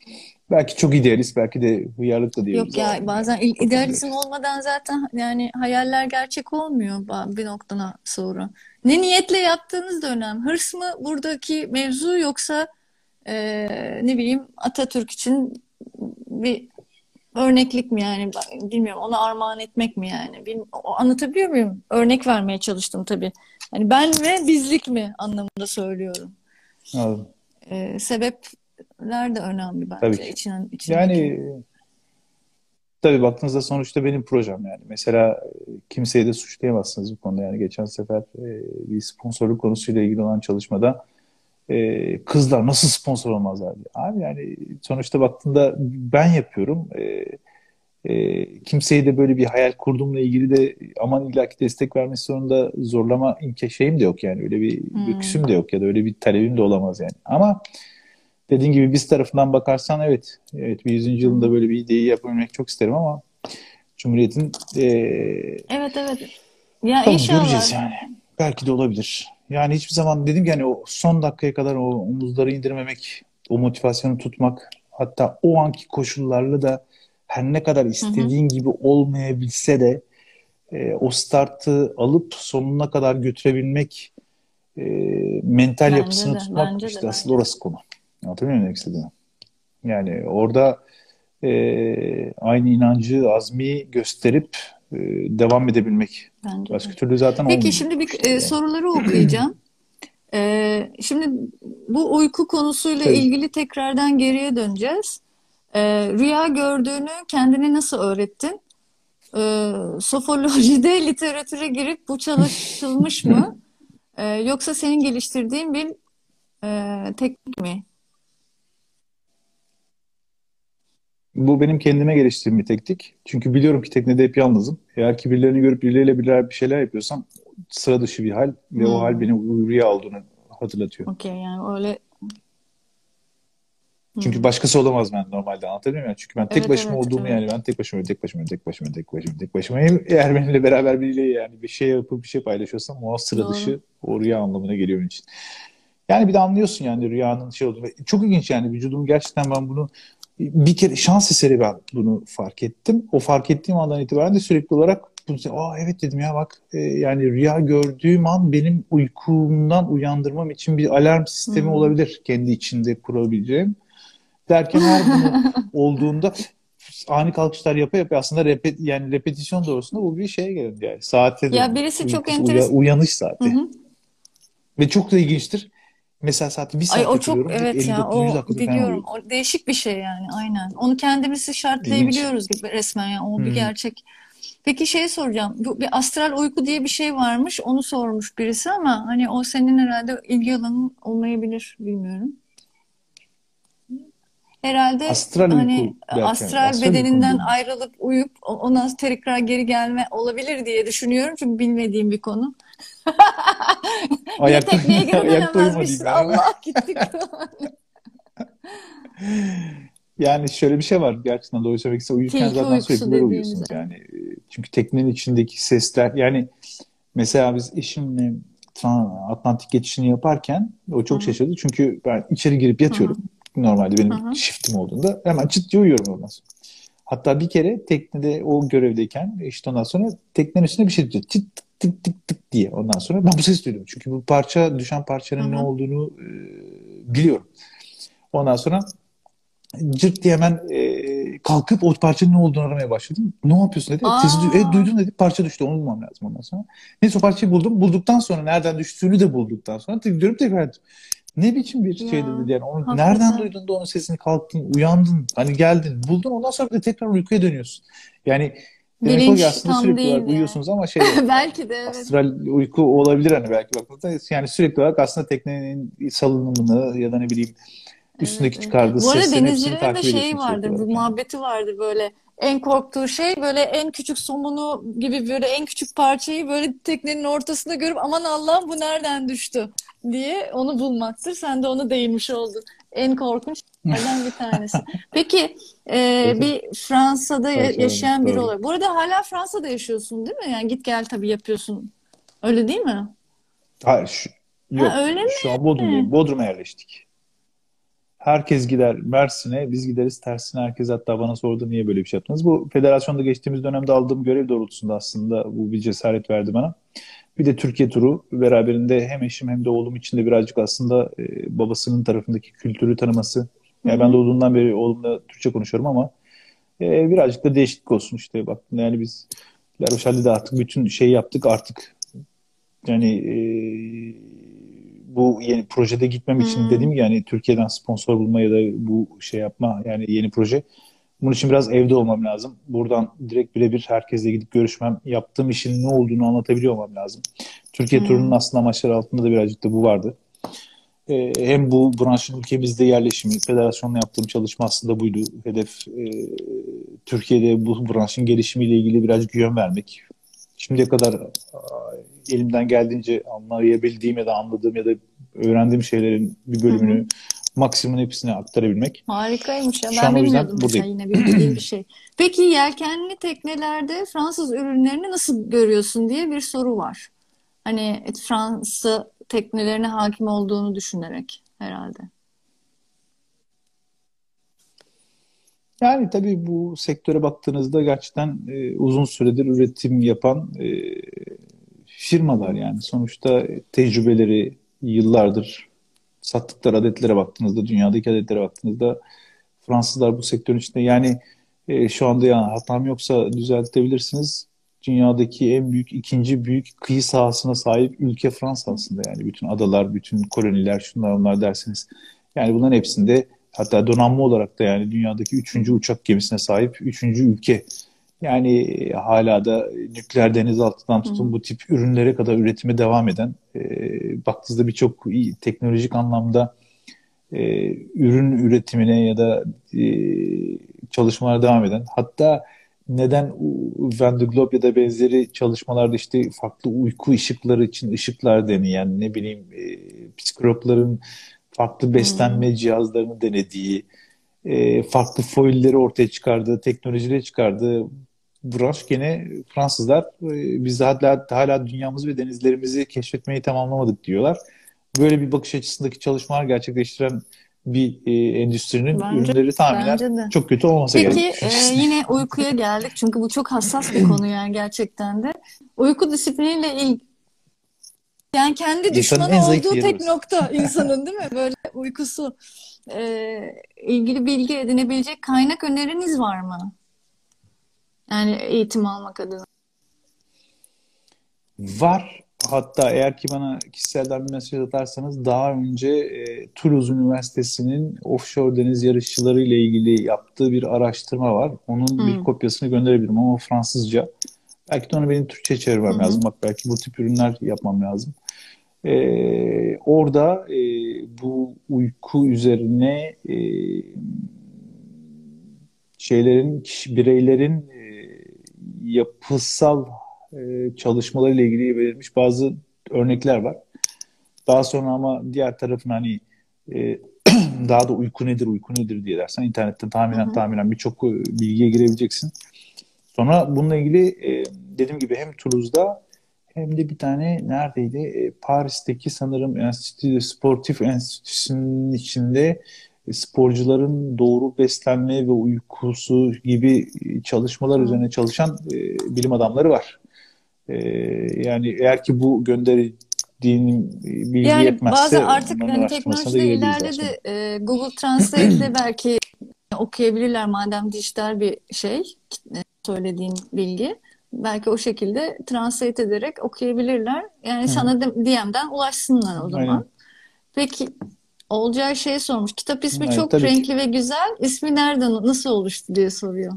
Belki çok idealist, belki de hıyarlık da diyebiliriz Yok o ya, anlamda yani. bazen il- Bakalım idealizm göreceğiz. olmadan zaten yani hayaller gerçek olmuyor ba- bir noktadan sonra. Ne niyetle yaptığınız da önemli. Hırs mı buradaki mevzu, yoksa eee, ne bileyim Atatürk için bir örneklik mi yani? Bilmiyorum, ona armağan etmek mi yani? Bil- o- anlatabiliyor muyum? Örnek vermeye çalıştım tabii. Hani ben ve bizlik mi anlamında söylüyorum. Anladım. Eee, sebepler de önemli Tabii bence ki. için, içindeki. Yani tabii baktığınızda sonuçta benim projem yani. Mesela e, kimseyi de suçlayamazsınız bu konuda. Yani geçen sefer e, bir sponsorluk konusuyla ilgili olan çalışmada e, kızlar nasıl sponsor olmazlar diye. Abi yani sonuçta baktığında ben yapıyorum. E, e, kimseyi de böyle bir hayal kurduğumla ilgili de aman illaki destek vermesi zorunda zorlama imkan şeyim de yok yani. Öyle bir Hmm, lüksüm de yok ya da öyle bir talebim de olamaz yani. Ama dediğin gibi biz tarafından bakarsan evet, evet bir yüzüncü hı yılında hı. böyle bir ideyi yapabilmek çok isterim ama Cumhuriyet'in eee Evet, evet. Ya bakalım inşallah. göreceğiz yani. Belki de olabilir. Yani hiçbir zaman dedim ki hani o son dakikaya kadar o omuzları indirmemek, o motivasyonu tutmak, hatta o anki koşullarla da her ne kadar Hı hı. istediğin gibi olmayabilse de e, o startı alıp sonuna kadar götürebilmek, e, mental Bence yapısını de, tutmak bence de, işte asıl bence de. orası konu. Anlatabiliyor muyum demek istediğimi? Yani orada e, aynı inancı, azmi gösterip e, devam edebilmek. Bence de. Başka türlü zaten Peki olmuyor şimdi bu bir işler e, yani. soruları okuyacağım. E, şimdi bu uyku konusuyla Tabii. ilgili tekrardan geriye döneceğiz. E, rüya gördüğünü kendine nasıl öğrettin? E, Sofolojide literatüre girip bu çalışılmış mı? E, yoksa senin geliştirdiğin bir e, teknik mi? Bu benim kendime geliştirdiğim bir teknik. Çünkü biliyorum ki teknede hep yalnızım. Eğer ki birilerini görüp birileriyle birer bir şeyler yapıyorsam sıra dışı bir hal ve o hal Hmm, benim rüya olduğunu hatırlatıyor. okey, yani öyle. Çünkü Hmm. başkası olamaz ben normalde anlatabiliyor muyum? Çünkü ben tek Evet, başıma evet, olduğumu yani evet. ben tek başıma tek başıma tek başıma tek başıma tek başımayım. Eğer benimle beraber biriyle yani bir şey yapıp bir şey paylaşıyorsam o sıra Doğru. dışı o rüya anlamına geliyor benim için. Yani bir de anlıyorsun yani rüyanın şey olduğunu. Çok ilginç yani vücudum gerçekten ben bunu bir kere şans eseri ben bunu fark ettim. O fark ettiğim andan itibaren de sürekli olarak bunu, aa evet dedim ya bak e, yani rüya gördüğüm an benim uykumdan uyandırmam için bir alarm sistemi Hmm. olabilir kendi içinde kurabileceğim. Derken her bunu olduğunda ani kalkışlar yapa yapa aslında repet, yani repetisyon doğrusunda bu bir şeye geldi yani. Saate Ya döndü. birisi çok Uykusu, uya- enteresan. uyanış Hı saati. hı. Ve çok da ilginçtir. Mesela saati bir Ay, o saate çok, kuruyorum. evet ya, elli dokuzuncu o dakikada falan biliyorum. uyuyorum. O değişik bir şey yani, aynen. Onu kendimizi İlginç. şartlayabiliyoruz gibi resmen, yani o bir Hmm. gerçek. Peki şey soracağım. Bu bir astral uyku diye bir şey varmış. Onu sormuş birisi ama hani o senin herhalde ilgi alanın olmayabilir, bilmiyorum. Herhalde Astral uyku hani derken astral astral uyku mu bedeninden dediniz? ayrılıp uyup ondan sonra tekrar geri gelme olabilir diye düşünüyorum. Çünkü bilmediğim bir konu. Yine Ayakta, tekneye geri ayakta uyuma diyeyim dönemezmişsin. ben hemen. Allah, gittik. Yani şöyle bir şey var. Gerçekten doğru söylemek ise uyurken Tilki zaten uykusu sürekli böyle dediğimiz. uyuyorsunuz yani. E, Çünkü teknenin içindeki sesler yani mesela biz eşimle Tran- Atlantik geçişini yaparken o Hı çok hı, şaşırdı. Çünkü ben içeri girip hı hı, yatıyorum. Normalde hı benim hı. shiftim olduğunda hemen çıt diye uyuyorum ondan sonra. Hatta bir kere teknede o görevdeyken işte ondan sonra teknenin üstüne bir şey diyor. Tık tık tık tık tık diye. Ondan sonra ben bu sesi duydum. Çünkü bu parça düşen Hı parçanın ne hı. olduğunu e, biliyorum. Ondan sonra cırt diye hemen e, kalkıp o parçanın ne olduğunu aramaya başladım. Ne yapıyorsun dedi. Sesi du- e, Aa, duydum dedi. Parça düştü. Onu bulmam lazım ondan sonra. Neyse o parçayı buldum. Bulduktan sonra nereden düştüğünü de bulduktan sonra tek- dönüp tekrar ettim. Ne biçim bir şey ya dedi yani. Onu nereden hakikaten. duydun da onun sesini kalktın, uyandın, hani geldin, buldun ondan sonra da tekrar uykuya dönüyorsun. Yani demek o ki Bilinç aslında tam sürekli olarak değildi yani. uyuyorsunuz ama şey yok yani. Belki de, evet. Astral uyku olabilir hani belki baktığınızda. Yani sürekli olarak aslında teknenin salınımını ya da ne bileyim Evet, üstündeki evet. çıkardığı Bu arada seslerin hepsini denizcilerin de takip şeyi ediyorsun sürekli vardır, bu olarak yani. muhabbeti vardır böyle. En korktuğu şey böyle en küçük somunu gibi, böyle en küçük parçayı böyle teknenin ortasında görüp aman Allah'ım bu nereden düştü diye onu bulmaktır. Sen de onu değinmiş oldun. En korkunç şeylerden bir tanesi. Peki e, Evet, evet. bir Fransa'da ya- Parçalanıyor. yaşayan biri Doğru. olarak. Bu arada hala Fransa'da yaşıyorsun değil mi? Yani git gel tabii yapıyorsun. Öyle değil mi? Hayır, şu- Ha, yok. öyle Şu an mi? Bodrum'dayım. Bodrum'a yerleştik. Herkes gider Mersin'e, biz gideriz tersine. Herkes hatta bana sordu niye böyle bir şey yaptınız. Bu federasyonda geçtiğimiz dönemde aldığım görev doğrultusunda aslında bu bir cesaret verdi bana. Bir de Türkiye turu beraberinde hem eşim hem de oğlum için de birazcık aslında e, babasının tarafındaki kültürü tanıması. Hı Yani ben hı. doğduğumdan beri oğlumla Türkçe konuşuyorum ama e, birazcık da değişiklik olsun işte. Bak yani biz La Rochelle'de de artık bütün şeyi yaptık artık. Yani e, bu yeni projede gitmem için Hı. dedim ki yani Türkiye'den sponsor bulma ya da bu şey yapma yani yeni proje. Bunun için biraz evde olmam lazım. Buradan direkt birebir herkesle gidip görüşmem, yaptığım işin ne olduğunu anlatabiliyor olmam lazım. Türkiye turunun Hı. aslında amaçları altında da birazcık da bu vardı. Ee, hem bu branşın ülkemizde yerleşimi, federasyonla yaptığım çalışma aslında buydu. Hedef e, Türkiye'de bu branşın gelişimiyle ilgili birazcık yön vermek. Şimdiye kadar a, elimden geldiğince anlayabildiğim ya da anladığım ya da öğrendiğim şeylerin bir Hı hı. bölümünü maksimum hepsine aktarabilmek. Harikaymış ya. Şu Ben an o yüzden bilmiyordum mesela, buradayım. yine bilmediğim bir şey. Peki yelkenli teknelerde Fransız ürünlerini nasıl görüyorsun diye bir soru var. Hani Fransız teknelerine hakim olduğunu düşünerek herhalde. Yani tabii bu sektöre baktığınızda gerçekten e, uzun süredir üretim yapan e, firmalar Hı. yani. Sonuçta tecrübeleri yıllardır sattıkları adetlere baktığınızda, dünyadaki adetlere baktığınızda Fransızlar bu sektörün içinde yani e, şu anda ya hatam yoksa düzeltebilirsiniz. Dünyadaki en büyük, ikinci büyük kıyı sahasına sahip ülke Fransa aslında yani bütün adalar, bütün koloniler, şunlar onlar derseniz. Yani bunların hepsinde hatta donanma olarak da yani dünyadaki üçüncü uçak gemisine sahip üçüncü ülke. Yani e, hala da nükleer denizaltıdan Hı tutun hı. bu tip ürünlere kadar üretime devam eden, e, baktığınızda birçok iyi teknolojik anlamda e, ürün üretimine ya da e, çalışmalara devam eden hatta neden Van de Globe ya da benzeri çalışmalarda işte farklı uyku ışıkları için ışıklar deneyen ne bileyim e, psikologların farklı Hı. beslenme cihazlarını denediği e, farklı foilleri ortaya çıkardığı, teknolojileri çıkardığı branş gene Fransızlar e, biz hala, hala dünyamızı ve denizlerimizi keşfetmeyi tamamlamadık diyorlar. Böyle bir bakış açısındaki çalışmalar gerçekleştiren bir e, endüstrinin Bence ürünleri tahminen bence de. çok kötü olmasa Peki gerek. e, yine uykuya geldik çünkü bu çok hassas bir konu yani gerçekten de. Uyku disipliniyle ilgili, yani kendi İnsanın en düşmanı zayıf olduğu yeri tek orası. nokta insanın, değil mi? Böyle uykusu e, ilgili bilgi edinebilecek kaynak öneriniz var mı? Yani eğitim almak adına. Var. Hatta eğer ki bana kişiselden bir mesaj atarsanız daha önce e, Toulouse Üniversitesi'nin offshore deniz yarışçıları ile ilgili yaptığı bir araştırma var. Onun bir Hı kopyasını gönderebilirim ama Fransızca. Belki de onu benim Türkçe hı. çevirmem Hı. lazım. Bak belki bu tip ürünler yapmam lazım. E, orada e, bu uyku üzerine e, şeylerin, kişi- bireylerin e, yapısal e, çalışmalarıyla ilgili verilmiş bazı örnekler var. Daha sonra ama diğer tarafın hani e, daha da uyku nedir, uyku nedir diye dersen internetten Hı tahminen hı. tahminen birçok e, bilgiye girebileceksin. Sonra bununla ilgili e, dediğim gibi hem Toulouse'da hem de bir tane neredeydi? E, Paris'teki sanırım enstitü, sportif enstitüsünün içinde e, sporcuların doğru beslenme ve uykusu gibi e, çalışmalar Hı. üzerine çalışan e, bilim adamları var. E, yani eğer ki bu gönderdiğim e, bilgi Yani bazen yetmezse artık onların hani araştırmasına da teknolojide girebiliriz daha sonra. ilerledi. E, Google Translate'de belki okuyabilirler madem dijital bir şey, e, söylediğin bilgi. Belki o şekilde translate ederek okuyabilirler. Yani Hı hı. sana D M'den ulaşsınlar o Aynen. zaman. Peki, Olcay şey sormuş. Kitap ismi Evet, çok tabii ki. renkli ve güzel. İsmi nereden, nasıl oluştu diye soruyor.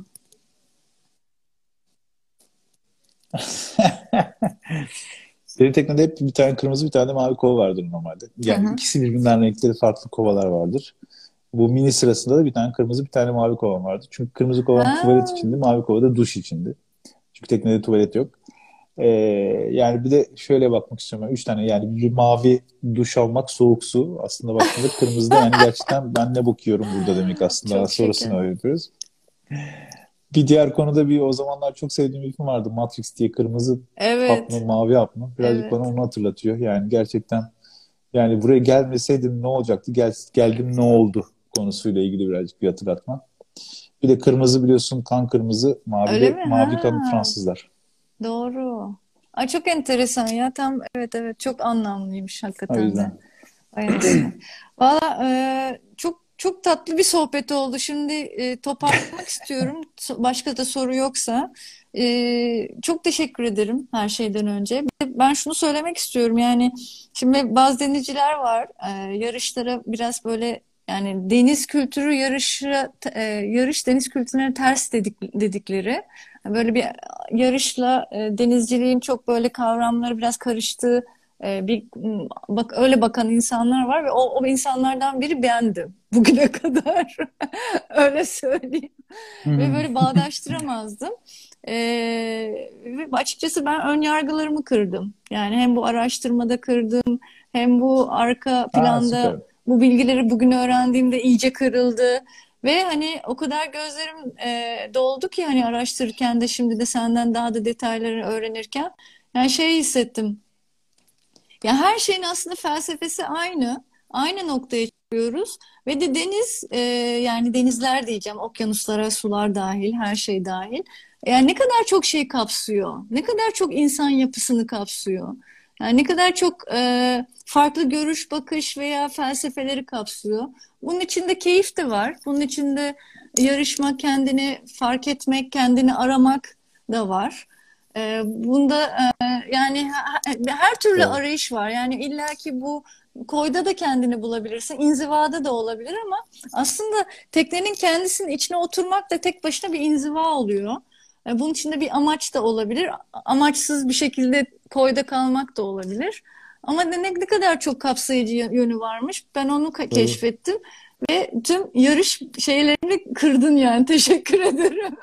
Benim teknede hep bir tane kırmızı bir tane de mavi kova vardır normalde. Hı Yani hı. ikisi birbirinden renkleri farklı kovalar vardır. Bu mini sırasında da bir tane kırmızı bir tane mavi kovam vardı. Çünkü kırmızı kovam tuvalet Ha. içindi, mavi kova da duş içindi. Çünkü teknede tuvalet yok. Ee, yani bir de şöyle bakmak istiyorum. Ben. Üç tane yani bir mavi duş almak soğuk su. Aslında baktığında kırmızı da yani gerçekten ben ne bakıyorum burada demek aslında. Çok şeker. Sonrasını yapıyoruz. Bir diğer konuda bir o zamanlar çok sevdiğim bir film vardı. Matrix diye kırmızı hap mı Evet, mavi hap mı? Birazcık bana evet. onu hatırlatıyor. Yani gerçekten yani buraya gelmeseydim ne olacaktı? Gel, geldim ne oldu? konusuyla ilgili birazcık bir hatırlatma. Bir de kırmızı biliyorsun, kan kırmızı, mavi Öyle de mi? mavi kan Ha, Fransızlar. doğru. Ay çok enteresan ya. Tam evet evet çok anlamlıymış O hakikaten de. yüzden. Vay anasını. Valla e, çok çok tatlı bir sohbet oldu. Şimdi e, toparlamak istiyorum. So- Başka da soru yoksa. E, çok teşekkür ederim her şeyden önce. Bir de ben şunu söylemek istiyorum. Yani şimdi bazı denizciler var. E, yarışlara biraz böyle yani deniz kültürü yarışı e, yarış deniz kültürüne ters dedik, dedikleri. Böyle bir yarışla e, denizciliğin çok böyle kavramları biraz karıştığı e, bir bak öyle bakan insanlar var ve o, o insanlardan biri bendim bugüne kadar. Öyle söyleyeyim. Ve Hmm. böyle bağdaştıramazdım. E, ve açıkçası ben ön yargılarımı kırdım. Yani hem bu araştırmada kırdım, hem bu arka Aa, planda süper. bu bilgileri bugün öğrendiğimde iyice kırıldı. Ve hani o kadar gözlerim e, doldu ki hani araştırırken de şimdi de senden daha da detayları öğrenirken yani şey hissettim. Ya her şeyin aslında felsefesi aynı. Aynı noktaya çıkıyoruz. Ve de deniz e, yani denizler diyeceğim, okyanuslara, sular dahil, her şey dahil. Yani ne kadar çok şey kapsıyor. Ne kadar çok insan yapısını kapsıyor. Yani ne kadar çok e, farklı görüş, bakış veya felsefeleri kapsıyor. Bunun içinde keyif de var. Bunun içinde yarışmak, kendini fark etmek, kendini aramak da var. E, bunda e, yani her türlü Doğru. arayış var. Yani illaki bu koyda da kendini bulabilirsin, inzivada da olabilir ama aslında teknenin kendisinin içine oturmak da tek başına bir inziva oluyor. E, Bunun içinde bir amaç da olabilir. Amaçsız bir şekilde koyda kalmak da olabilir. Ama ne, ne kadar çok kapsayıcı yönü varmış. Ben onu ka- Doğru. keşfettim ve tüm yarış şeylerini kırdın yani. Teşekkür ederim.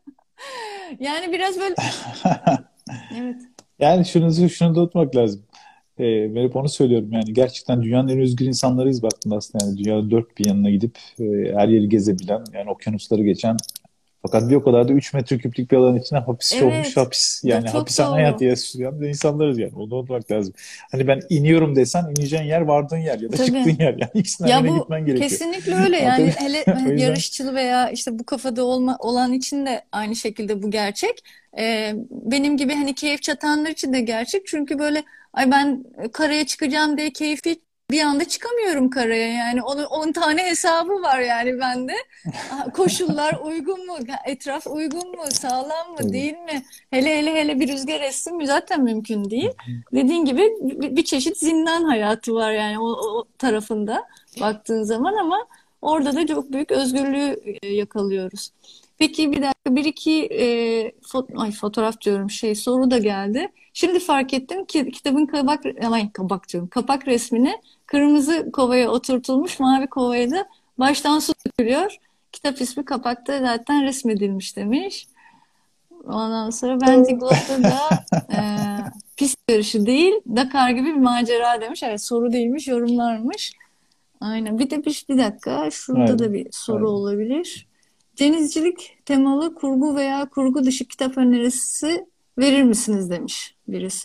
Yani biraz böyle evet. Yani şunu, şunu da unutmak lazım. Ee, ben hep onu söylüyorum, yani gerçekten dünyanın en özgür insanlarıyız baktığında aslında, yani dünyanın dört bir yanına gidip e, her yeri gezebilen, yani okyanusları geçen, fakat bir o kadar da üç metreküplük bir alanın içine hapis olmuş, Evet. hapis Do- yani çok hapishane hayatı doğru. yaşayan bir insanlarız, yani onu unutmak lazım. Hani ben iniyorum desen, ineceğin yer vardığın yer ya da Tabii. çıktığın yer, yani ikisinden Ya birine bu gitmen gerekiyor. kesinlikle öyle yani Anlatabiliyor hele muyum? O yüzden yarışçılı veya işte bu kafada olma, olan için de aynı şekilde bu gerçek. Ee, benim gibi hani keyif çatanlar için de gerçek. Çünkü böyle ay ben karaya çıkacağım diye keyfi bir anda çıkamıyorum karaya yani onun on tane hesabı var yani bende. Aha, koşullar uygun mu? Etraf uygun mu? Sağlam mı? tabii. Değil mi? Hele hele hele bir rüzgar essin mi? Zaten mümkün değil. Dediğin gibi bir, bir çeşit zindan hayatı var yani o, o tarafında baktığın zaman ama orada da çok büyük özgürlüğü e, yakalıyoruz. Peki bir dakika bir iki e, fo- ay, fotoğraf diyorum şey soru da geldi. Şimdi fark ettim ki kitabın kabak ay kabak diyorum kapak resmine kırmızı kovaya oturtulmuş mavi kovaya da baştan su dökülüyor. Kitap ismi kapakta zaten resmedilmiş demiş. Ondan sonra Bence Glover da e, pist yarışı değil Dakar gibi bir macera demiş. Evet soru değilmiş yorumlarmış. Aynen. Bir de bir, bir dakika şurada da Aynen. bir soru Aynen. olabilir. Denizcilik temalı kurgu veya kurgu dışı kitap önerisi verir misiniz demiş birisi.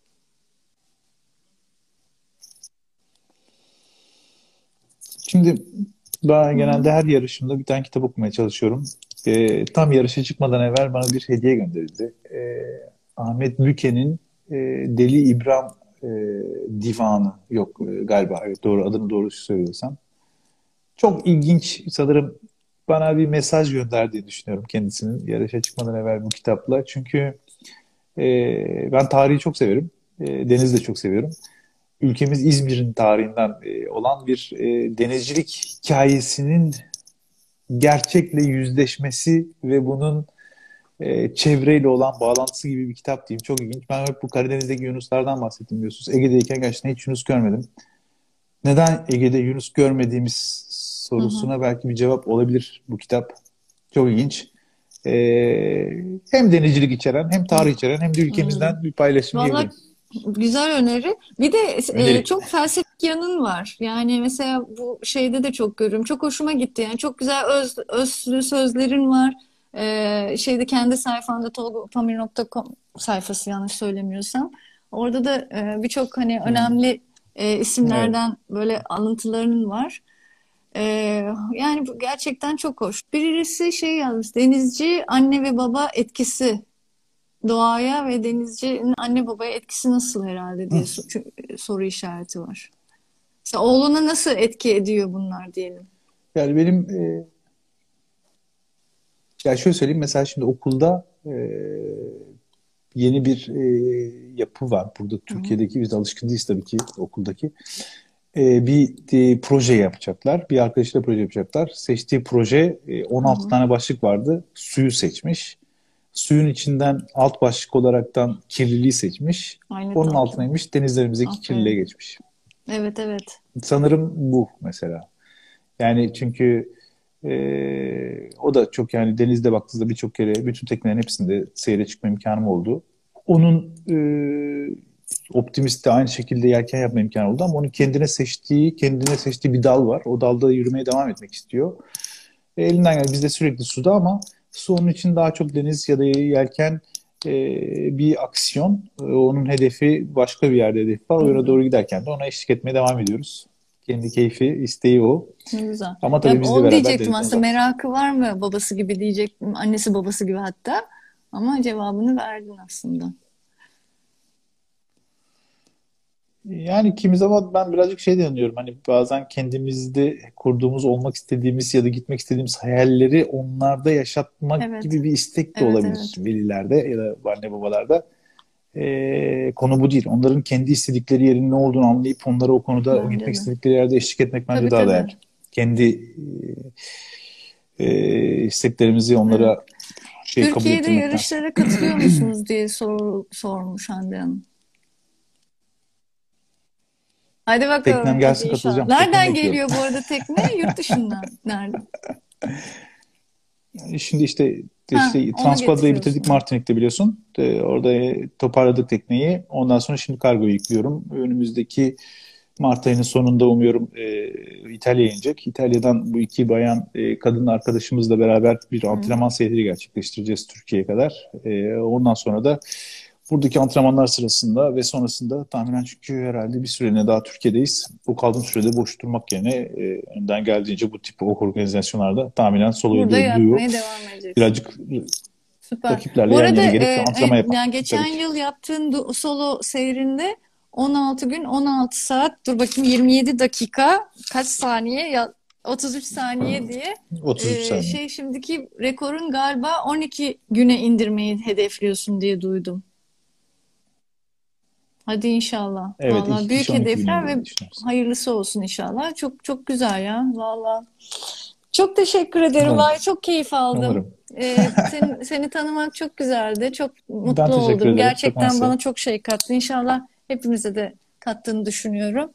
Şimdi ben Hı hı. genelde her yarışımda bir tane kitap okumaya çalışıyorum. Ee, tam yarışa çıkmadan evvel bana bir hediye gönderildi. Ee, Ahmet Büke'nin e, Deli İbrahim e, Divanı. Yok e, galiba, evet, doğru, adını doğru söylüyorsam. Çok ilginç, sanırım bana bir mesaj gönderdiğini düşünüyorum kendisinin yarışa çıkmadan evvel bu kitapla. Çünkü e, ben tarihi çok severim. E, denizi de çok seviyorum. Ülkemiz İzmir'in tarihinden e, olan bir e, denizcilik hikayesinin gerçekle yüzleşmesi ve bunun e, çevreyle olan bağlantısı gibi bir kitap diyeyim. Çok ilginç. Ben hep bu Karadeniz'deki yunuslardan bahsettim biliyorsunuz. Ege'deyken gerçekten hiç yunus görmedim. Neden Ege'de yunus görmediğimiz Hı hı. sorusuna belki bir cevap olabilir bu kitap. Çok ilginç. E, Hem denizcilik içeren, hem tarih içeren, hem de Hmm. ülkemizden bir paylaşım Vallahi diyebilirim. güzel öneri. Bir de e, Öneri. çok felsefik yanın var. Yani mesela bu şeyde de çok görüyorum. Çok hoşuma gitti. Yani çok güzel öz, özlü sözlerin var. E, şeyde kendi sayfanda tolgapamir nokta com sayfası yanlış söylemiyorsam. Orada da e, birçok hani Hmm. önemli e, Evet. isimlerden böyle alıntıların var. Ee, Yani bu gerçekten çok hoş. Birisi şey yazmış. Denizci anne ve baba etkisi. Doğaya ve denizcinin anne babaya etkisi nasıl herhalde Hı. diye so- çünkü soru işareti var. Mesela oğluna nasıl etki ediyor bunlar diyelim. Yani benim e, ya şöyle söyleyeyim, mesela şimdi okulda e, yeni bir e, yapı var. Burada Hı hı. Türkiye'deki biz alışkın değiliz tabii ki okuldaki. E, bir e, proje yapacaklar. Bir arkadaşıyla proje yapacaklar. Seçtiği proje e, Hı on altı hı. tane başlık vardı. Suyu seçmiş. Suyun içinden alt başlık olaraktan kirliliği seçmiş. Ay ne Onun tatlı. altına inmiş, denizlerimizdeki kirliliğe Aferin. geçmiş. Evet evet. Sanırım bu mesela. Yani çünkü e, o da çok, yani denizde baktığınızda birçok kere bütün teknelerin hepsinde seyre çıkma imkanım oldu. Onun e, optimist de aynı şekilde yelken yapma imkanı oldu, ama onun kendine seçtiği, kendine seçtiği bir dal var. O dalda yürümeye devam etmek istiyor. E, elinden geldi. Biz de sürekli suda, ama su onun için daha çok deniz ya da yelken e, bir aksiyon. E, onun hedefi başka bir yerde hedefi var. Hı O yöne hı. doğru giderken de ona eşlik etmeye devam ediyoruz. Kendi keyfi, isteği o. Ne güzel. Ama Ya tabii biz de onu beraber diyecektim denizden aslında uzak. merakı var mı babası gibi diyecektim. Annesi babası gibi hatta. Ama cevabını verdin aslında. Yani kimi zaman ben birazcık şey de inanıyorum. Hani bazen kendimizde kurduğumuz, olmak istediğimiz ya da gitmek istediğimiz hayalleri onlarda yaşatmak Evet. gibi bir istek de Evet olabilir evet. velilerde ya da anne babalarda. Ee, konu bu değil. Onların kendi istedikleri yerin ne olduğunu anlayıp onlara o konuda Bence gitmek de. istedikleri yerde eşlik etmek bence Tabii daha tabii. değerli. Kendi e, e, isteklerimizi Evet. onlara şey kabul Türkiye'de ettirmektense. yarışlara katılıyor musunuz diye sor, sormuş Hande Hanım. Hadi Teknem bakalım. Hadi gelsin, inşallah. katılacağım. Teknemi Nereden bekliyorum. geliyor bu arada tekne? Yurt dışından. Nerede? Yani şimdi işte Ha, işte onu Transpadra'yı bitirdik getiriyorsun. Martinik'te, biliyorsun. Ee, orada e, toparladık tekneyi. Ondan sonra şimdi kargoyu yüklüyorum. Önümüzdeki Mart ayının sonunda umuyorum e, İtalya'ya inecek. İtalya'dan bu iki bayan e, kadın arkadaşımızla beraber bir Hı. antrenman seyahati gerçekleştireceğiz Türkiye'ye kadar. E, ondan sonra da buradaki antrenmanlar sırasında ve sonrasında tahminen, çünkü herhalde bir süreliğine daha Türkiye'deyiz. Bu kaldığım sürede boş durmak yerine e, önden geldiğince bu tip organizasyonlarda tahminen soloyu Burada duyuyor. yapmaya devam edeceksin. Birazcık Süper. rakiplerle Bu yan arada yana e, gelip antrenman e, yapan yani geçen tabii ki. yıl yaptığın du- solo seyrinde on altı gün on altı saat dur bakayım yirmi yedi dakika kaç saniye ya otuz üç saniye diye otuz üç e, saniye. şey şimdiki rekorun galiba on iki güne indirmeyi hedefliyorsun diye duydum. Hadi inşallah. Evet, Vallahi ilk iş büyük on iki güne hedefler ve indirmeyi düşünüyoruz. hayırlısı olsun inşallah. Çok çok güzel ya. Vallahi. Çok teşekkür ederim. Umarım. Vallahi çok keyif aldım. Umarım. Ee, seni, seni tanımak çok güzeldi. Çok Ben mutlu teşekkür oldum. ederim. Çok Gerçekten mersi. bana çok şey kattı. İnşallah hepimize de kattığını düşünüyorum.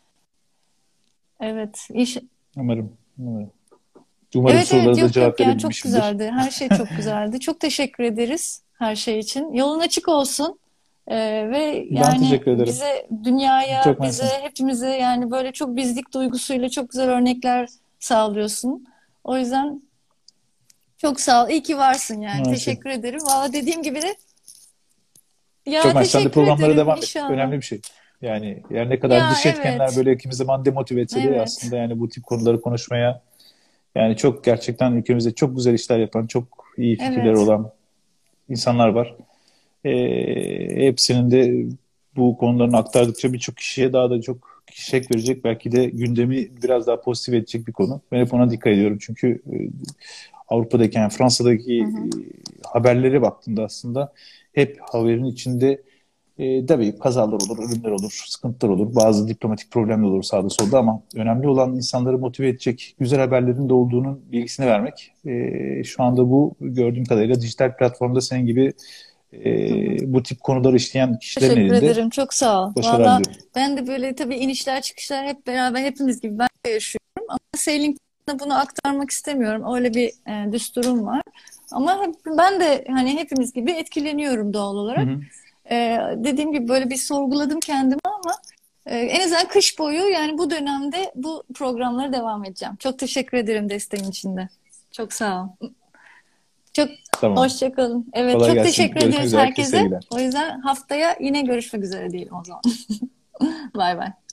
Evet. iş- Umarım. Umarım. Umarım Evet evet sorulara da yok yok cevap yani çok verebilmişimdir. güzeldi. Her şey çok güzeldi. Çok teşekkür ederiz her şey için. Yolun açık olsun. Ee, ve Ben yani teşekkür ederim. bize, dünyaya, Çok bize, mersi. hepimize yani böyle çok bizlik duygusuyla çok güzel örnekler sağlıyorsun. O yüzden çok sağ ol. İyi ki varsın yani. Mersi. Teşekkür ederim. Valla dediğim gibi de Çok ya mersi. Sen de teşekkür programlara ederim devam et. inşallah. Önemli bir şey. Yani her ne kadar Ya dış etkenler evet. böyle kimi zaman demotive etse de, Evet. aslında yani bu tip konuları konuşmaya, yani çok gerçekten ülkemizde çok güzel işler yapan, çok iyi fikirleri Evet. olan insanlar var. Ee, hepsinin de bu konularını aktardıkça birçok kişiye daha da çok şek verecek, belki de gündemi biraz daha pozitif edecek bir konu. Ben hep ona dikkat ediyorum, çünkü e, Avrupa'daki, yani Hı Fransa'daki hı. e, haberlere baktığımda aslında hep haberin içinde e, tabii kazalar olur, ölümler olur, sıkıntılar olur, bazı diplomatik problemler olur sağda solda, ama önemli olan insanları motive edecek güzel haberlerin de olduğunun bilgisini vermek. E, şu anda bu, gördüğüm kadarıyla dijital platformda senin gibi Hı hı. e, bu tip konuları işleyen kişilerin Teşekkür elinde. ederim. Çok sağ ol. Başarılar Valla diliyorum. ben de böyle tabii inişler çıkışlar hep beraber hepimiz gibi ben de yaşıyorum. Ama Seylink'te bunu aktarmak istemiyorum. Öyle bir e, düsturum var. Ama hep, ben de hani hepimiz gibi etkileniyorum doğal Hı olarak. hı. E, dediğim gibi böyle bir sorguladım kendimi ama e, en azından kış boyu yani bu dönemde bu programlara devam edeceğim. Çok teşekkür ederim desteğin için de. Çok sağ ol. Çok Tamam. hoşça kalın. Evet, Kolay çok gelsin. teşekkür Görüşmek ederiz üzere. Herkese herkese. sevgiler. O yüzden haftaya yine görüşmek üzere diyelim o zaman. Bay bay.